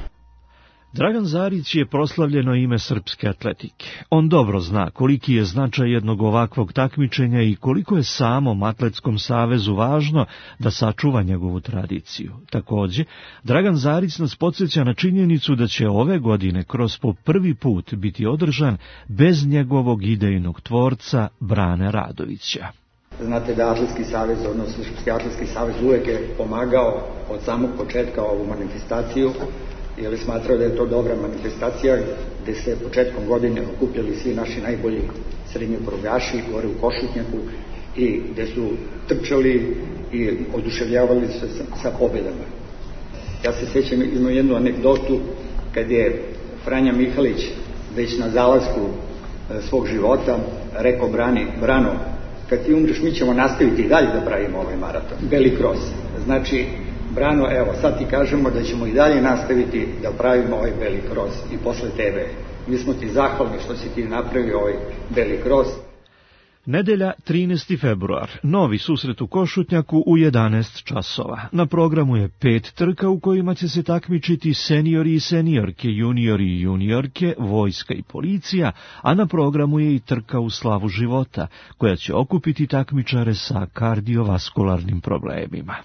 Dragan Zarić je proslavljeno ime srpske atletike. On dobro zna koliki je značaj jednog ovakvog takmičenja i koliko je samom atletskom savezu važno da sačuva njegovu tradiciju. Takođe, Dragan Zarić nas podsjeća na činjenicu da će ove godine kroz po prvi put biti održan bez njegovog idejnog tvorca Brane Radovića. Znate da Atletski savez, odnosno Srpski atletski savez, uvek je pomagao od samog početka ovu manifestaciju, jer je smatrao da je to dobra manifestacija, gde se početkom godine okupljali svi naši najbolji srednji prugaši gore u Košutnjaku i gde su trčali i oduševljavali se sa, sa pobedama. Ja se sjećam, imam jednu anegdotu kad je Franja Mihalić već na zalasku e, svog života rekao Brani: Brano, kad ti umreš mi ćemo nastaviti i dalje da pravimo ovaj maraton, Beli kros. Znači, Brano, evo, sad ti kažemo da ćemo i dalje nastaviti da pravimo ovaj Beli kros i posle tebe. mi smo ti zahvalni što si ti napravio ovaj Beli Kros. Nedelja trinaesti februar, novi susret u Košutnjaku u jedanaest časova. Na programu je pet trka u kojima će se takmičiti seniori i seniorke, juniori i juniorke, vojska i policija, a na programu je i trka u slavu života, koja će okupiti takmičare sa kardiovaskularnim problemima.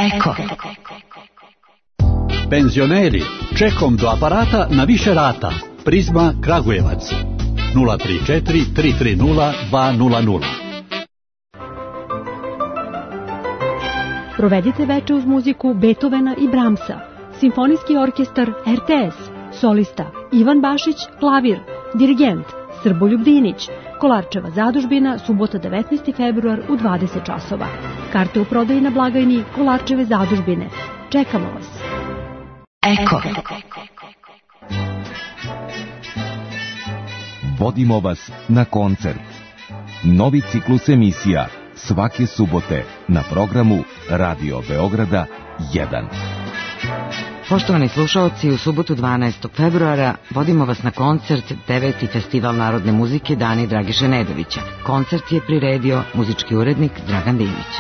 Eko. Penzioneri, čekom do aparata na više rata. Prizma Kragujevac. nula tri četiri tri tri nula dva nula nula. Provedite veče uz muziku Beethovena i Brahmsa. Simfonijski orkestar R T S. Solista Ivan Bašić, klavir. Dirigent Srboljub Dinić. Kolarčeva zadužbina, subota devetnaesti februar u dvadeset časova. Karte u prodaji na blagajni Kolarčeve zadužbine. Čekamo vas. Eko. Vodimo vas na koncert. Novi ciklus emisija svake subote na programu Radio Beograda jedan. Poštovani slušalci, u subotu dvanaestog februara vodimo vas na koncert deveti Festival narodne muzike Dani Dragiše Nedovića. Koncert je priredio muzički urednik Dragan Dinić.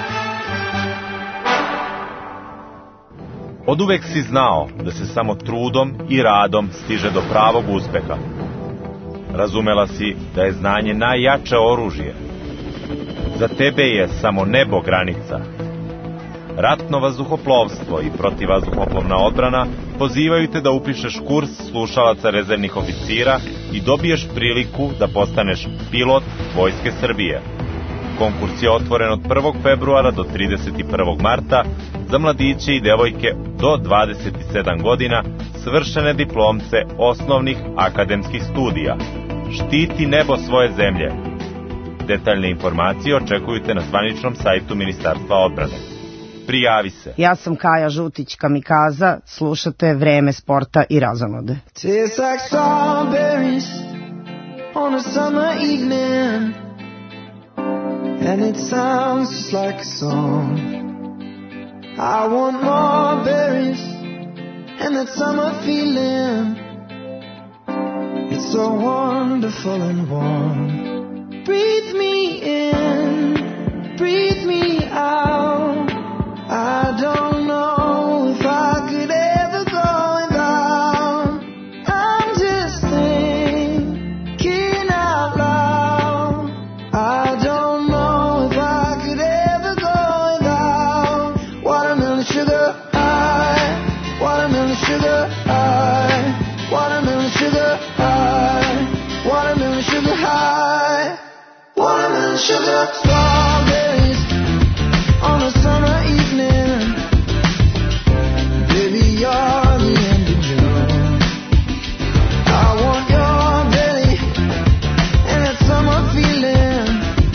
Oduvek si znao da se samo trudom i radom stiže do pravog uspeha. Razumela si da je znanje najjače oružje. Za tebe je samo nebo granica. Ratno vazduhoplovstvo i protivvazduhoplovna odbrana pozivaju te da upišeš kurs slušalaca rezervnih oficira i dobiješ priliku da postaneš pilot Vojske Srbije. Konkurs je otvoren od prvog februara do trideset prvog marta za mladiće i devojke do dvadeset sedam godina, svršene diplomce osnovnih akademskih studija. Štiti nebo svoje zemlje. Detaljne informacije očekuju te na zvaničnom sajtu Ministarstva odbrane. Prijavi se. Ja sam Kaja Žutić Kamikaza, slušate Vreme sporta i razonode. Tastes like strawberries on a summer evening, and it sounds just like a song. I want more berries and that summer feeling. It's so wonderful and warm. Breathe me in, breathe me out. I don't know if I could ever go without. I'm just thinking out loud. I don't know if I could ever go without. Watermelon sugar high, watermelon sugar high, watermelon sugar high, watermelon sugar high, watermelon sugar strawberries on a summer evening. Baby, you're the end of June. I want your belly and that summer feeling,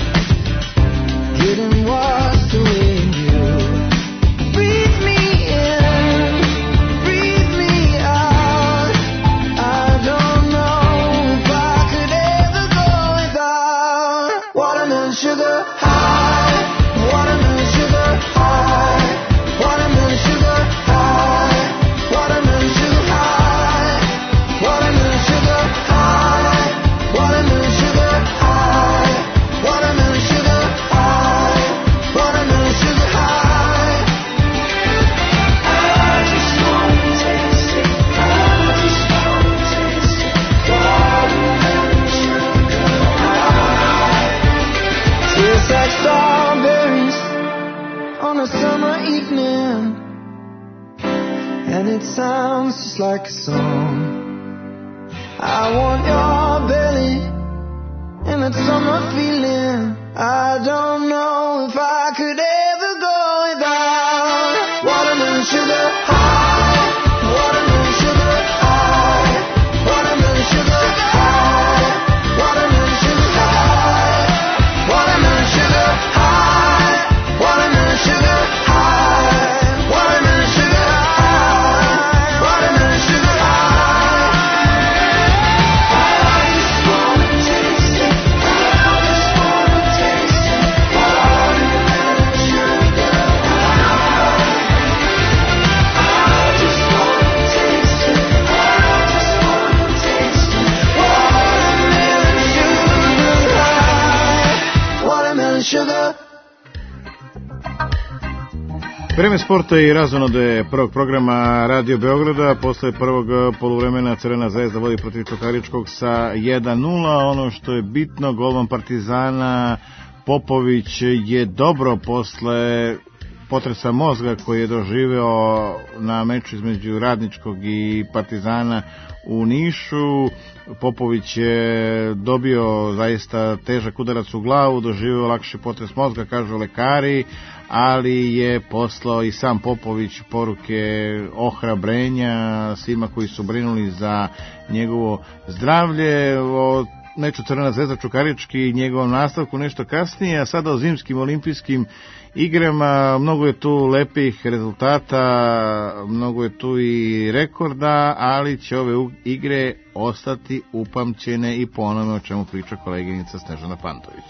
getting washed away in you. Breathe me in, breathe me out. I don't know if I could ever go without. Watermelon sugar high, watermelon sugar high, watermelon sugar high, watermelon sugar high, watermelon sugar high, watermelon sugar high, watermelon sugar high, watermelon sugar high. I just wanna taste it, I just wanna taste it, watermelon sugar high. Tastes like strawberries on a summer evening, and it sounds just like a song. I want your belly and that summer feeling. I don't know if I could ever go without. Watermelon sugar high, watermelon sugar high, watermelon sugar high, watermelon sugar high, watermelon sugar high, watermelon sugar high, watermelon sugar high, watermelon sugar high. I just wanna taste it, I just wanna taste it, watermelon sugar high. I just wanna taste it, I just wanna taste it, watermelon sugar high, watermelon sugar. Vreme sporta i razonode prvog programa Radio Beograda. Posle prvog poluvremena Crvena zvezda vodi protiv Čukaričkog sa jedan nula. Ono što je bitno, golman Partizana Popović je dobro posle potresa mozga koji je doživeo na meču između Radničkog i Partizana u Nišu. Popović je dobio zaista težak udarac u glavu, doživeo lakši potres mozga, kažu lekari, ali je poslao i sam Popović poruke ohrabrenja svima koji su brinuli za njegovo zdravlje. O meču Crvena zvezda Čukarički i njegovom nastavku nešto kasnije, a sada o zimskim olimpijskim igrama. Mnogo je tu lepih rezultata, mnogo je tu i rekorda, ali će ove igre ostati upamćene i po onome o čemu priča koleginica Snežana Pantović.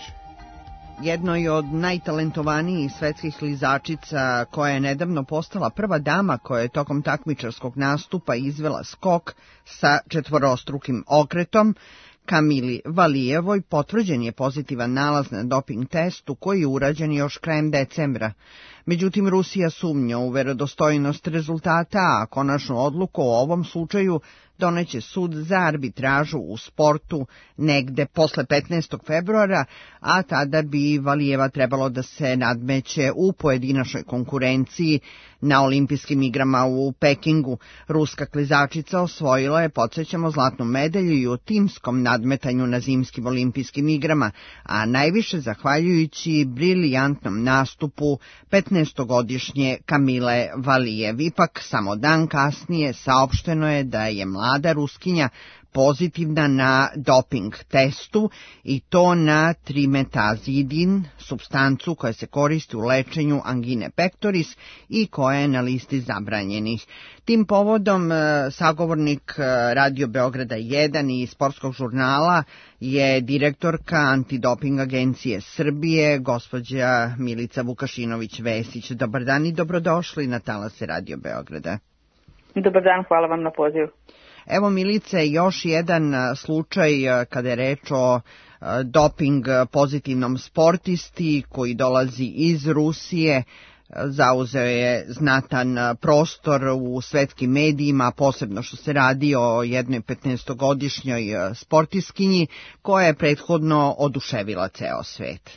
Jednoj od najtalentovanijih svetskih klizačica, koja je nedavno postala prva dama koja je tokom takmičarskog nastupa izvela skok sa četvorostrukim okretom, Kamili Valijevoj potvrđen je pozitivan nalaz na doping testu koji je urađen još krajem decembra. Međutim, Rusija sumnja u verodostojnost rezultata, a konačnu odluku o ovom slučaju doneće sud za arbitražu u sportu negde posle petnaestog februara, a tada bi Valijeva trebalo da se nadmeće u pojedinačnoj konkurenciji na olimpijskim igrama u Pekingu. Ruska klizačica osvojila je, podsjećamo, zlatnu medalju i u timskom nadmetanju na zimskim olimpijskim igrama, a najviše zahvaljujući briljantnom nastupu petnaestogodišnje Kamile Valijev. Ipak, samo dan kasnije saopšteno je da je mlada Ruskinja pozitivna na doping testu i to na trimetazidin, supstancu koja se koristi u lečenju angine pectoris i koja je na listi zabranjenih. Tim povodom sagovornik Radio Beograda jedan i sportskog žurnala je direktorka Antidoping agencije Srbije, gospođa Milica Vukašinović-Vesić. Dobar dan i dobrodošli na talase Radio Beograda. Dobar dan, hvala vam na pozivu. Evo, Milice, još jedan slučaj kada je reč o doping pozitivnom sportisti koji dolazi iz Rusije. Zauzeo je znatan prostor u svetskim medijima, posebno što se radi o jednoj petnaestogodišnjoj sportiskinji koja je prethodno oduševila ceo svet.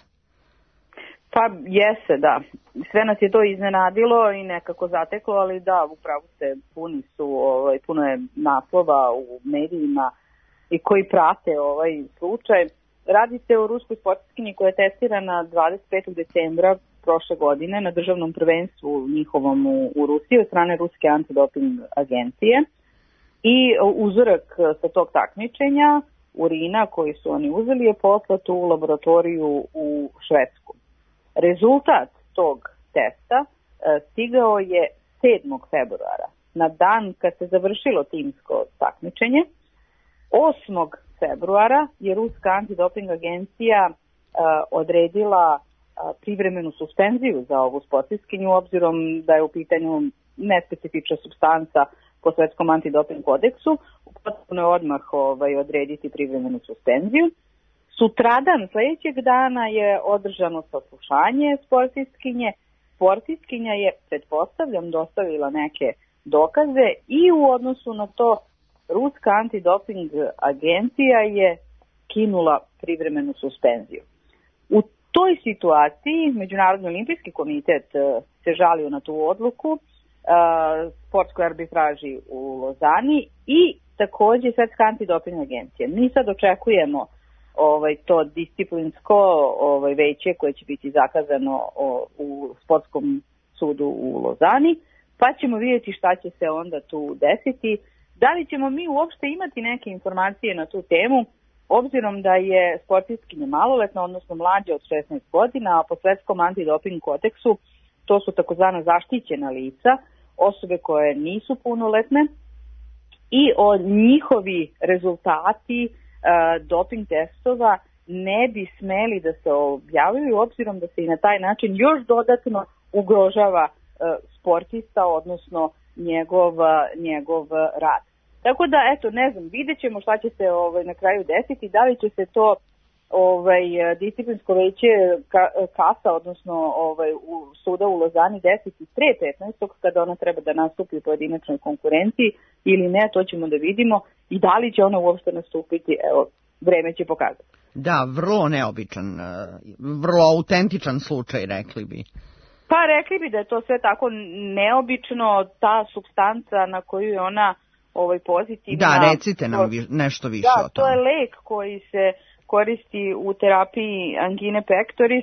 Pa jese, da. Sve nas je to iznenadilo i nekako zateklo, ali da, upravo se puni su, ovaj, puno je naslova u medijima i koji prate ovaj slučaj. Radi se o ruskoj sportiskinji koja je testirana dvadeset petog decembra prošle godine na državnom prvenstvu njihovom u, u Rusiji od strane Ruske antidoping agencije. I uzorak sa tog takmičenja, urina koji su oni uzeli, je poslat u laboratoriju u Švedsku. Rezultat tog testa e, stigao je sedmog februara, na dan kad se završilo timsko takmičenje. osmog februara je Ruska antidoping agencija e, odredila e, privremenu suspenziju za ovu sportiskinju, obzirom da je u pitanju nespecifična supstanca po svetskom antidoping kodeksu. Potrebno je odmah ovaj, odrediti privremenu suspenziju. Sutradan, sljedećeg dana, je održano saslušanje sportistkinje. Sportistkinja je, pretpostavljam, dostavila neke dokaze i u odnosu na to Ruska antidoping agencija je kinula privremenu suspenziju. U toj situaciji Međunarodni olimpijski komitet se žalio na tu odluku sportskoj arbitraži u Lozani i takođe Svetska antidoping agencija. Mi sad očekujemo ovaj to disciplinsko ovaj veće koje će biti zakazano o, u sportskom sudu u Lozani, pa ćemo vidjeti šta će se onda tu desiti. Da li ćemo mi uopšte imati neke informacije na tu temu, obzirom da je sportistkinja maloletna, odnosno mlađa od šesnaest godina, a po svetskom antidoping kodeksu to su takozvana zaštićena lica, osobe koje nisu punoletne, i o njihovi rezultati doping testova ne bi smeli da se objavljuju, obzirom da se i na taj način još dodatno ugrožava sportista, odnosno njegov, njegov rad. Tako da, eto, ne znam, vidjet ćemo šta će se ovaj, na kraju desiti, da li će se to ovaj, disciplinsko veće kasa, odnosno ovaj, u suda u Lozani desiti pre petnaestog kada ona treba da nastupi u pojedinačnoj konkurenciji ili ne, to ćemo da vidimo, i da li će ona uopšte nastupiti, evo, vreme će pokazati. Da, vrlo neobičan, vrlo autentičan slučaj, rekli bi. Pa rekli bi da je to sve tako neobično, ta supstanca na koju je ona ovaj, pozitivna. Da, recite nam vi, nešto više da, o tome. To je lek koji se koristi u terapiji angine pectoris.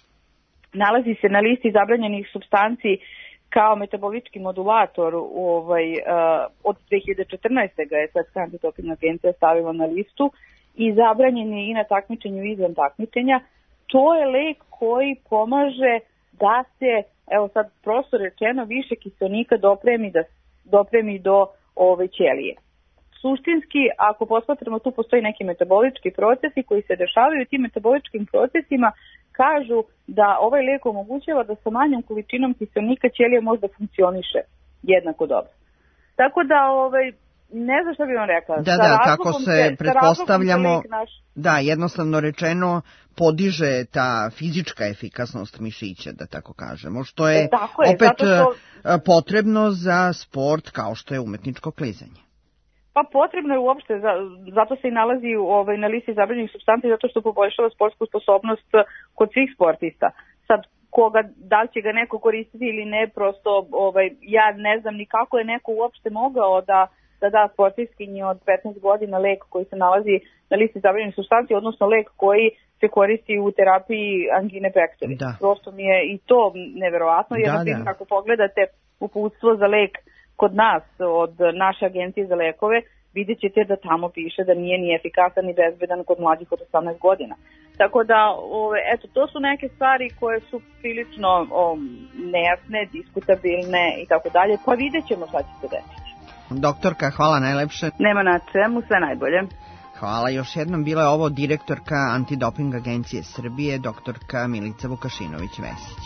Nalazi se na listi zabranjenih supstanci kao metabolički modulator ovaj, uh, od dve hiljade četrnaeste. ga je Svetska antidoping agencija stavila na listu i zabranjen je i na takmičenju izvan takmičenja. To je lek koji pomaže da se, evo sad prosto rečeno, više kiselnika dopremi, da, dopremi do ove ćelije. Suštinski, ako posmatramo, tu postoji neki metabolički procesi koji se dešavaju u tim metaboličkim procesima, kažu da ovaj lek omogućava da sa manjom količinom kiselnika ćelija možda funkcioniše jednako dobro. Tako da, ovaj, ne znam što bih vam rekla. Da, da, kako se pretpostavljamo, da, jednostavno rečeno, podiže ta fizička efikasnost mišića, da tako kažemo, što je, e, je opet što... potrebno za sport kao što je umetničko klizanje. Pa potrebno je uopšte, zato se i nalazi ovaj, na listi zabranjenih supstanci, zato što poboljšava sportsku sposobnost kod svih sportista. Sad, koga, da li će ga neko koristiti ili ne, prosto ovaj, ja ne znam ni kako je neko uopšte mogao da, da da sportiskinji od petnaest godina lek koji se nalazi na listi zabranjenih supstanci, odnosno lek koji se koristi u terapiji angine pectoris. Prosto mi je i to neverovatno, jer da, da. Ako pogledate uputstvo za lek kod nas, od naše agencije za lekove, vidjet ćete da tamo piše da nije ni efikasan ni bezbedan kod mlađih od osamnaest godina. Tako da, ove, eto, to su neke stvari koje su prilično o, nejasne, diskutabilne i tako dalje, pa vidjet ćemo šta će se desiti. Doktorka, hvala najlepše. Nema na čemu, sve najbolje. Hvala još jednom, bila je ovo direktorka Antidoping agencije Srbije, doktorka Milica Vukašinović-Vesić.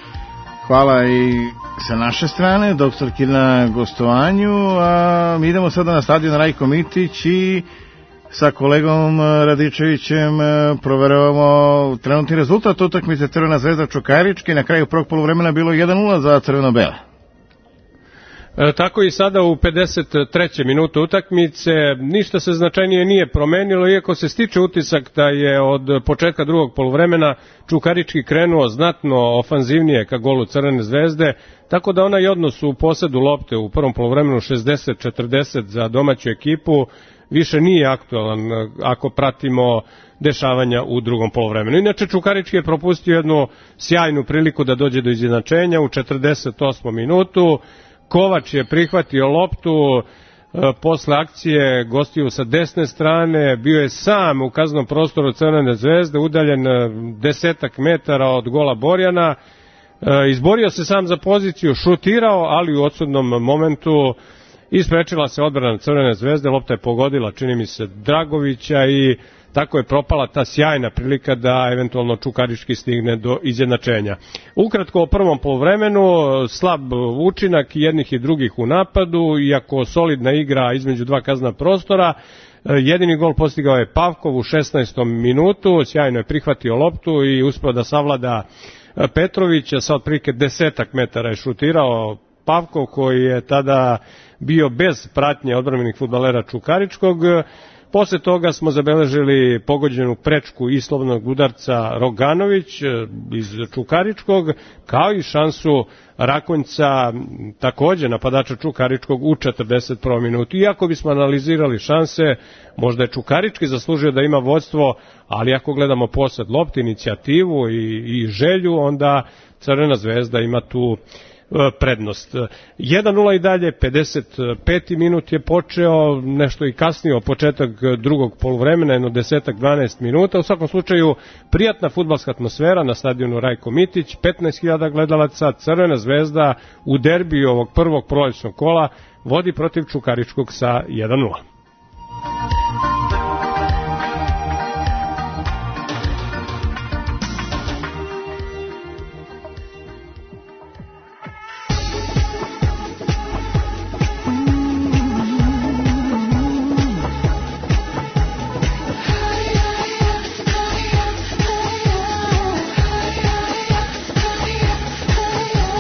Hvala i sa naše strane, doktorki na gostovanju, a mi idemo sada na stadion Rajko Mitić i sa kolegom Radičevićem proveravamo trenutni rezultat utakmice Crvena zvezda Čukarički. Na kraju prvog poluvremena bilo jedan nula za crveno-bele. E, tako i sada u pedeset trećoj minutu utakmice ništa se značajnije nije promenilo, iako se stiče utisak da je od početka drugog poluvremena Čukarički krenuo znatno ofanzivnije ka golu Crvene zvezde, tako da onaj odnos u posedu lopte u prvom poluvremenu šezdeset četrdeset za domaću ekipu više nije aktualan ako pratimo dešavanja u drugom poluvremenu. Inače, Čukarički je propustio jednu sjajnu priliku da dođe do izjednačenja u četrdeset osmom minutu. Kovač je prihvatio loptu e, posle akcije gostiju sa desne strane, bio je sam u kaznom prostoru Crvene zvezde, udaljen desetak metara od gola Borjana, e, izborio se sam za poziciju, šutirao, ali u odsudnom momentu isprečila se odbrana Crvene zvezde, lopta je pogodila, čini mi se, Dragovića i tako je propala ta sjajna prilika da eventualno Čukarički stigne do izjednačenja. Ukratko o prvom poluvremenu, slab učinak jednih i drugih u napadu, iako solidna igra između dva kazna prostora. Jedini gol postigao je Pavkov u šesnaestom minutu, sjajno je prihvatio loptu i uspeo da savlada Petrovića, sa otprilike desetak metara je šutirao Pavkov, koji je tada bio bez pratnje odbrambenih fudbalera Čukaričkog. Posle toga smo zabeležili pogođenu prečku i slobodnog udarca Roganović iz Čukaričkog, kao i šansu Rakonjca, takođe napadača Čukaričkog, u četrdeset prvom minutu. Iako bismo analizirali šanse, možda je Čukarički zaslužio da ima vodstvo, ali ako gledamo posed lopte, inicijativu i, i želju, onda Crvena zvezda ima tu prednost. jedan nula i dalje, pedeset peti minut je počeo, nešto i kasnije, početak drugog poluvremena, jedno desetak dvanaest minuta. U svakom slučaju, prijatna fudbalska atmosfera na stadionu Rajko Mitić, petnaest hiljada gledalaca, Crvena zvezda u derbiju ovog prvog prolećnog kola vodi protiv Čukaričkog sa jedan nula.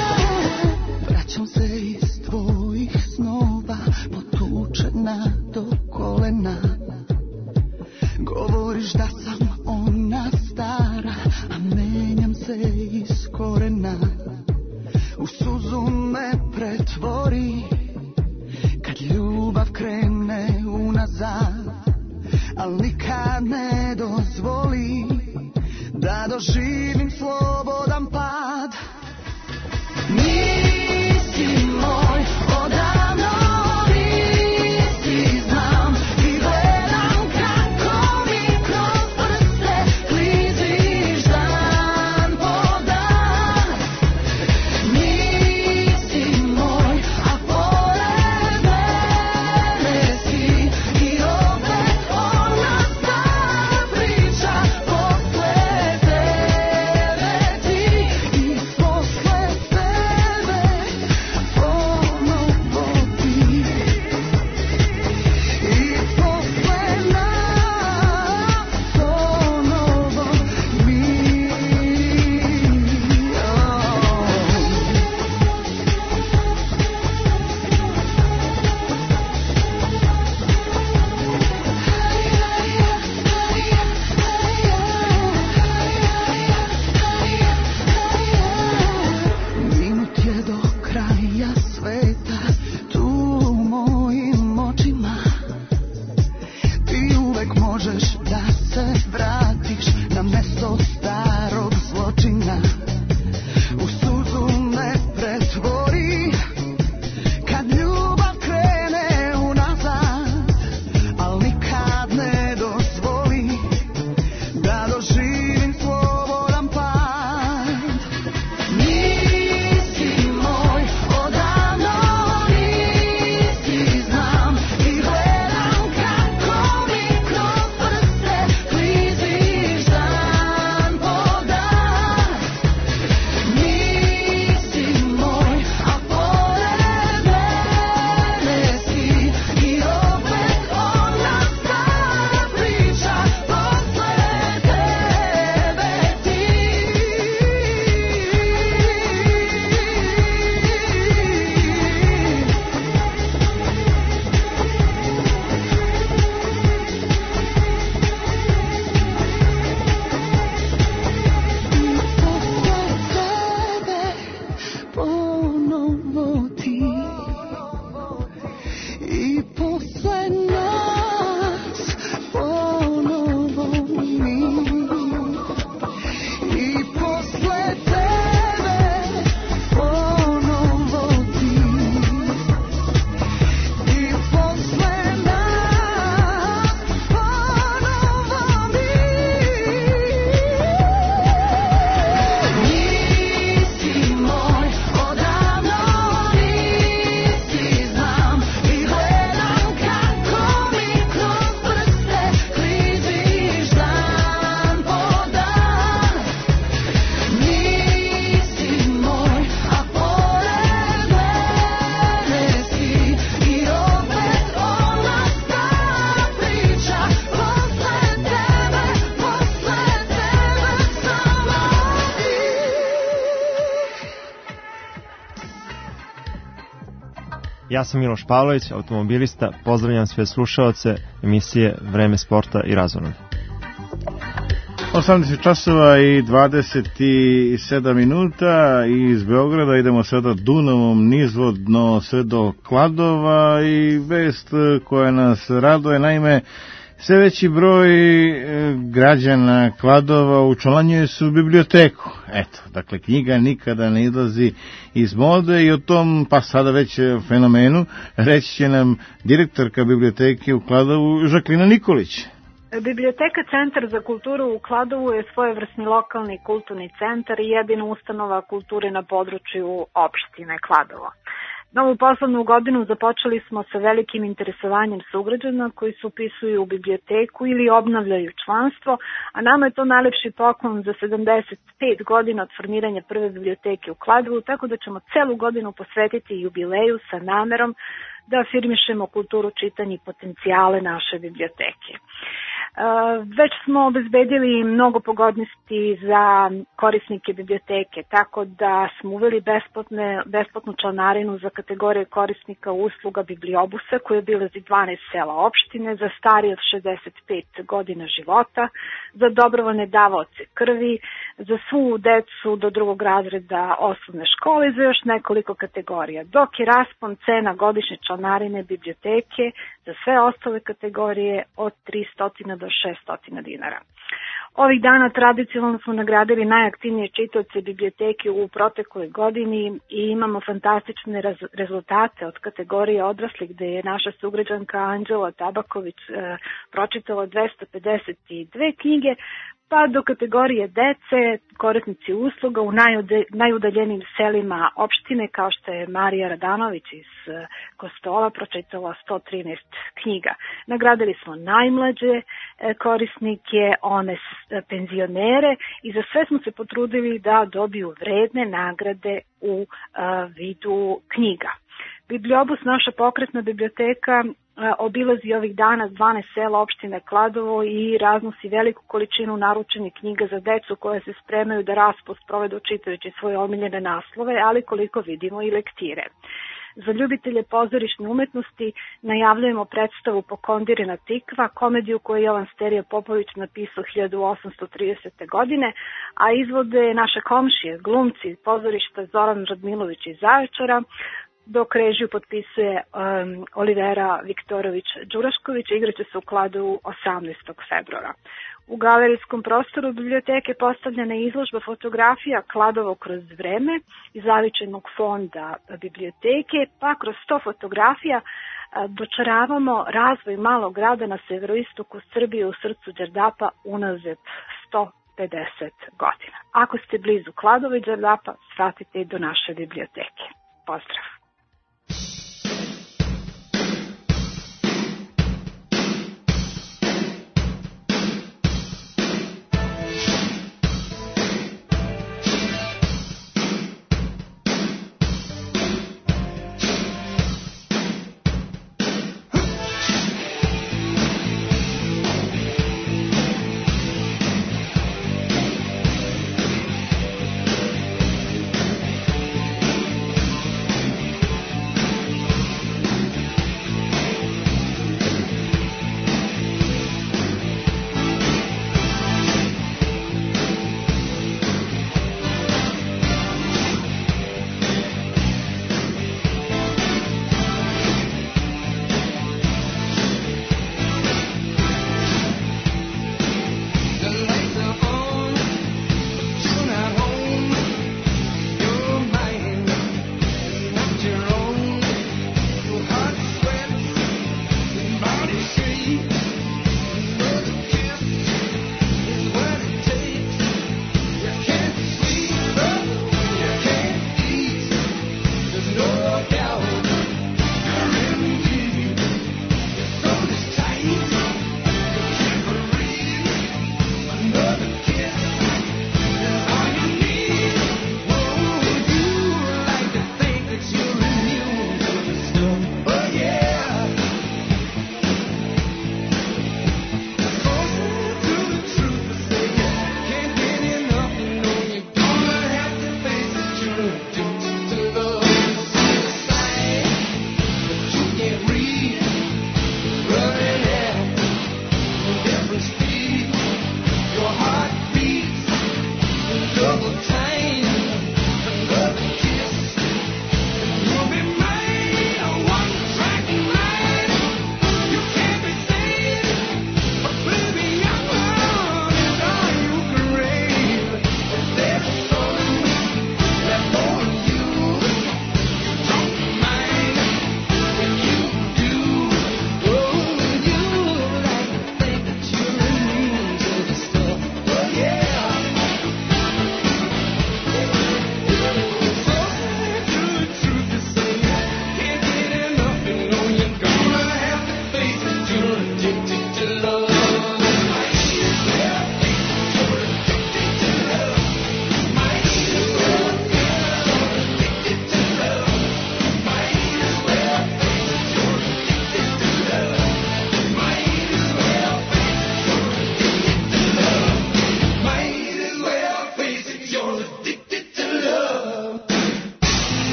Vraćam se iz tvojih snova, potučena do doživim slobodan pad. Nisi moj, odavno nisi, znam i gledam kako mi kroz prste kliziš dan po dan. Nisi moj, a pored mene si i opet ona stara priča posle tebe ti i posle tebe ponovo ti i posle nas ponovo mi. Minut je do kraja sveta, tu u mojim očima. Ti uvek možeš da se vratiš na mesto starog zločina. U suzu me pretvori kad ljubav krene unazad, al nikad ne dozvoli da doživim slobodan pad. Nisi moj, odavno nisi, znam i gledam kako mi kroz prste kliziš dan po dan. Nisi moj, a pored mene si i opet ona stara priča posle tebe ti. Ponovo ti i posle nas ponovo mi i posle tebe ponovo ti i posle nas ponovo mi. Nisi moj, odavno nisi, znam i gledam kako mi kroz prste kliziš dan po dan. Nisi moj, a pored mene si i opet ona stara priča posle tebe, posle tebe samo ti. Ja sam Miloš Pavlović, automobilista. Pozdravljam sve slušaoce emisije Vreme sporta i razonode. osamnaest časova i dvadeset sedam minuta iz Beograda idemo sada Dunavom nizvodno sve do Kladova i vest koja nas raduje, naime sve veći broj e, građana Kladova učlanjuje se u biblioteku. Eto, dakle knjiga nikada ne izlazi iz mode i o tom pa sada već fenomenu reći će nam direktorka biblioteke u Kladovu Žaklina Nikolić. Biblioteka Centar za kulturu u Kladovu je svojevrsni lokalni kulturni centar i jedina ustanova kulture na području opštine Kladovo. Novu poslovnu godinu započeli smo sa velikim interesovanjem sugrađana koji se upisuju u biblioteku ili obnavljaju članstvo, a nama je to najlepši poklon za sedamdeset pet godina od formiranja prve biblioteke u Kladovu, tako da ćemo celu godinu posvetiti jubileju sa namerom da afirmišemo kulturu čitanja i potencijale naše biblioteke. Već smo obezbedili mnogo pogodnosti za korisnike biblioteke, tako da smo uveli besplatne, besplatnu članarinu za kategorije korisnika usluga bibliobusa koje obilazi dvanaest sela opštine, za starije od šezdeset pet godina života, za dobrovoljne davaoce krvi, za svu decu do drugog razreda osnovne škole i za još nekoliko kategorija, dok je raspon cena godišnje članarine biblioteke za sve ostale kategorije od tristo do šeststo dinara. Ovih dana tradicionalno smo nagradili najaktivnije čitaoce biblioteke u protekloj godini i imamo fantastične raz, rezultate od kategorije odraslih, gde je naša sugrađanka Anđela Tabaković e, pročitala dvesta pedeset dve knjige, pa do kategorije dece, korisnici usluga u najude, najudaljenim selima opštine, kao što je Marija Radanović iz Kostola, pročitala sto trinaest knjiga. Nagradili smo najmlađe korisnike, one penzionere i za sve smo se potrudili da dobiju vredne nagrade u vidu knjiga. Bibliobus, naša pokretna biblioteka, obilazi ovih dana dvanaest sela opštine Kladovo i raznosi veliku količinu naručenih knjiga za decu koje se spremaju da raspust provedu čitajući svoje omiljene naslove, ali koliko vidimo i lektire. Za ljubitelje pozorišne umetnosti najavljujemo predstavu Pokondirina tikva, komediju koju je Jovan Sterija Popović napisao hiljadu osamsto tridesete. godine, a izvode naše komšije, glumci pozorišta Zoran Radmilović iz Zaječara, dok režiju potpisuje um, Olivera Viktorović-Đurašković, igraće se u Kladovu osamnaestog februara. U galerijskom prostoru biblioteke postavljena je izložba fotografija Kladovo kroz vreme iz Zavičajnog fonda biblioteke, pa kroz sto fotografija dočaravamo razvoj malog grada na severoistoku Srbije u srcu Đerdapa unazad sto pedeset godina. Ako ste blizu Kladova i Đerdapa, svratite i do naše biblioteke. Pozdrav!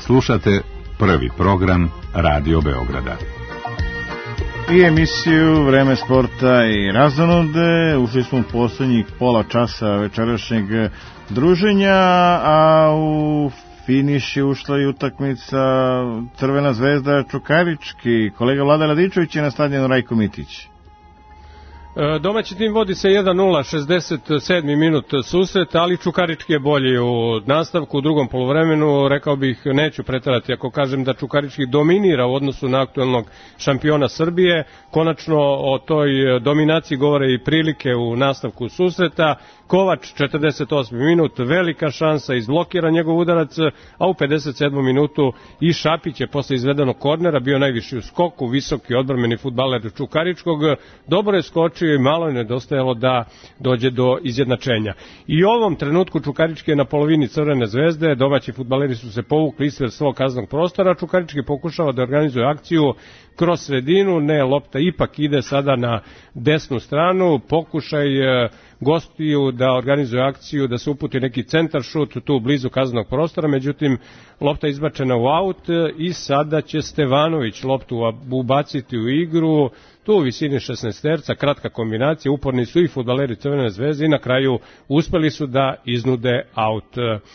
Slušate prvi program Radio Beograda. I emisiju Vreme sporta i razonode. Ušli smo u posljednjih pola časa večerašnjeg druženja, a u finiš je ušla i utakmica Crvena zvezda Čukarički. Kolega Vlada Radičević je na stadionu Rajko Mitić. Domaći tim vodi se jedan nula, šezdeset sedmi minut susret, ali Čukarički je bolji u nastavku, u drugom poluvremenu. Rekao bih, neću preterati ako kažem da Čukarički dominira u odnosu na aktuelnog šampiona Srbije. Konačno o toj dominaciji govore i prilike u nastavku susreta. Kovač, četrdeset osmi minut, velika šansa, izblokira njegov udarac, a u pedeset sedmom minutu i Šapić je posle izvedenog kornera bio najviši u skoku, visoki odbrambeni fudbaler Čukaričkog, dobro je skočio i malo je nedostajalo da dođe do izjednačenja. I u ovom trenutku Čukarički je na polovini Crvene zvezde, domaći fudbaleri su se povukli ispred svog kaznog prostora, Čukarički pokušava da organizuje akciju kroz sredinu, ne, lopta ipak ide sada na desnu stranu, pokušaj gostiju da organizuje akciju, da se uputi neki centar šut tu blizu kaznog prostora, međutim lopta izbačena u aut i sada će Stevanović loptu ubaciti u igru, tu u visini šesnaesterca, kratka kombinacija, uporni su i fudbaleri Crvene zvezde i na kraju uspeli su da iznude aut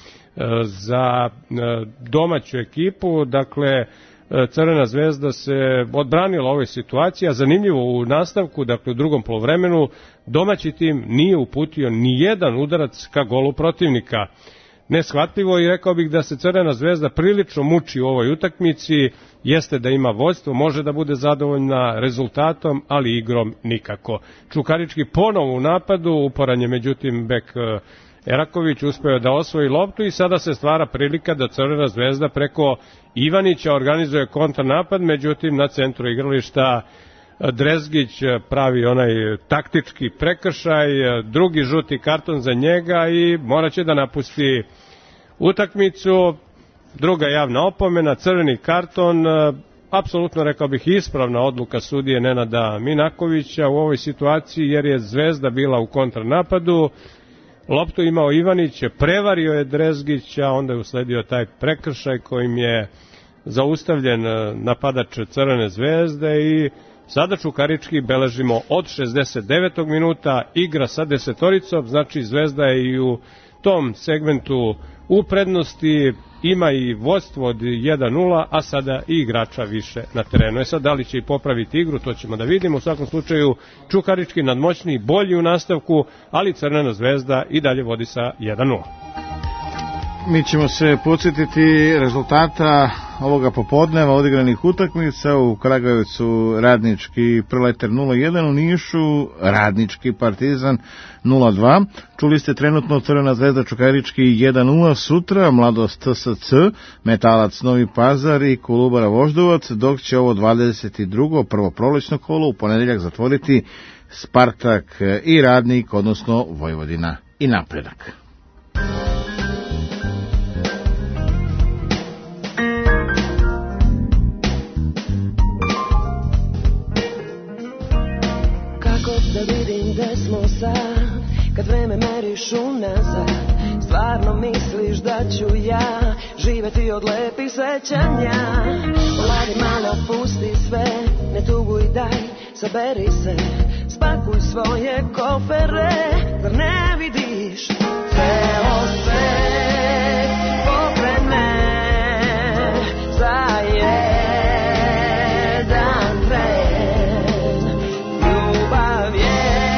za domaću ekipu. Dakle, Crvena zvezda se odbranila ovoj situaciji, a zanimljivo u nastavku, dakle u drugom poluvremenu, domaći tim nije uputio ni jedan udarac ka golu protivnika. Neshvatljivo, i rekao bih da se Crvena zvezda prilično muči u ovoj utakmici, jeste da ima vođstvo, može da bude zadovoljna rezultatom, ali igrom nikako. Čukarički ponovo u napadu, uporan je međutim bek Eraković uspeo da osvoji loptu i sada se stvara prilika da Crvena zvezda preko Ivanića organizuje kontranapad, međutim na centru igrališta Drezgić pravi onaj taktički prekršaj, drugi žuti karton za njega i morat će da napusti utakmicu. Druga javna opomena, crveni karton, apsolutno rekao bih ispravna odluka sudije Nenada Minakovića u ovoj situaciji, jer je Zvezda bila u kontranapadu. Loptu imao Ivanić, prevario je Drezgića, onda je usledio taj prekršaj kojim je zaustavljen napadač Crvene zvezde i sada Čukarički beležimo od šezdeset devetog minuta, igra sa desetoricom, znači Zvezda je i u tom segmentu u prednosti, ima i vođstvo od jedan nula, a sada i igrača više na terenu. E sad, da li će i popraviti igru, to ćemo da vidimo. U svakom slučaju, Čukarički nadmoćniji, bolji u nastavku, ali Crvena zvezda i dalje vodi sa jedan nula. Mi ćemo se podsjetiti rezultata ovoga popodneva odigranih utakmica. U Kragujevcu Radnički Proletar nula jedan, u Nišu Radnički Partizan nula dva. Čuli ste trenutno Crvena zvezda Čukarički jedan nula, sutra Mladost T S C, Metalac Novi Pazar i Kolubara Voždovac, dok će ovo dvadeset drugo prvo prolećno kolo u ponedeljak zatvoriti Spartak i Radnik, odnosno Vojvodina i Napredak. Kad vreme meriš unazad, stvarno misliš da ću ja živeti od lepih sećanja? Ladi malo, pusti sve, ne tuguj, daj, saberi se, spakuj svoje kofere, zar ne vidiš? Ceo svet pokrene za jedan tren, ljubav je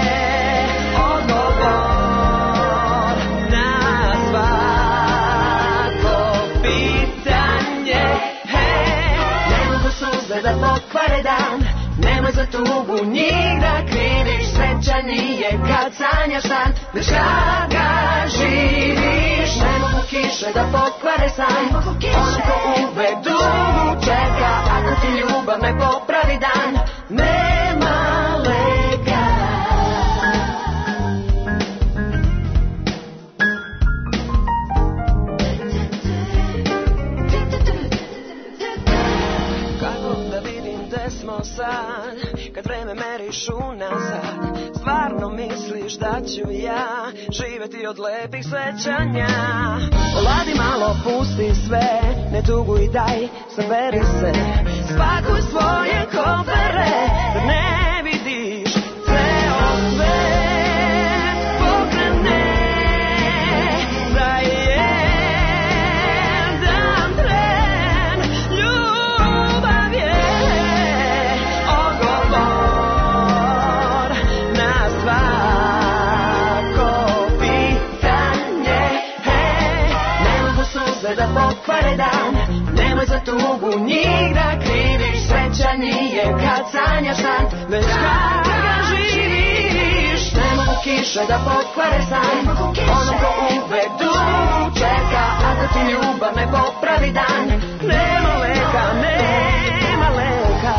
da pokvare dan, nemoj za tugu njih da kriviš, sreća nije kad sanjaš san, već kad ga živiš. Ne mogu kiše da pokvare san, on ko uvek dugo čeka, ako ti ljubav ne popravi dan, nema leka. sad, kad vreme meriš unazad, stvarno misliš da ću ja živeti od lepih sećanja? Oladi malo, pusti sve, ne tuguj, daj, saberi se, spakuj svoje kofere, da ne vidiš ceo svet pokrene, za jedan tren. Ljubav je odgovor na svako pitanje. Ne mogu suze da pokvare dan, nemoj za tugu njih da kriviš. Sreća nije kad sanjaš san, već kad ga živiš. Ne mogu kiše da pokvare san, ono ko uvedu čeka, a da ti ljubav ne popravi dan. Nema leka, nema leka.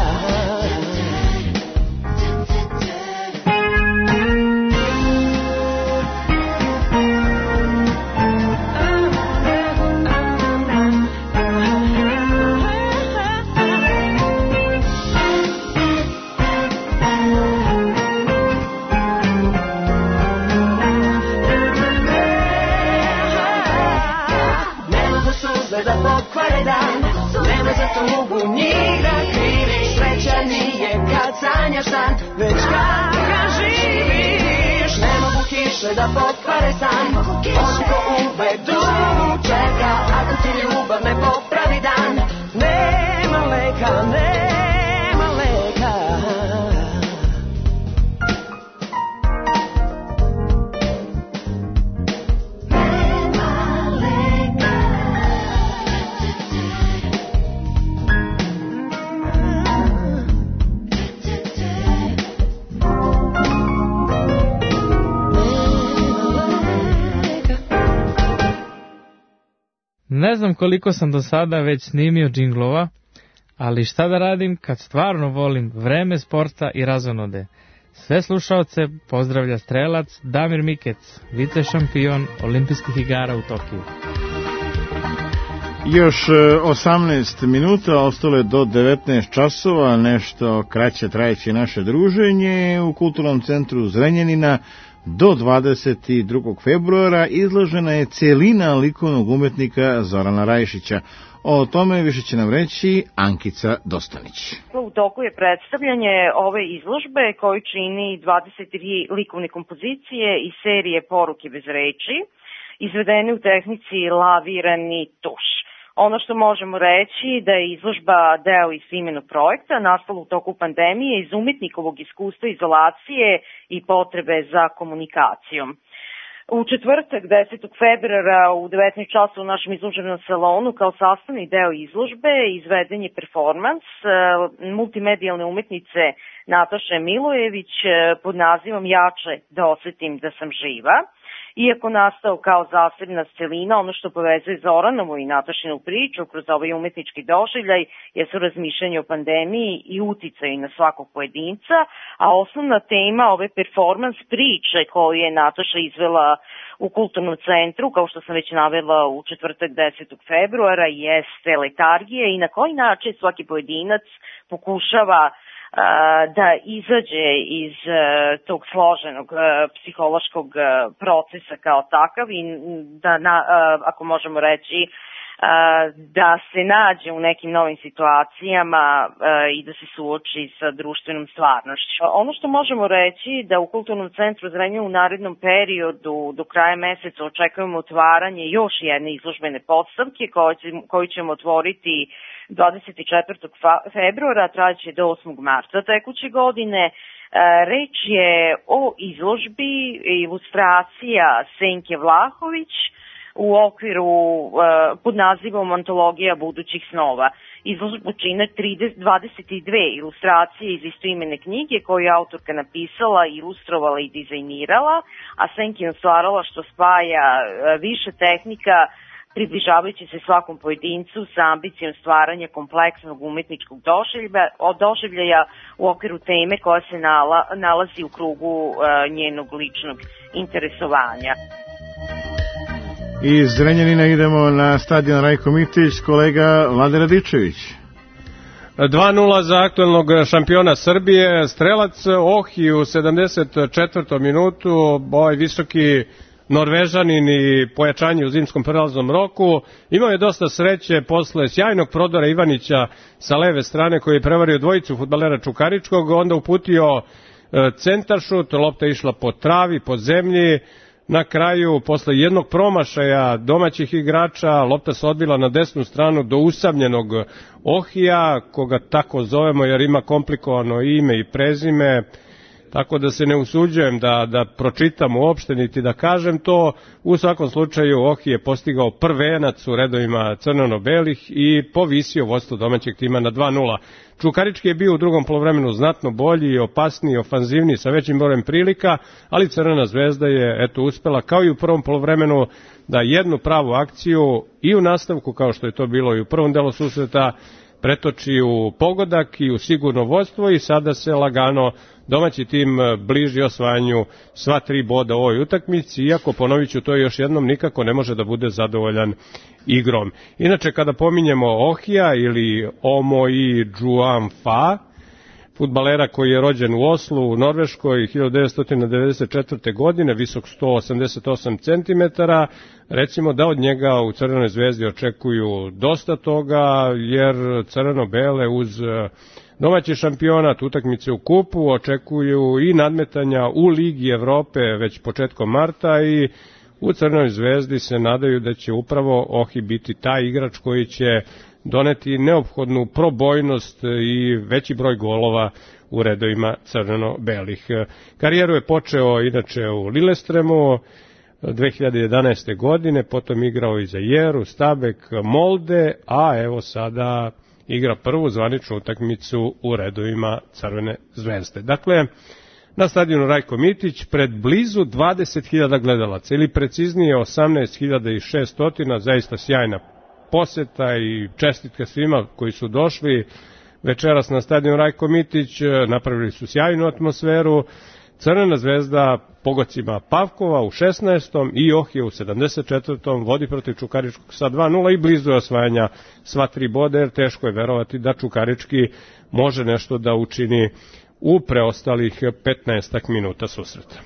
Da pokvare dan, nema za tugu njih da kriviš. Sreća nije kad sanjaš san, već kad ga živiš. Ne mogu kiše da pokvare san, ono ko uvedu čeka, a da ti ljubav ne popravi dan. Nema leka, nema leka. Ne znam koliko sam do sada već snimio džinglova, ali šta da radim kad stvarno volim vreme sporta i razonode. Sve slušaoce pozdravlja strelac Damir Mikec, vice šampion olimpijskih igara u Tokiju. Još osamnaest minuta, ostalo je do devetnaest časova, nešto kraće trajeće naše druženje u Kulturnom centru Zrenjanina. Do dvadeset drugog februara izložena je celina likovnog umetnika Zorana Rajišića. O tome više će nam reći Ankica Dostanić. U toku je predstavljanje ove izložbe koju čini dvadeset tri likovne kompozicije i serije Poruke bez reči, izvedene u tehnici lavirani tuš. Ono što možemo reći da je izložba deo istoimenog projekta nastala u toku pandemije iz umetnikovog iskustva izolacije i potrebe za komunikacijom. U četvrtak, desetog februara u devetnaest časova u našem izložbenom salonu kao sastavni deo izložbe izveden je performans multimedijalne umetnice Nataše Milojević pod nazivom Jače da osetim da sam živa. Iako nastao kao zasebna celina, ono što povezuje Zoranovu i Natašinu priču kroz ovaj umetnički doživljaj jesu razmišljanje o pandemiji i uticaju na svakog pojedinca, a osnovna tema ove performans priče koju je Nataša izvela u Kulturnom centru, kao što sam već navela u četvrtak desetog februara, jeste letargije i na koji način svaki pojedinac pokušava da izađe iz tog složenog psihološkog procesa kao takav i da, na, ako možemo reći, da se nađe u nekim novim situacijama i da se suoči sa društvenom stvarnošću. Ono što možemo reći da u Kulturnom centru Zrenjanin u narednom periodu do kraja meseca očekujemo otvaranje još jedne izložbene podstavke koju ćemo otvoriti dvadeset četvrtog februara, trajaće do osmog marta tekuće godine. Reč je o izložbi ilustracija Senke Vlahović u okviru pod nazivom Antologija budućih snova. Izložbu čine dvadeset dve ilustracije iz istoimene knjige koju je autorka napisala, ilustrovala i dizajnirala, a Senkina stvarala što spaja više tehnika približavajući se svakom pojedincu sa ambicijom stvaranja kompleksnog umetničkog doživljaja u okviru teme koja se nala, nalazi u krugu uh, njenog ličnog interesovanja. Iz Zrenjanina idemo na stadion Rajko Mitić, kolega Vlade Radičević. dva nula za aktualnog šampiona Srbije. Strelac Ohi u sedamdeset četvrtoj minutu, ovaj visoki Norvežanin i pojačanje u zimskom prelaznom roku. Imao je dosta sreće posle sjajnog prodora Ivanića sa leve strane koji je prevario dvojicu fudbalera Čukaričkog, onda uputio centaršut, lopta je išla po travi, po zemlji. Na kraju, posle jednog promašaja domaćih igrača, lopta se odbila na desnu stranu do usamljenog Ohija, koga tako zovemo jer ima komplikovano ime i prezime, tako da se ne usuđujem da, da pročitam uopšte niti da kažem to. U svakom slučaju Ohi je postigao prvenac u redovima crveno-belih i povisio vodstvo domaćeg tima na dva nula. Čukarički je bio u drugom poluvremenu znatno bolji, opanzivniji, ofanzivniji sa većim brojem prilika, ali Crvena zvezda je eto uspela kao i u prvom poluvremenu da jednu pravu akciju i u nastavku, kao što je to bilo i u prvom delu susreta, pretoči u pogodak i u sigurno vodstvo i sada se lagano domaći tim bliži osvajanju sva tri boda u ovoj utakmici, iako ponovit ću to još jednom, nikako ne može da bude zadovoljan igrom. Inače, kada pominjemo Ohija ili Omoi Džuamfa, fudbalera koji je rođen u Oslu u Norveškoj hiljadu devetsto devedeset četvrte. godine, visok sto osamdeset osam centimetara, recimo da od njega u Crvenoj zvezdi očekuju dosta toga, jer crveno-bele uz domaći šampionat, utakmice u kupu, očekuju i nadmetanja u Ligi Evrope već početkom marta i u Crvenoj zvezdi se nadaju da će upravo Ohi biti taj igrač koji će doneti neophodnu probojnost i veći broj golova u redovima crveno-belih. Karijeru je počeo inače u Lillestremu dve hiljade jedanaeste. godine, potom igrao i za Jeru, Stabek, Molde, a evo sada igra prvu zvaničnu utakmicu u redovima Crvene zvezde. Dakle, na stadionu Rajko Mitić pred blizu dvadeset hiljada gledalaca, ili preciznije osamnaest hiljada šesto, zaista sjajna poseta i čestitka svima koji su došli večeras na stadion Rajko Mitić, napravili su sjajnu atmosferu. Crvena zvezda pogocima Pavkova u šesnaestom i Ohije u sedamdeset četvrtom vodi protiv Čukaričkog sa dva nula i blizu je osvajanja sva tri boda, jer teško je verovati da Čukarički može nešto da učini u preostalih petnaestak minuta susreta.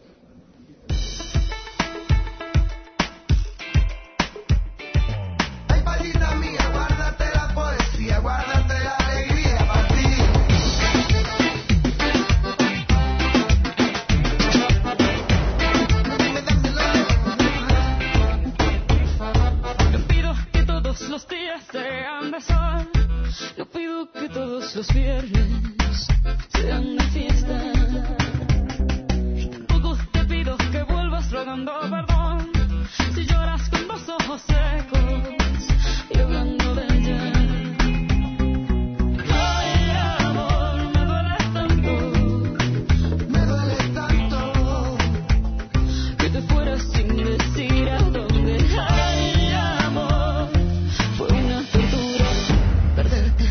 Los viernes sean de fiesta. Tampoco te pido que vuelvas rogando perdón si lloras con los ojos secos y hablando de ella. Ay, amor, me duele tanto, me duele tanto que te fueras sin decir a dónde. Ay, amor, fue una tortura perderte.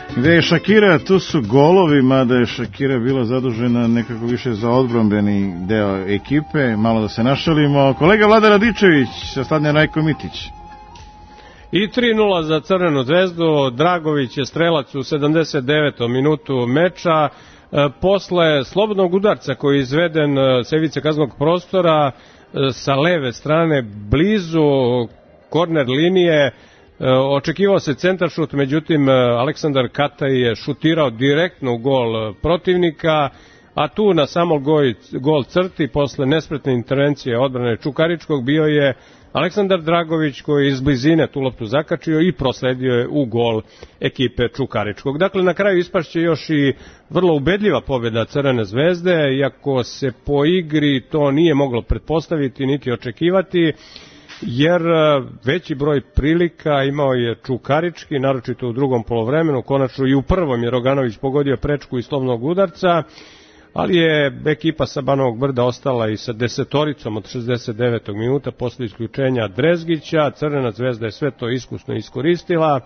Gde je Šakira, tu su golovi, mada je Šakira bila zadužena nekako više za odbrambeni deo ekipe, malo da se našalimo. Kolega Vlada Radičević sa stadiona Rajko Mitić. I tri nula za Crvenu zvezdu, Dragović je strelac u sedamdeset devetom minutu meča. Posle slobodnog udarca koji je izveden sa ivice kaznenog prostora sa leve strane blizu korner linije, očekivao se centaršut, međutim Aleksandar Kataj je šutirao direktno u gol protivnika, a tu na samom gol crti posle nespretne intervencije odbrane Čukaričkog bio je Aleksandar Dragović koji iz blizine tu loptu zakačio i prosledio je u gol ekipe Čukaričkog. Dakle, na kraju ispašće još i vrlo ubedljiva pobjeda Crvene zvezde, iako se po igri to nije moglo pretpostaviti niti očekivati, jer veći broj prilika imao je Čukarički, naročito u drugom polovremenu, konačno i u prvom je Roganović pogodio prečku iz slobodnog udarca, ali je ekipa sa Banovog Brda ostala i sa desetoricom od šezdeset devetog minuta posle isključenja Drezgića. Crvena zvezda je sve to iskusno iskoristila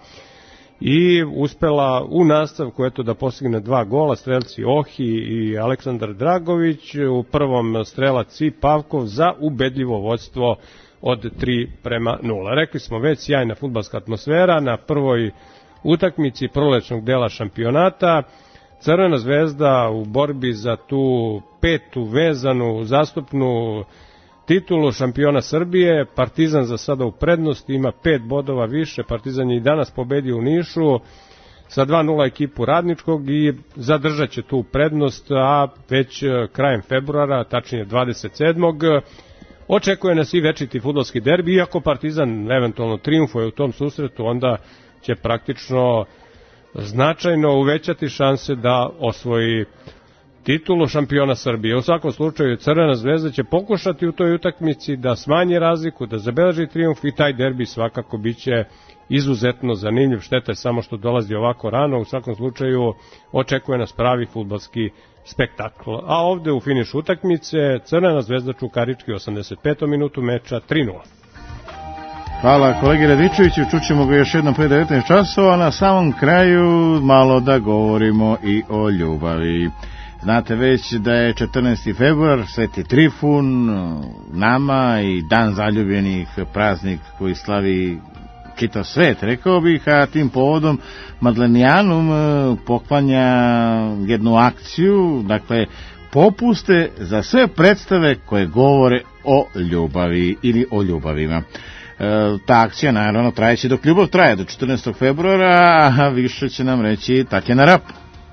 i uspela u nastavku eto da postigne dva gola, strelci Ohi i Aleksandar Dragović, u prvom strelac i Pavkov za ubedljivo vođstvo od tri prema nula. Rekli smo već, sjajna fudbalska atmosfera na prvoj utakmici prolećnog dela šampionata. Crvena zvezda u borbi za tu petu vezanu zastupnu titulu šampiona Srbije. Partizan za sada u prednosti, ima pet bodova više. Partizan je i danas pobedio u Nišu sa dva nula ekipu Radničkog i zadržat će tu prednost, a već krajem februara, tačnije dvadeset sedmog očekuje nas i večiti fudbalski derbi. Iako Partizan eventualno triumfuje u tom susretu, onda će praktično značajno uvećati šanse da osvoji titulu šampiona Srbije. U svakom slučaju Crvena zvezda će pokušati u toj utakmici da smanji razliku, da zabeleži triumf i taj derbi svakako biće izuzetno zanimljiv. Šteta je samo što dolazi ovako rano. U svakom slučaju očekuje nas pravi fudbalski spektakl. A ovde u finišu utakmice Crvena zvezda Čukarički u osamdeset petom minutu meča tri nula. Hvala kolegi Radičeviću, čućemo ga još jednom pre devetnaest časova, na samom kraju malo da govorimo i o ljubavi. Znate već da je četrnaesti februar, Sveti Trifun, nama i dan zaljubljenih, praznik koji slavi čitav svet, rekao bih, a tim povodom Madlenijanum poklanja jednu akciju, dakle popuste za sve predstave koje govore o ljubavi ili o ljubavima. Ta akcija naravno trajeće dok ljubav traje, do četrnaestog februara, a više će nam reći Tatjana Rap.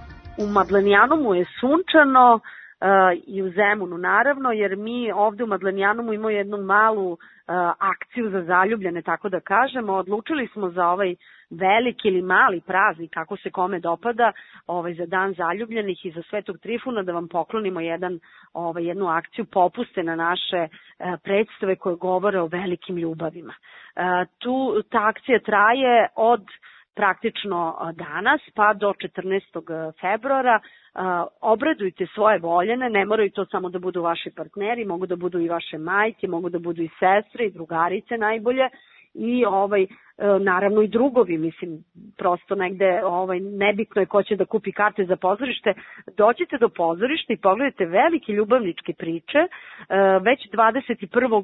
U Madlenijanumu je sunčano uh, i u Zemunu naravno, jer mi ovde u Madlenijanumu imamo jednu malu uh, akciju za zaljubljene, tako da kažemo. Odlučili smo za ovaj veliki ili mali praznik, kako se kome dopada, ovaj, za dan zaljubljenih i za Svetog Trifuna da vam poklonimo jedan, ovaj, jednu akciju popuste na naše uh, predstave koje govore o velikim ljubavima. Uh, tu ta akcija traje od praktično danas pa do četrnaestog februara. Obradujte svoje voljene, ne moraju to samo da budu vaši partneri, mogu da budu i vaše majke, mogu da budu i sestre i drugarice najbolje i ovaj naravno i drugovi, mislim prosto negde ovaj nebitno je ko će da kupi karte za pozorište. Dođite do pozorišta i pogledajte velike ljubavničke priče. Već dvadeset prvog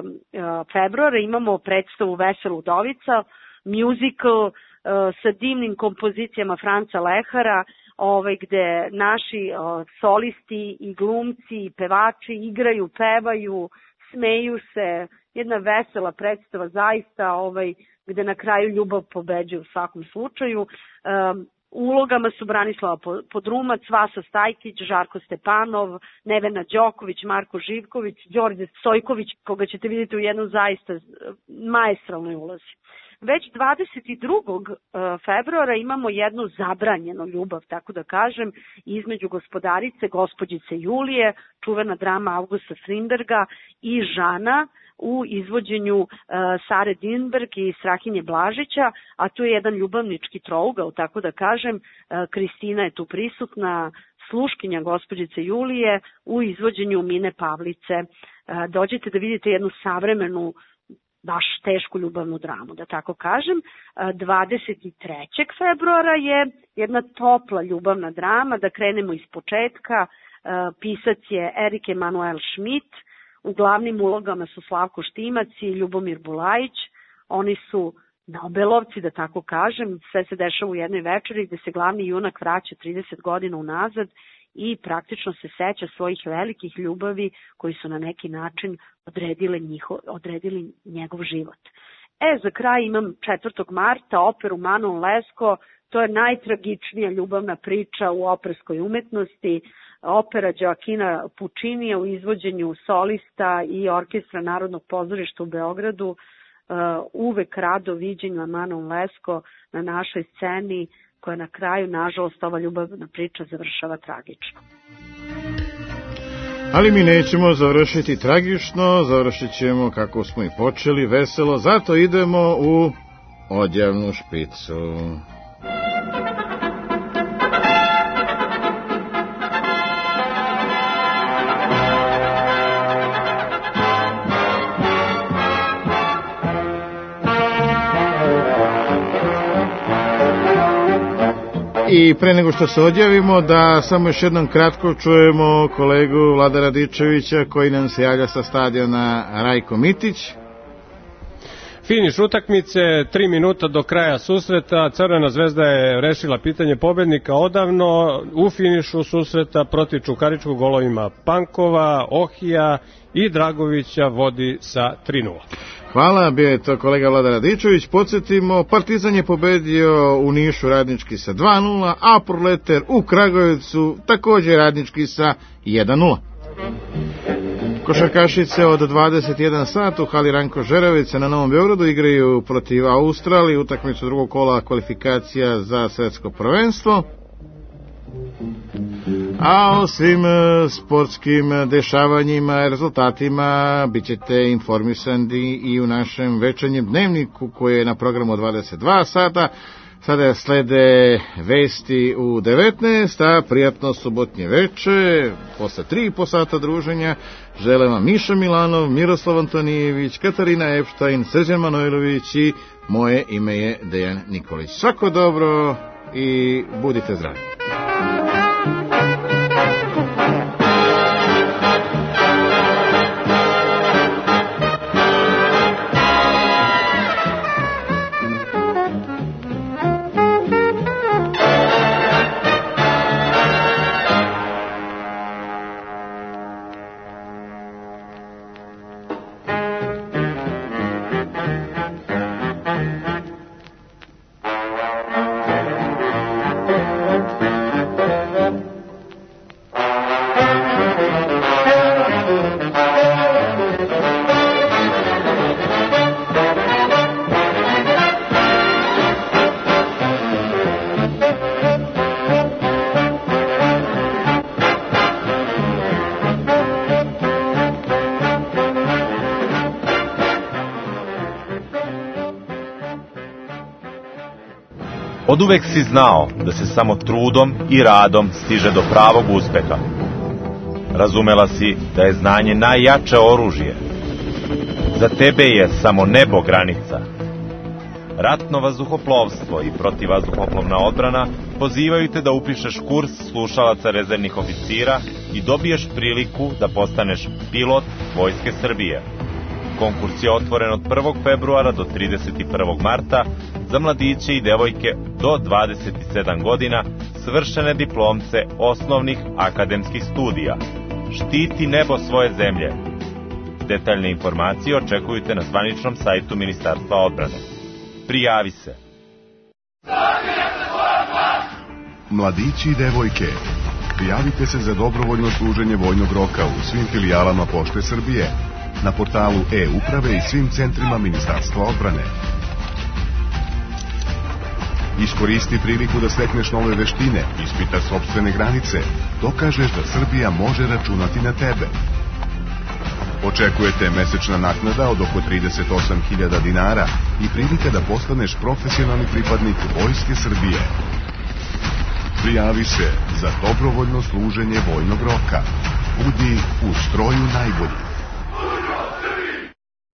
februara imamo predstavu Vesela udovica, musical sa divnim kompozicijama Franca Lehara, ovaj, gde naši o, solisti i glumci i pevači igraju, pevaju, smeju se, jedna vesela predstava zaista, ovaj, gde na kraju ljubav pobeđuje u svakom slučaju. Um, ulogama su Branislava Podrumac, Vasa Stajkić, Žarko Stepanov, Nevena Đoković, Marko Živković, Đorđe Stojković, koga ćete vidjeti u jednom zaista maestralnoj ulozi. Već dvadeset drugog februara imamo jednu zabranjenu ljubav, tako da kažem, između gospodarice, gospođice Julije, čuvena drama Augusta Strindberga i Žana u izvođenju uh, Sare Dinberg i Strahinje Blažića, a tu je jedan ljubavnički trougao, tako da kažem. uh, Kristina je tu prisutna, sluškinja gospođice Julije u izvođenju Mine Pavlice. Uh, dođete da vidite jednu savremenu baš tešku ljubavnu dramu, da tako kažem. dvadeset trećeg februara je jedna topla ljubavna drama, da krenemo iz početka. Pisac je Erik Emanuel Schmidt, u glavnim ulogama su Slavko Štimac i Ljubomir Bulajić. Oni su Nobelovci, da tako kažem, sve se dešava u jednoj večeri gde se glavni junak vraća trideset godina unazad i praktično se seća svojih velikih ljubavi koji su na neki način odredili, njiho, odredili njegov život. E, za kraj imam četvrtog marta operu Manon Lescaut, to je najtragičnija ljubavna priča u operskoj umetnosti, opera Gioachina Puccinija u izvođenju solista i orkestra Narodnog pozorišta u Beogradu. Uh, uvek rado viđenju Manon Lescaut na našoj sceni, koja na kraju, nažalost, ova ljubavna priča završava tragično. Ali mi nećemo završiti tragično, završit ćemo kako smo i počeli, veselo, zato idemo u odjavnu špicu. I pre nego što se odjavimo, da samo još jednom kratko čujemo kolegu Vlada Radičevića koji nam se javlja sa stadiona Rajko Mitić. Finiš utakmice, tri minuta do kraja susreta, Crvena zvezda je rešila pitanje pobednika odavno, u finišu susreta protiv Čukaričkog golovima Pankova, Ohija i Dragovića vodi sa tri nula. Hvala, bio je to kolega Vlada Radičević. Podsjetimo, Partizan je pobedio u Nišu Radnički sa dva nula, a Proletar u Kragujevcu također Radnički sa jedan nula. Košarkašice od dvadeset jedan sat u hali Ranko Žeravice na Novom Beogradu igraju protiv Australije, utakmicu drugog kola kvalifikacija za svetsko prvenstvo. A o svim sportskim dešavanjima i rezultatima bit ćete informisani i u našem večernjem dnevniku koji je na programu dvadeset dva sata. Sada slede vesti u devetnaest, a prijatno subotnje veče, posle tri i po sata druženja, žele vam Miša Milanov, Miroslav Antonijević, Katarina Epštajn, Srđan Manojlović i moje ime je Dejan Nikolić. Svako dobro i budite zdravi. Oduvek si znao da se samo trudom i radom stiže do pravog uspeha. Razumela si da je znanje najjače oružje. Za tebe je samo nebo granica. Ratno vazduhoplovstvo i protivvazduhoplovna odbrana pozivaju te da upišeš kurs slušalaca rezervnih oficira i dobiješ priliku da postaneš pilot Vojske Srbije. Konkurs je otvoren od prvog februara do trideset prvog marta za mladiće i devojke do dvadeset sedam godina, svršene diplomce osnovnih akademskih studija. Štiti nebo svoje zemlje. Detaljne informacije očekujte na zvaničnom sajtu Ministarstva odbrane. Prijavi se. Mladići i devojke, prijavite se za dobrovoljno služenje vojnog roka u svim filijalama Pošte Srbije, na portalu e-uprave i svim centrima Ministarstva odbrane. Iskoristi priliku da stekneš nove veštine, ispitaš sopstvene granice, dokažeš da Srbija može računati na tebe. Očekujete mesečna naknada od oko trideset osam hiljada dinara i prilika da postaneš profesionalni pripadnik Vojske Srbije. Prijavi se za dobrovoljno služenje vojnog roka. Budi u stroju najbolji.